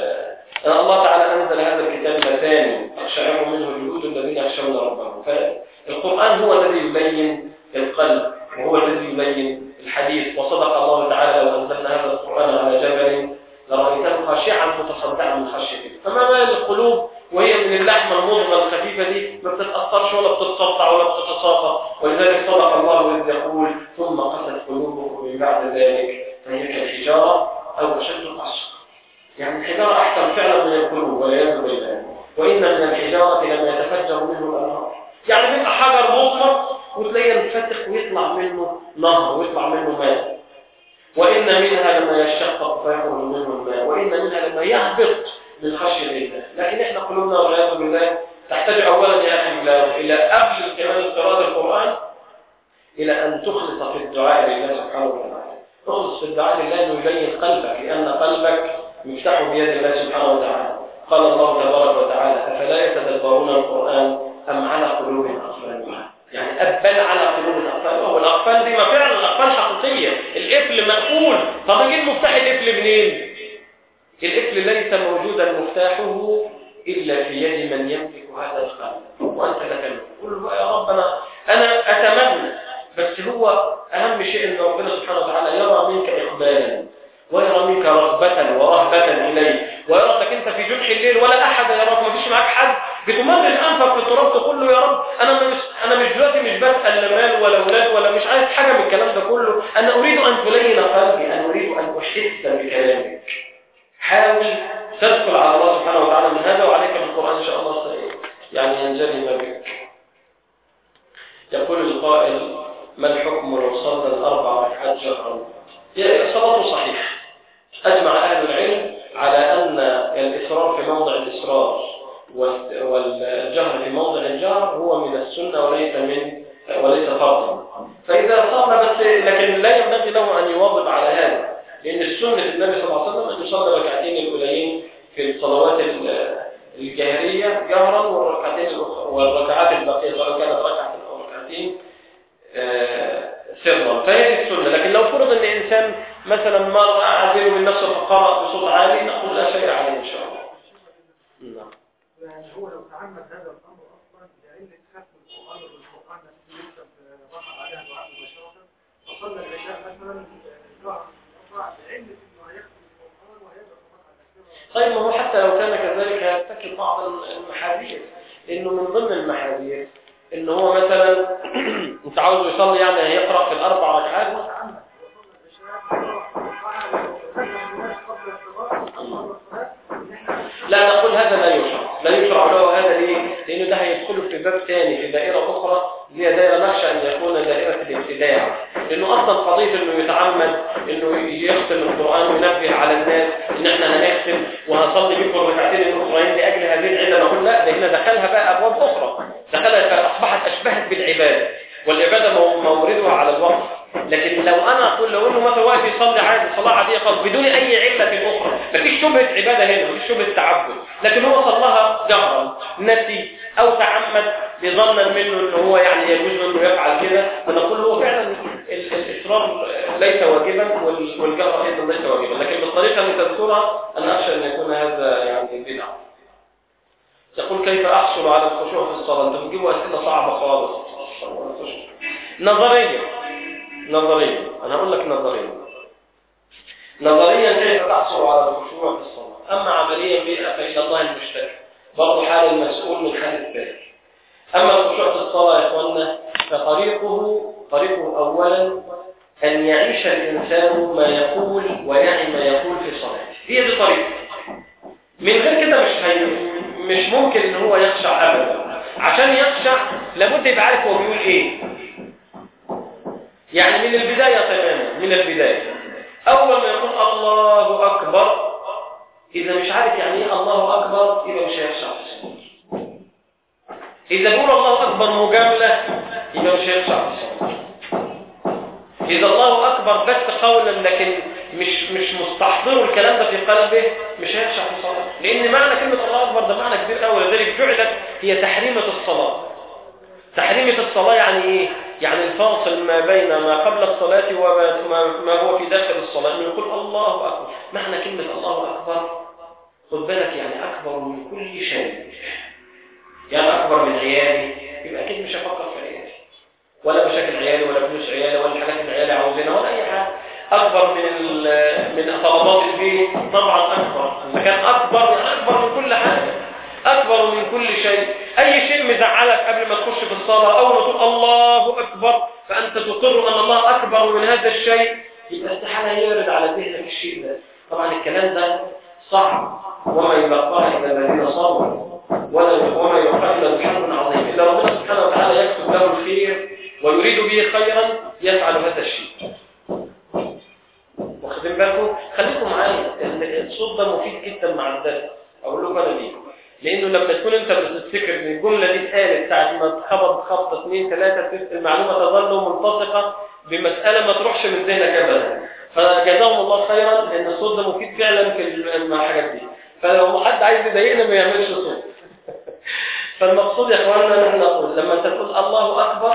أن الله تعالى أنزل هذا الكتاب مثاني أخشعر منه جلود الذين يخشون ربهم. فالقرآن هو الذي يبين القلب وهو الذي يبين الحديث. وصدق الله تعالى: وأنزلنا هذا القرآن على جبل لرأيته خاشعا متصدعا من خشيته. فما بال القلوب وهي من اللحمة المضغة الخفيفة دي ما بتتأثرش ولا بتتصدع ولا بتتصافى. ولذلك صدق الله إذ يقول: ثم قست قلوبكم من بعد ذلك فهي كالحجارة أو أشد قسوة. يعني الحجارة أحكم فعلا من القلوب والعياذ بالله. وإن من الحجارة لما يتفجر منه الأنهار. يعني بيبقى حجر مضمر وتلاقيه ينفتح ويطلع منه نهر ويطلع منه ماء. وإن منها لما يشقق فيخرج منه الماء، وإن منها لما يهبط من خشية الله. لكن إحنا قلوبنا والعياذ بالله تحتاج أولا يا أخي إلى قبل كمان قراءة القرآن إلى أن تخلص في الدعاء لله سبحانه وتعالى. تخلص في الدعاء لله أنه يبين قلبك، لأن قلبك مفتاح بيد الله سبحانه وتعالى. قال الله تبارك وتعالى: أفلا يتدبرون القرآن أم على قلوب أقفالها؟ يعني أبل على قلوب الأقفال. والأقفال دي ما فعلا الأقفال حقيقية. القفل مقفول. طب يجي المفتاح القفل منين؟ القفل ليس موجودا مفتاحه إلا في يد من يملك هذا القلب، وأنت لك قل له: يا رب أنا أنا أتمنى، بس هو أهم شيء أن ربنا سبحانه وتعالى يرى منك إقبالا ويرى منك رغبة ورهبة إليه، ويرى أنك أنت في جنح الليل ولا أحد يراك، ما فيش معك حد، بتمرر أنفك في التراب تقول له: يا رب أنا مش أنا مش دلوقتي مش بسأل لا مال ولا أولاد ولا مش عايز حاجة من الكلام ده كله، أنا أريد أن تلين قلبي، أنا أريد أن أحس بكلامك. حاول تدخل على الله سبحانه وتعالى من هذا، وعليك بالقرآن إن شاء الله يعني ينجلي ما بك. يقول القائل: ما الحكم لو صلى الأربع ركعات جهرا؟ صلاته صحيح. أجمع أهل العلم على أن الإسرار في موضع الإسرار والجهر في موضع الجهر هو من السنة وليس من وليس فرضا. فإذا صلى بس، لكن لا ينبغي له أن يواظب على هذا، لأن السنة النبي صلى الله عليه وسلم أن يصلي ركعتين الأولين في الصلوات الجهرية جهرا، والركعتين والركعات الباقية سواء كانت ركعة أو ركعتين سرا. فهي السنة. لكن لو فرض أن الإنسان مثلا مرة قاعد بينه وبين نفسه فقرأ بصوت عالي، نقول لا شيء عليه إن شاء الله. نعم. يعني هو لو تعمد هذا الأمر أصلا لعلة ختم القرآن والقرآن الذي يكتب رفع عليها دعاء مباشرة، فصلى العشاء مثلا دعاء رفع لعلة إنه هيختم القرآن وهيبقى رفع الأخيرة. طيب ما هو حتى لو كان كذلك هيتكل بعض المحاذير، إنه من ضمن المحاذير إنه هو مثلا أنت عاوز يصلي يعني هيقرأ في الأربع ركعات. لا نقول هذا لا يشرع، لا يشرع له هذا ليه؟ لأنه ده هيدخله في باب ثاني في دائرة أخرى، هي دائرة نخشى أن يكون دائرة الابتداع، لأنه أصلا قضية إنه يتعمد إنه يختم القرآن وينبه على الناس إن إحنا هنختم وهنصلي بكم الركعتين الأخرين لأجل هذه العلة، نقول لا، ده هنا دخلها بقى أبواب أخرى، دخلها فأصبحت أشبهت بالعبادة، والعبادة موردها على الوقت. لكن لو انا اقول لو انه مثلا واقف يصلي عادي صلاه عاديه خالص بدون اي عله اخرى، مفيش شبهه عباده هنا، مفيش شبهه تعبد، لكن هو صلاها جهرا نسي او تعمد بظنا منه ان هو يعني يجوز انه يفعل كده، فنقول هو فعلا الاصرار ليس واجبا والجهر ايضا ليس واجبا، لكن بالطريقه اللي تذكرها انا اخشى ان يكون هذا يعني بدعه. تقول كيف احصل على الخشوع في الصلاه؟ انتم بتجيبوا اسئله صعبه خالص. نظريا نظريا أنا أقول لك نظريا نظريا كيف تحصل على الخشوع في الصلاة، أما عمليا بيئة فإلى الله المشتكى، برضو حال المسؤول من حال الثاني. أما الخشوع في الصلاة يا إخواننا فطريقه طريقه أولا أن يعيش الإنسان ما يقول ويعي ما يقول في صلاته، هي دي طريقه. من غير كده مش هي مش ممكن إن هو يخشع أبدا. عشان يخشع لابد يبقى عارف هو بيقول إيه، يعني من البداية تماما، من البداية أول ما يقول الله أكبر، إذا مش عارف يعني إيه الله أكبر يبقى مش هيخشع في الصلاة. إذا بيقول الله أكبر مجاملة يبقى مش هيخشع في الصلاة. إذا الله أكبر بس قولا لكن مش مش مستحضر الكلام ده في قلبه مش هيخشع في الصلاة، لأن معنى كلمة الله أكبر ده معنى كبير قوي، لذلك جعلت هي تحريمة الصلاة. تحريمة الصلاة يعني إيه؟ يعني الفاصل ما بين ما قبل الصلاة وما هو في داخل الصلاة، إنه يقول الله أكبر. معنى كلمة الله أكبر خد بالك يعني أكبر من كل شيء، يعني أكبر من عيالي، يبقى أكيد مش هفكر في عيالي ولا مشاكل عيالي ولا فلوس عيالي ولا الحاجات اللي عيالي عاوزينها ولا أي حاجة. أكبر من من طلبات البيت طبعا أكبر، إذا كان أكبر يعني أكبر من كل حاجة، أكبر من كل شيء. أي شيء مزعلك قبل ما تخش في الصلاة أول ما تقول الله أكبر فأنت تقر أن الله أكبر من هذا الشيء، يبقى استحالة يرد على ذهنك الشيء ده. طبعا الكلام ده صعب، وما يبقى إلا الذين صبروا وما يبقى إلا بحرب عظيم، إلا ربنا سبحانه وتعالى يكتب له الخير ويريد به خيرا يفعل هذا الشيء. واخدين بالكم؟ خليكم معايا، الصوت ده مفيد جدا مع الدرس، أقول لكم أنا ليه؟ لأنه لما تكون أنت بتفتكر إن الجملة دي اتقالت ساعة ما تخبط خبطة اثنين ثلاثة المعلومة تظل ملتصقة بمسألة ما تروحش من ذهنك أبدا. فجزاهم الله خيرا لأن الصوت ده مفيد فعلا في الحاجات دي، فلو حد عايز يضايقنا ما يعملش صوت. فالمقصود يا إخواننا نحن نقول لما أنت تقول الله أكبر،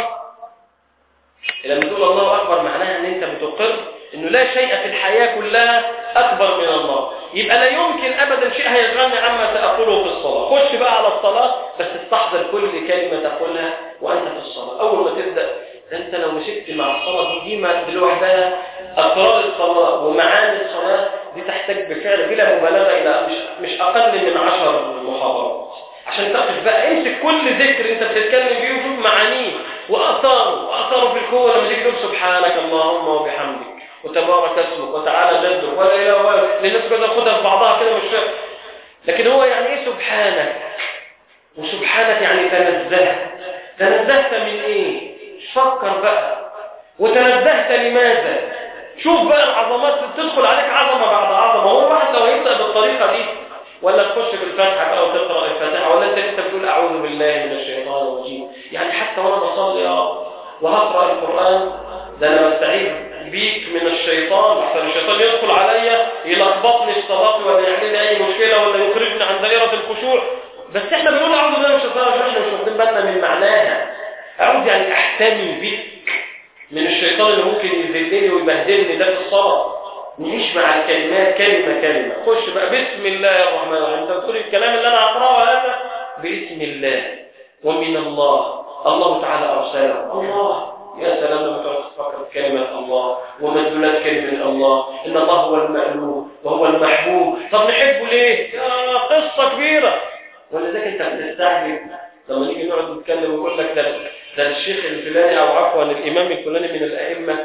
لما تقول الله أكبر معناها أن أنت بتقر إنه لا شيء في الحياة كلها أكبر من الله، يبقى لا يمكن أبدا شيء هيشغلني عما تأكله في الصلاة. خش بقى على الصلاة بس استحضر كل كلمة تقولها وأنت في الصلاة. أول ما تبدأ أنت لو مشيت مع الصلاة دي ديما لوحدها، أسرار الصلاة ومعاني الصلاة دي تحتاج بفعل بلا مبالغة إلى مش, مش أقل من عشر محاضرات عشان تقف بقى امسك كل ذكر أنت بتتكلم بيه وشوف معانيه وأثاره وأثاره في الكون. لما تيجي تقول سبحانك اللهم وبحمدك وتبارك اسمك وتعالى جدك ولا إله ولا للناس كده خدها في بعضها كده مش فاهم، لكن هو يعني إيه سبحانك؟ وسبحانك يعني تنزهت. تنزهت من إيه؟ فكر بقى. وتنزهت لماذا؟ شوف بقى العظمات تدخل عليك عظمة بعد عظمة. هو الواحد لو هيبدأ بالطريقة دي ولا تخش بالفتحة بقى وتقرأ الفاتحة ولا أنت لسه بتقول أعوذ بالله من الشيطان الرجيم، يعني حتى وأنا بصلي وهقرأ القرآن ده أنا بستعيذ بيك من الشيطان، عشان الشيطان يدخل عليا يلخبطني في صلاتي ولا يعمل لي أي مشكلة ولا يخرجني عن دائرة الخشوع. بس إحنا بنقول أعوذ بالله من الشيطان الرجيم، إحنا مش واخدين بالنا من معناها. أعوذ يعني أحتمي بك من الشيطان اللي ممكن يذلني ويبهدلني ده في الصلاة. نعيش مع الكلمات كلمة كلمة. خش بقى بسم الله الرحمن الرحيم. انت بتقول الكلام اللي انا هقراه هذا باسم الله ومن الله، الله تعالى ارسله. الله، يا سلام لما تقعد تفكر كلمة الله ومدلولات كلمة الله، ان الله هو المألوف وهو المحبوب. طب نحبه ليه؟ يا قصة كبيرة. ولذلك انت بتستعجب لما نيجي نقعد نتكلم ويقول لك ده ده الشيخ الفلاني او عفوا الامام الفلاني من الائمه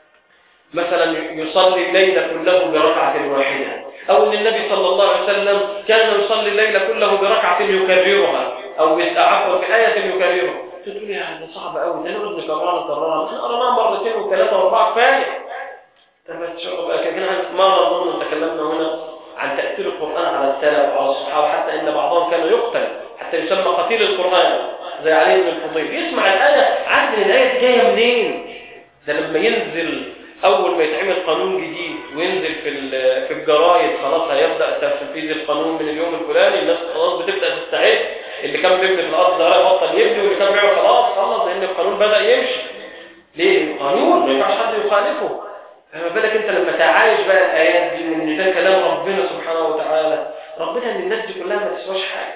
مثلا يصلي الليل كله بركعه واحده، او ان النبي صلى الله عليه وسلم كان يصلي الليل كله بركعه يكررها، او عفوا بايه يكررها. تقول يا عم صعب قوي ده، نقعد نكررها نكررها احنا قرأناها مرتين وثلاثه واربعه كفايه. تمام شوف بقى كده مره اظن تكلمنا هنا عن تاثير القران على السلف وعلى الصحابه، حتى ان بعضهم كانوا يقتل حتى يسمى قتيل القران زي علي بن الفضيل. يسمع الايه عارف ان الايه جايه منين. ده لما ينزل اول ما يتعمل قانون جديد وينزل في في الجرايد خلاص هيبدا تنفيذ القانون من اليوم الفلاني، الناس خلاص بتبدا تستعد، اللي كان بيبني في الارض ده يبطل يبني، واللي كان بيعمل خلاص خلص لان القانون بدا يمشي. ليه؟ القانون ما ينفعش حد يخالفه. فما بالك انت لما تعايش بقى الايات دي من ده كلام ربنا سبحانه وتعالى، ربنا ان الناس دي كلها ما تسواش حاجه.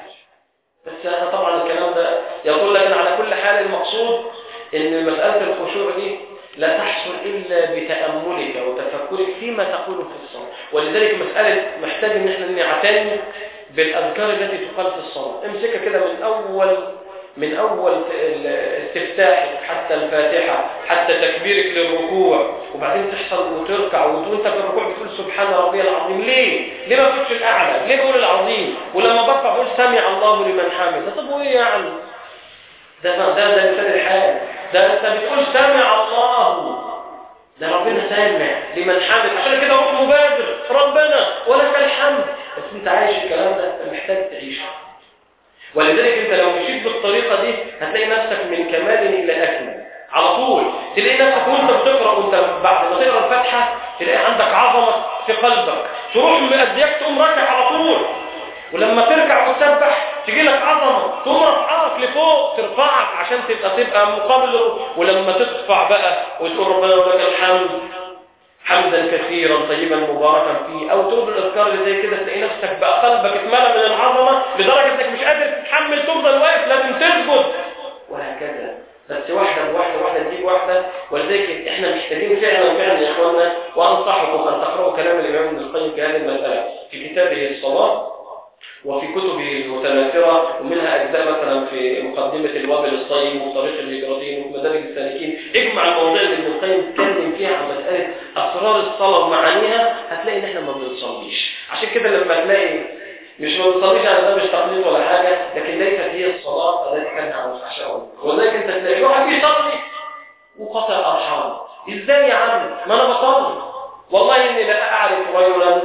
بس انا طبعا الكلام ده يقول لك على كل حال المقصود ان مساله الخشوع دي لا تحصل الا بتاملك وتفكرك فيما تقول في الصلاه. ولذلك مساله محتاج ان احنا نعتني بالاذكار التي تقال في الصلاه. امسكها كده من اول من اول استفتاحك حتى الفاتحه حتى تكبيرك للركوع، وبعدين تحصل وتركع وانت في الركوع بتقول سبحان ربي العظيم. ليه؟ ليه ما بتقولش الاعلى؟ ليه بقول العظيم؟ ولما برفع بقول سمع الله لمن حمده. طب وايه يعني؟ ده ده ده مثال الحال. ده انت بتقول سمع الله، ده ربنا سامع لمن حمده، عشان كده روح مبادر ربنا ولك الحمد. بس انت عايش الكلام ده، انت محتاج تعيشه. ولذلك انت لو مشيت بالطريقه دي هتلاقي نفسك من كمال الى اكمل على طول. تلاقي نفسك وانت بتقرا وانت بعد ما تقرا الفاتحه تلاقي عندك عظمه في قلبك، تروح مأديك تقوم راكع على طول. ولما تركع وتسبح تجي لك عظمه تقوم رفعك لفوق ترفعك عشان تبقى تبقى مقابل. ولما تدفع بقى وتقول ربنا ولك الحمد حمدا كثيرا طيبا مباركا فيه، او تقول الاذكار اللي زي كده تلاقي نفسك بقى قلبك اتملى من العظمه لدرجه انك مش قادر تتحمل تفضل واقف لازم تسجد، وهكذا. بس واحده بواحده واحده تجيب واحده. ولذلك احنا محتاجين فعلا فعلا يا اخواننا، وانصحكم ان تقراوا كلام الامام ابن القيم في هذه المساله في كتابه الصلاه وفي كتبه المتناثرة، ومنها أجزاء مثلا في مقدمة الوابل الصيب وطريق الهجرتين وفي مدارج السالكين. اجمع المواضيع اللي ابن القيم اتكلم فيها عن مسألة أسرار الصلاة ومعانيها، هتلاقي إن إحنا ما بنصليش. عشان كده لما تلاقي مش ما بنصليش على ده مش تقليد ولا حاجة، لكن ليست هي الصلاة التي كانت عن الفحشاء. ولذلك أنت تلاقي واحد بيصلي وقطع أرحام. إزاي يا عم؟ ما أنا بصلي. والله إني لا أعرف رجلا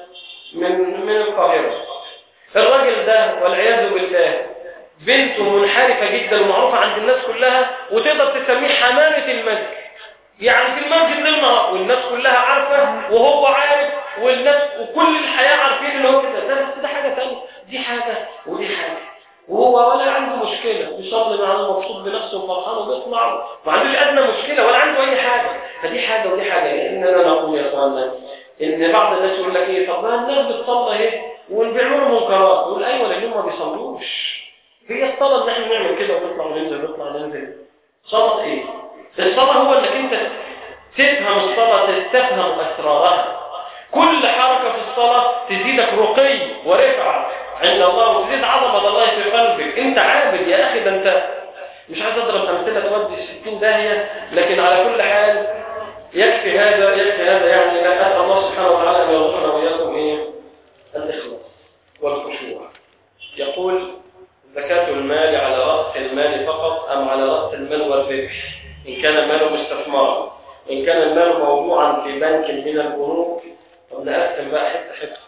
من من القاهرة، الراجل ده والعياذ بالله بنته منحرفة جدا ومعروفة عند الناس كلها، وتقدر تسميه حمامة المسجد. يعني في المسجد ليل نهار والناس كلها عارفة وهو عارف والناس وكل الحياة عارفين ان هو كده. ده بس ده حاجة ثانية، دي حاجة ودي حاجة. وهو ولا عنده مشكلة يصلي مع المبسوط بنفسه وفرحان وبيطلع، ما عندوش أدنى مشكلة ولا عنده أي حاجة. فدي حاجة ودي حاجة. لأننا نقول يا اخواننا ان بعض الناس يقول لك ايه، طب ما الناس بتصلي اهي ونبيعوا منكرات. يقول ايوه لانهم ما بيصلوش. هي الصلاه ان احنا نعمل كده ونطلع وننزل نطلع وننزل. صلاه ايه؟ الصلاه هو انك انت تفهم الصلاه، تفهم اسرارها. كل حركه في الصلاه تزيدك رقي ورفعه عند الله وتزيد عظمه الله في قلبك. انت عابد يا اخي. ده انت مش عايز اضرب امثله تودي ستين داهيه، لكن على كل حال يكفي هذا يكفي هذا يعني. لا اسال الله سبحانه وتعالى ان يرزقنا واياكم ايه؟ الإخلاص والخشوع. يقول زكاة المال على رأس المال فقط أم على رأس المال والربح؟ إن كان المال مستثمرا، إن كان المال موضوعا في بنك من البنوك. طب نقسم بقى حتة حتة.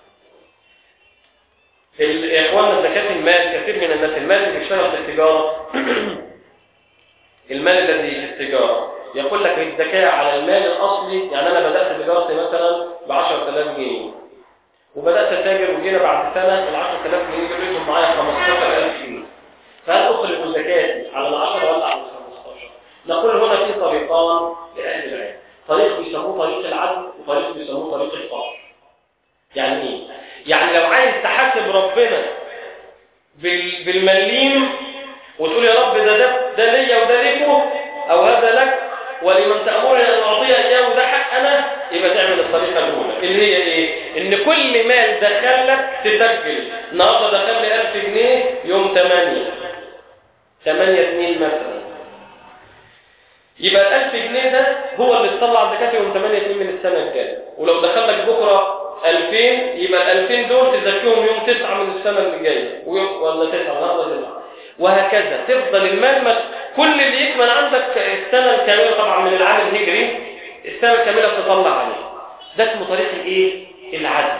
يا إخواننا زكاة المال كثير من الناس المال اللي بيشتغل في التجارة المال الذي في التجارة يقول لك الزكاة على المال الأصلي. يعني أنا بدأت تجارتي مثلا بعشرة آلاف جنيه وبدأت أتاجر وجينا بعد سنة العشرة آلاف جنيه جبتهم معايا خمستاشر ألف جنيه. فهل أخرج زكاتي على العشرة ولا على الخمستاشر؟ نقول هنا في طريقان لأهل العلم. طريق بيسموه طريق العدل وطريق بيسموه طريق الفقر. يعني ايه؟ يعني لو عايز تحاسب ربنا بالمليم وتقول يا رب ده ده, ده ليا وده ليكو، او هذا لك ولمن تأمرني ان اعطيه اياه وده حق انا، يبقى تعمل الطريقه الاولى اللي هي ايه؟ ان كل مال دخلك تسجل. النهارده دخل لي ألف جنيه يوم ثمانية ثمانية اثنين مثلا، يبقى ال ألف جنيه ده هو اللي تطلع زكاة يوم ثمانية اثنين من السنه الجايه. ولو دخل لك بكره ألفين يبقى ال ألفين دول تزكيهم يوم تسعة من السنه اللي جايه، ولا تسعة النهارده تسعة، وهكذا تفضل المال مس... كل اللي يكمل عندك السنه الكامله طبعا من العام الهجري، السنه الكامله تطلع عليه. ده اسمه طريق الايه؟ العدل،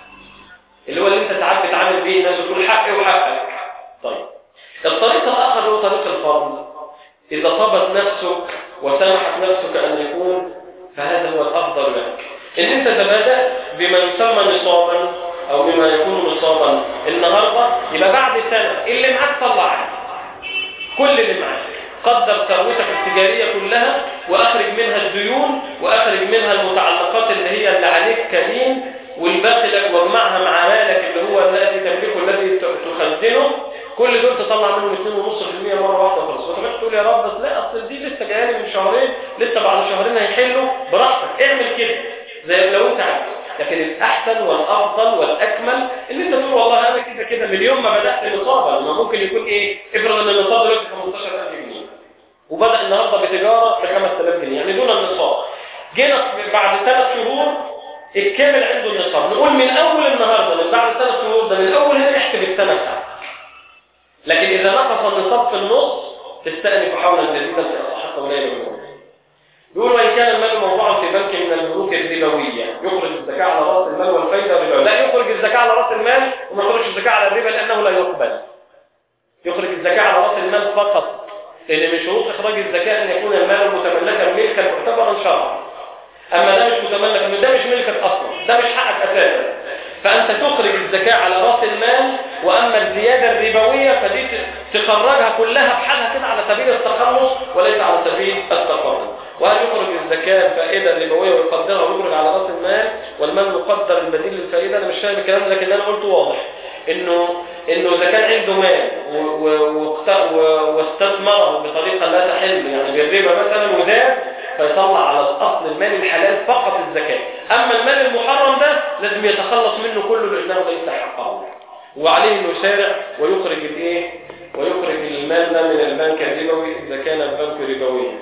اللي هو اللي انت ساعات بتعامل بيه الناس وتقول حقي وحقك. طيب الطريق الاخر هو طريق الفضل. اذا طابت نفسك وسمحت نفسك ان يكون، فهذا هو الافضل لك. ان انت تبادأ بما يسمى نصابا او بما يكون نصابا النهارده، يبقى بعد سنه اللي معاك طلع عليه كل اللي معاك. قدر ثروتك التجاريه كلها واخرج منها الديون واخرج منها المتعلقات اللي هي اللي عليك كدين، والباقي لك واجمعها مع مالك اللي هو الذي تملكه الذي تخزنه، كل دول تطلع منهم اثنين ونص في المية مره واحده خلاص. وتبقى تقول يا رب لا اصل دي لسه جايه لي من شهرين، لسه بعد شهرين هيحلوا، براحتك اعمل كده زي لو انت عايز. لكن الاحسن والافضل والاكمل ان انت تقول والله انا كده كده من يوم ما بدات نصابا. ما ممكن يكون ايه؟ افرض ان النصاب دلوقتي خمستاشر ألف جنيه وبدا النهارده بتجاره ب خمسة آلاف جنيه، يعني دون النصاب. جينا بعد ثلاث شهور الكامل عنده النصاب، نقول من اول النهارده من بعد ثلاث شهور ده من اول هنا احسب السنه بتاعتك. لكن اذا نقص النصاب في النص تستأنف حولا جديدا في اصح قولين العلماء. يقول وان كان المال موضوعا في بنك من البنوك الربويه يخرج الزكاه على راس المال والفائده والربا. لا يخرج الزكاه على راس المال وما يخرجش الزكاه على الربا لانه لا يقبل. يخرج الزكاه على راس المال فقط، لان من شروط اخراج الزكاه ان يكون المال متملكا ملكا معتبرا شرعا. اما ده مش متملك، ده مش ملكك اصلا، ده مش حقك اساسا، فانت تخرج الزكاه على راس المال. واما الزياده الربويه فدي تخرجها كلها بحالها كده على سبيل التخلص وليس على سبيل التقرب. وهل يخرج الزكاه الفائده الربويه ويقدرها ويخرج على راس المال والمال مقدر البديل للفائده؟ انا مش فاهم الكلام ده، لكن انا قلته واضح انه انه اذا كان عنده مال واستثمره بطريقه لا تحل يعني بالربا مثلا وزاد، فيطلع على الاصل المال الحلال فقط الزكاه. اما المال المحرم ده لازم يتخلص منه كله لانه ليس حقه، وعليه انه يسارع ويخرج الايه ويخرج المال ده من البنك الربوي اذا كان البنك ربويا.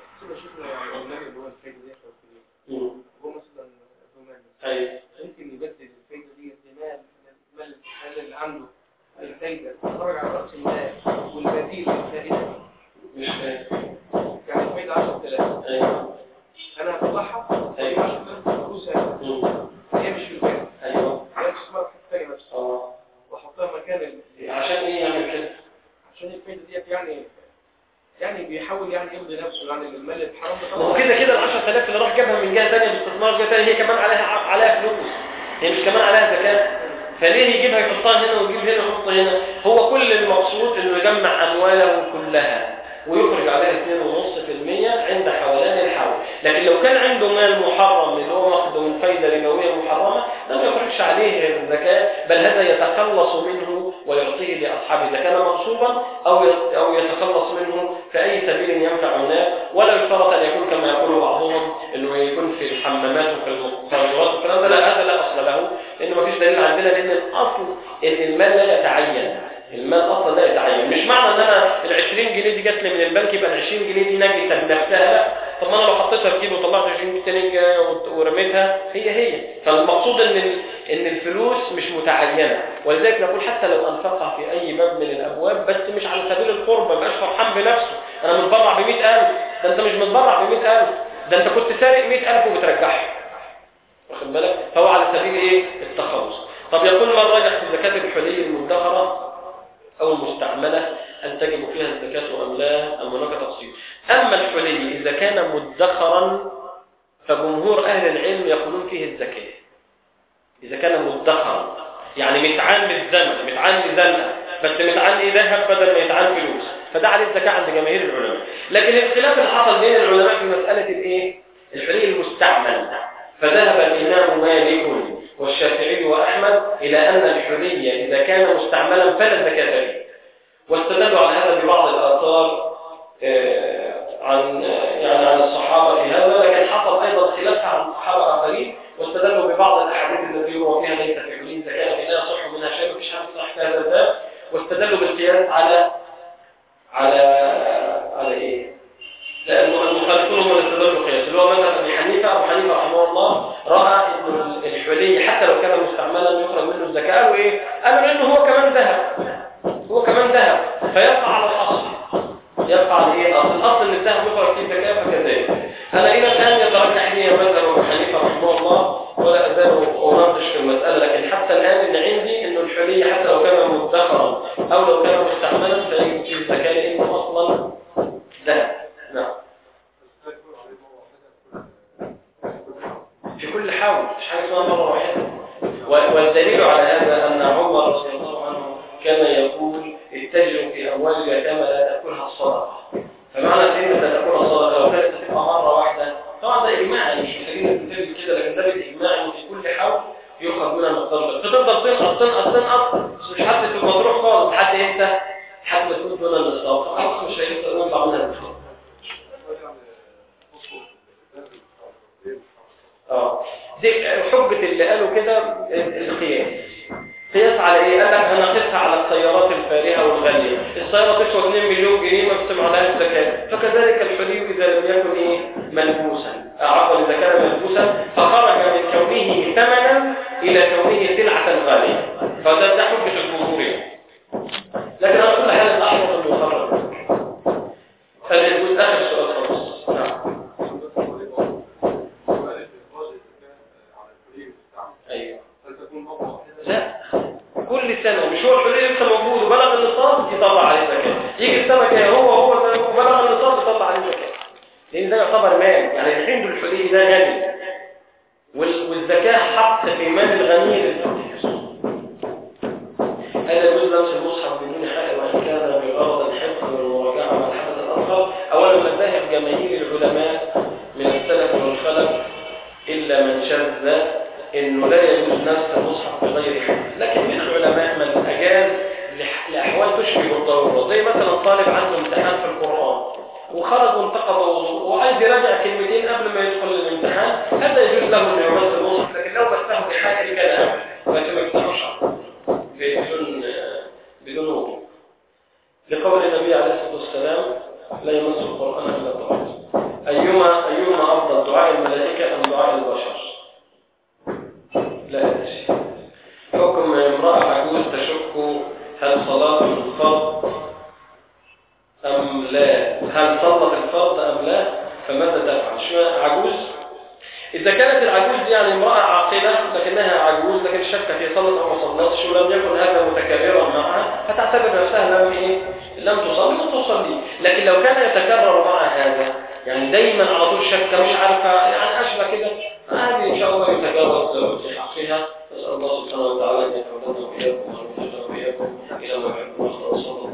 هو مثلا ايوه ممكن يبدل الفايده دي بمال المال اللي عنده الفايده تخرج على راس المال والبديل للفائده مش فاهم يعني الفايده عشرة آلاف. ايوه انا هطلعها ايوه عشرة آلاف فلوسها هي مش في الفايده، ايوه هي استثمار في الثانيه بس اه واحطها مكان ال... عشان ايه يعمل كده؟ عشان الفايده ديت يعني يعني بيحاول يعني يرضي نفسه يعني المال الحرام ده. ما هو كده كده ال عشرة آلاف اللي راح جابها من جهه ثانيه باستثمار جهه ثانيه هي كمان عليها عليها فلوس، هي مش كمان عليها زكاه، فليه يجيبها يحطها هنا ويجيب هنا ويحطها هنا؟ هو كل المقصود انه يجمع امواله كلها ويخرج عليها اثنين ونص في المية عند حولان الحول. لكن لو كان عنده مال محرم اللي هو واخده من فايده ربويه محرمه ده ما يخرجش عليه الزكاه، بل هذا يتخلص منه ويعطيه لاصحابه اذا كان مغصوبا او او يتخلص منه في اي سبيل ينفع الناس. ولا يشترط ان يكون كما يقول بعضهم انه يكون في الحمامات وفي المخدرات والكلام ده، لا هذا لا اصل له، لانه ما فيش دليل عندنا، لان الاصل ان المال لا يتعين، المال اصلا لا يتعين. مش معنى ان انا ال عشرين جنيه دي جات لي من البنك يبقى ال عشرين جنيه دي نجسه بنفسها، لا. طب ما انا لو حطيتها في جيبي وطلعت عشرين جنيه ورميتها هي هي. فالمقصود ان ان الفلوس مش متعينه، ولذلك نقول حتى لو انفقها في اي باب من الابواب بس مش على سبيل القرب، ما بقاش فرحان بنفسه انا متبرع ب مئة ألف، ده انت مش متبرع ب مئة ألف، ده انت كنت سارق مئة ألف وبترجعها، واخد بالك؟ فهو على سبيل ايه؟ التخلص. طب يقول من راجح في زكاه الحلي المدخره أو المستعملة أن تجب فيها الزكاة أم لا؟ أم هناك تفصيل. أما الحلي إذا كان مدخرا فجمهور أهل العلم يقولون فيه الزكاة. إذا كان مدخرا يعني متعان للزمن، متعان لزنقة، بس متعان إيه ذهب بدل ما يتعان فلوس، فده عليه الزكاة عند جماهير العلماء. لكن الاختلاف اللي حصل بين العلماء في مسألة الإيه؟ الحلي المستعمل. فذهب الإمام مالك والشافعي وأحمد إلى أن الحلي إذا كان مستعملا فلا زكاة فيه، واستدلوا على هذا ببعض الآثار عن يعني عن الصحابة في هذا، لكن حصل أيضا خلاف عن الصحابة آخرين، واستدلوا ببعض الأحاديث التي يروى فيها ليس في حلي زكاة لا يصح منها شيء مفيش حديث صح في هذا الباب، واستدلوا بالقياس على على على إيه؟ لأنه المخالفون هم اللي استدلوا بالقياس اللي هو مذهب أبي حنيفة. أبو حنيفة رحمه الله رأى إنه الحلي حتى لو كان مستعملا يخرج منه الزكاة. قالوا إيه؟ قالوا إنه هو كمان ذهب، هو كمان ذهب فيبقى على الأصل، يبقى على إيه؟ أصل الأصل إن الذهب يخرج فيه زكاة فكذلك. أنا إلى الآن يترجح لي مذهب أبو حنيفة رحمه الله ولا أزال أناقش في المسألة، لكن حتى الآن اللي عندي إنه الحلي حتى لو كان مدخرا أو لو كان مستعملا فيجب فيه الزكاة لأنه أصلا ذهب. نعم. في كل حول مش حاجة اسمها مرة واحدة. والدليل على هذا أن عمر رضي الله عنه كان يقول اتجروا في أموال اليتامى لا تأكلها الصدقة. فمعنى كلمة لا تأكلها الصدقة لو كانت تبقى مرة واحدة طبعا ده إجماعي مش محتاجين نتكلم كده، لكن ده بالإجماع في كل حول يؤخذ منها مقدار. فتفضل تنقص تنقص تنقص بس مش حد في المطروح خالص لحد إمتى؟ لحد ما تكون دون النصاب خلاص مش هيقدر نطلع منها النصاب. اه دي حجة اللي قالوا كده القياس. قياس على ايه؟ قال لك هنقيسها على السيارات الفارهة والغالية. السيارة تسوى اتنين مليون جنيه مقسم عليها الزكاة، فكذلك الحلي إذا لم يكن ايه؟ ملبوسا، عفوا إذا كان ملبوسا فخرج من كونه ثمنا إلى كونه سلعة غالية، فده ده حجة الجمهور يعني. لكن على كل حال الأحوط أنه يخرج. هذا يقول آخر سؤال خالص. نعم. أيوه. لا كل سنة مش هو الحلي لسه موجود وبلغ النصاب يطلع عليه زكاة، يجي السنة كده هو هو بلغ النصاب يطلع عليه زكاة، لأن ده يعتبر مال يعني اللي عنده الحلي ده غني، والزكاة حق في مال الغني للفقير. هذا يجوز لمس المصحف بدون حق وإن كان بغرض الحفظ والمراجعة مع الحدث الأصغر. أولا مذاهب جماهير العلماء من السلف والخلف إلا من شذ إنه لا يجوز نفس المصحف بغير حق، لكن من العلماء من أجاز لأحوال تشبه الضرورة، زي مثلا طالب عنده امتحان في القرآن وخرج وانتقض وعايز يراجع كلمتين قبل ما يدخل الامتحان، هذا يجوز له انه يمس المصحف، لكن لو مسه بحاجة كان أعمل فما يفتحوش بدون بدون وضوء، لقول النبي عليه الصلاة والسلام لا يمس القرآن إلا الطاهر. أيما أيما أفضل دعاء الملائكة أم دعاء البشر؟ لا أدري. حكم امرأة عجوز تشك هل صلاة الفرض أم لا، هل صلت الفرض أم لا، فماذا تفعل؟ شو عجوز؟ إذا كانت العجوز دي يعني امرأة عاقلة لكنها عجوز لكن شك في صلاة أو ما صلتش ولم يكن هذا متكررا معها فتعتبر نفسها لم إيه؟ لم تصلي وتصلي. لكن لو كان يتكرر مع هذا يعني دايما على طول شك مش عارفة يعني أشبه كده هذه إن شاء الله يتجاوز في حقها. نسأل الله سبحانه وتعالى أن يتولنا وإياكم وأن يوفقنا وإياكم إلى ما يحب ويرضى.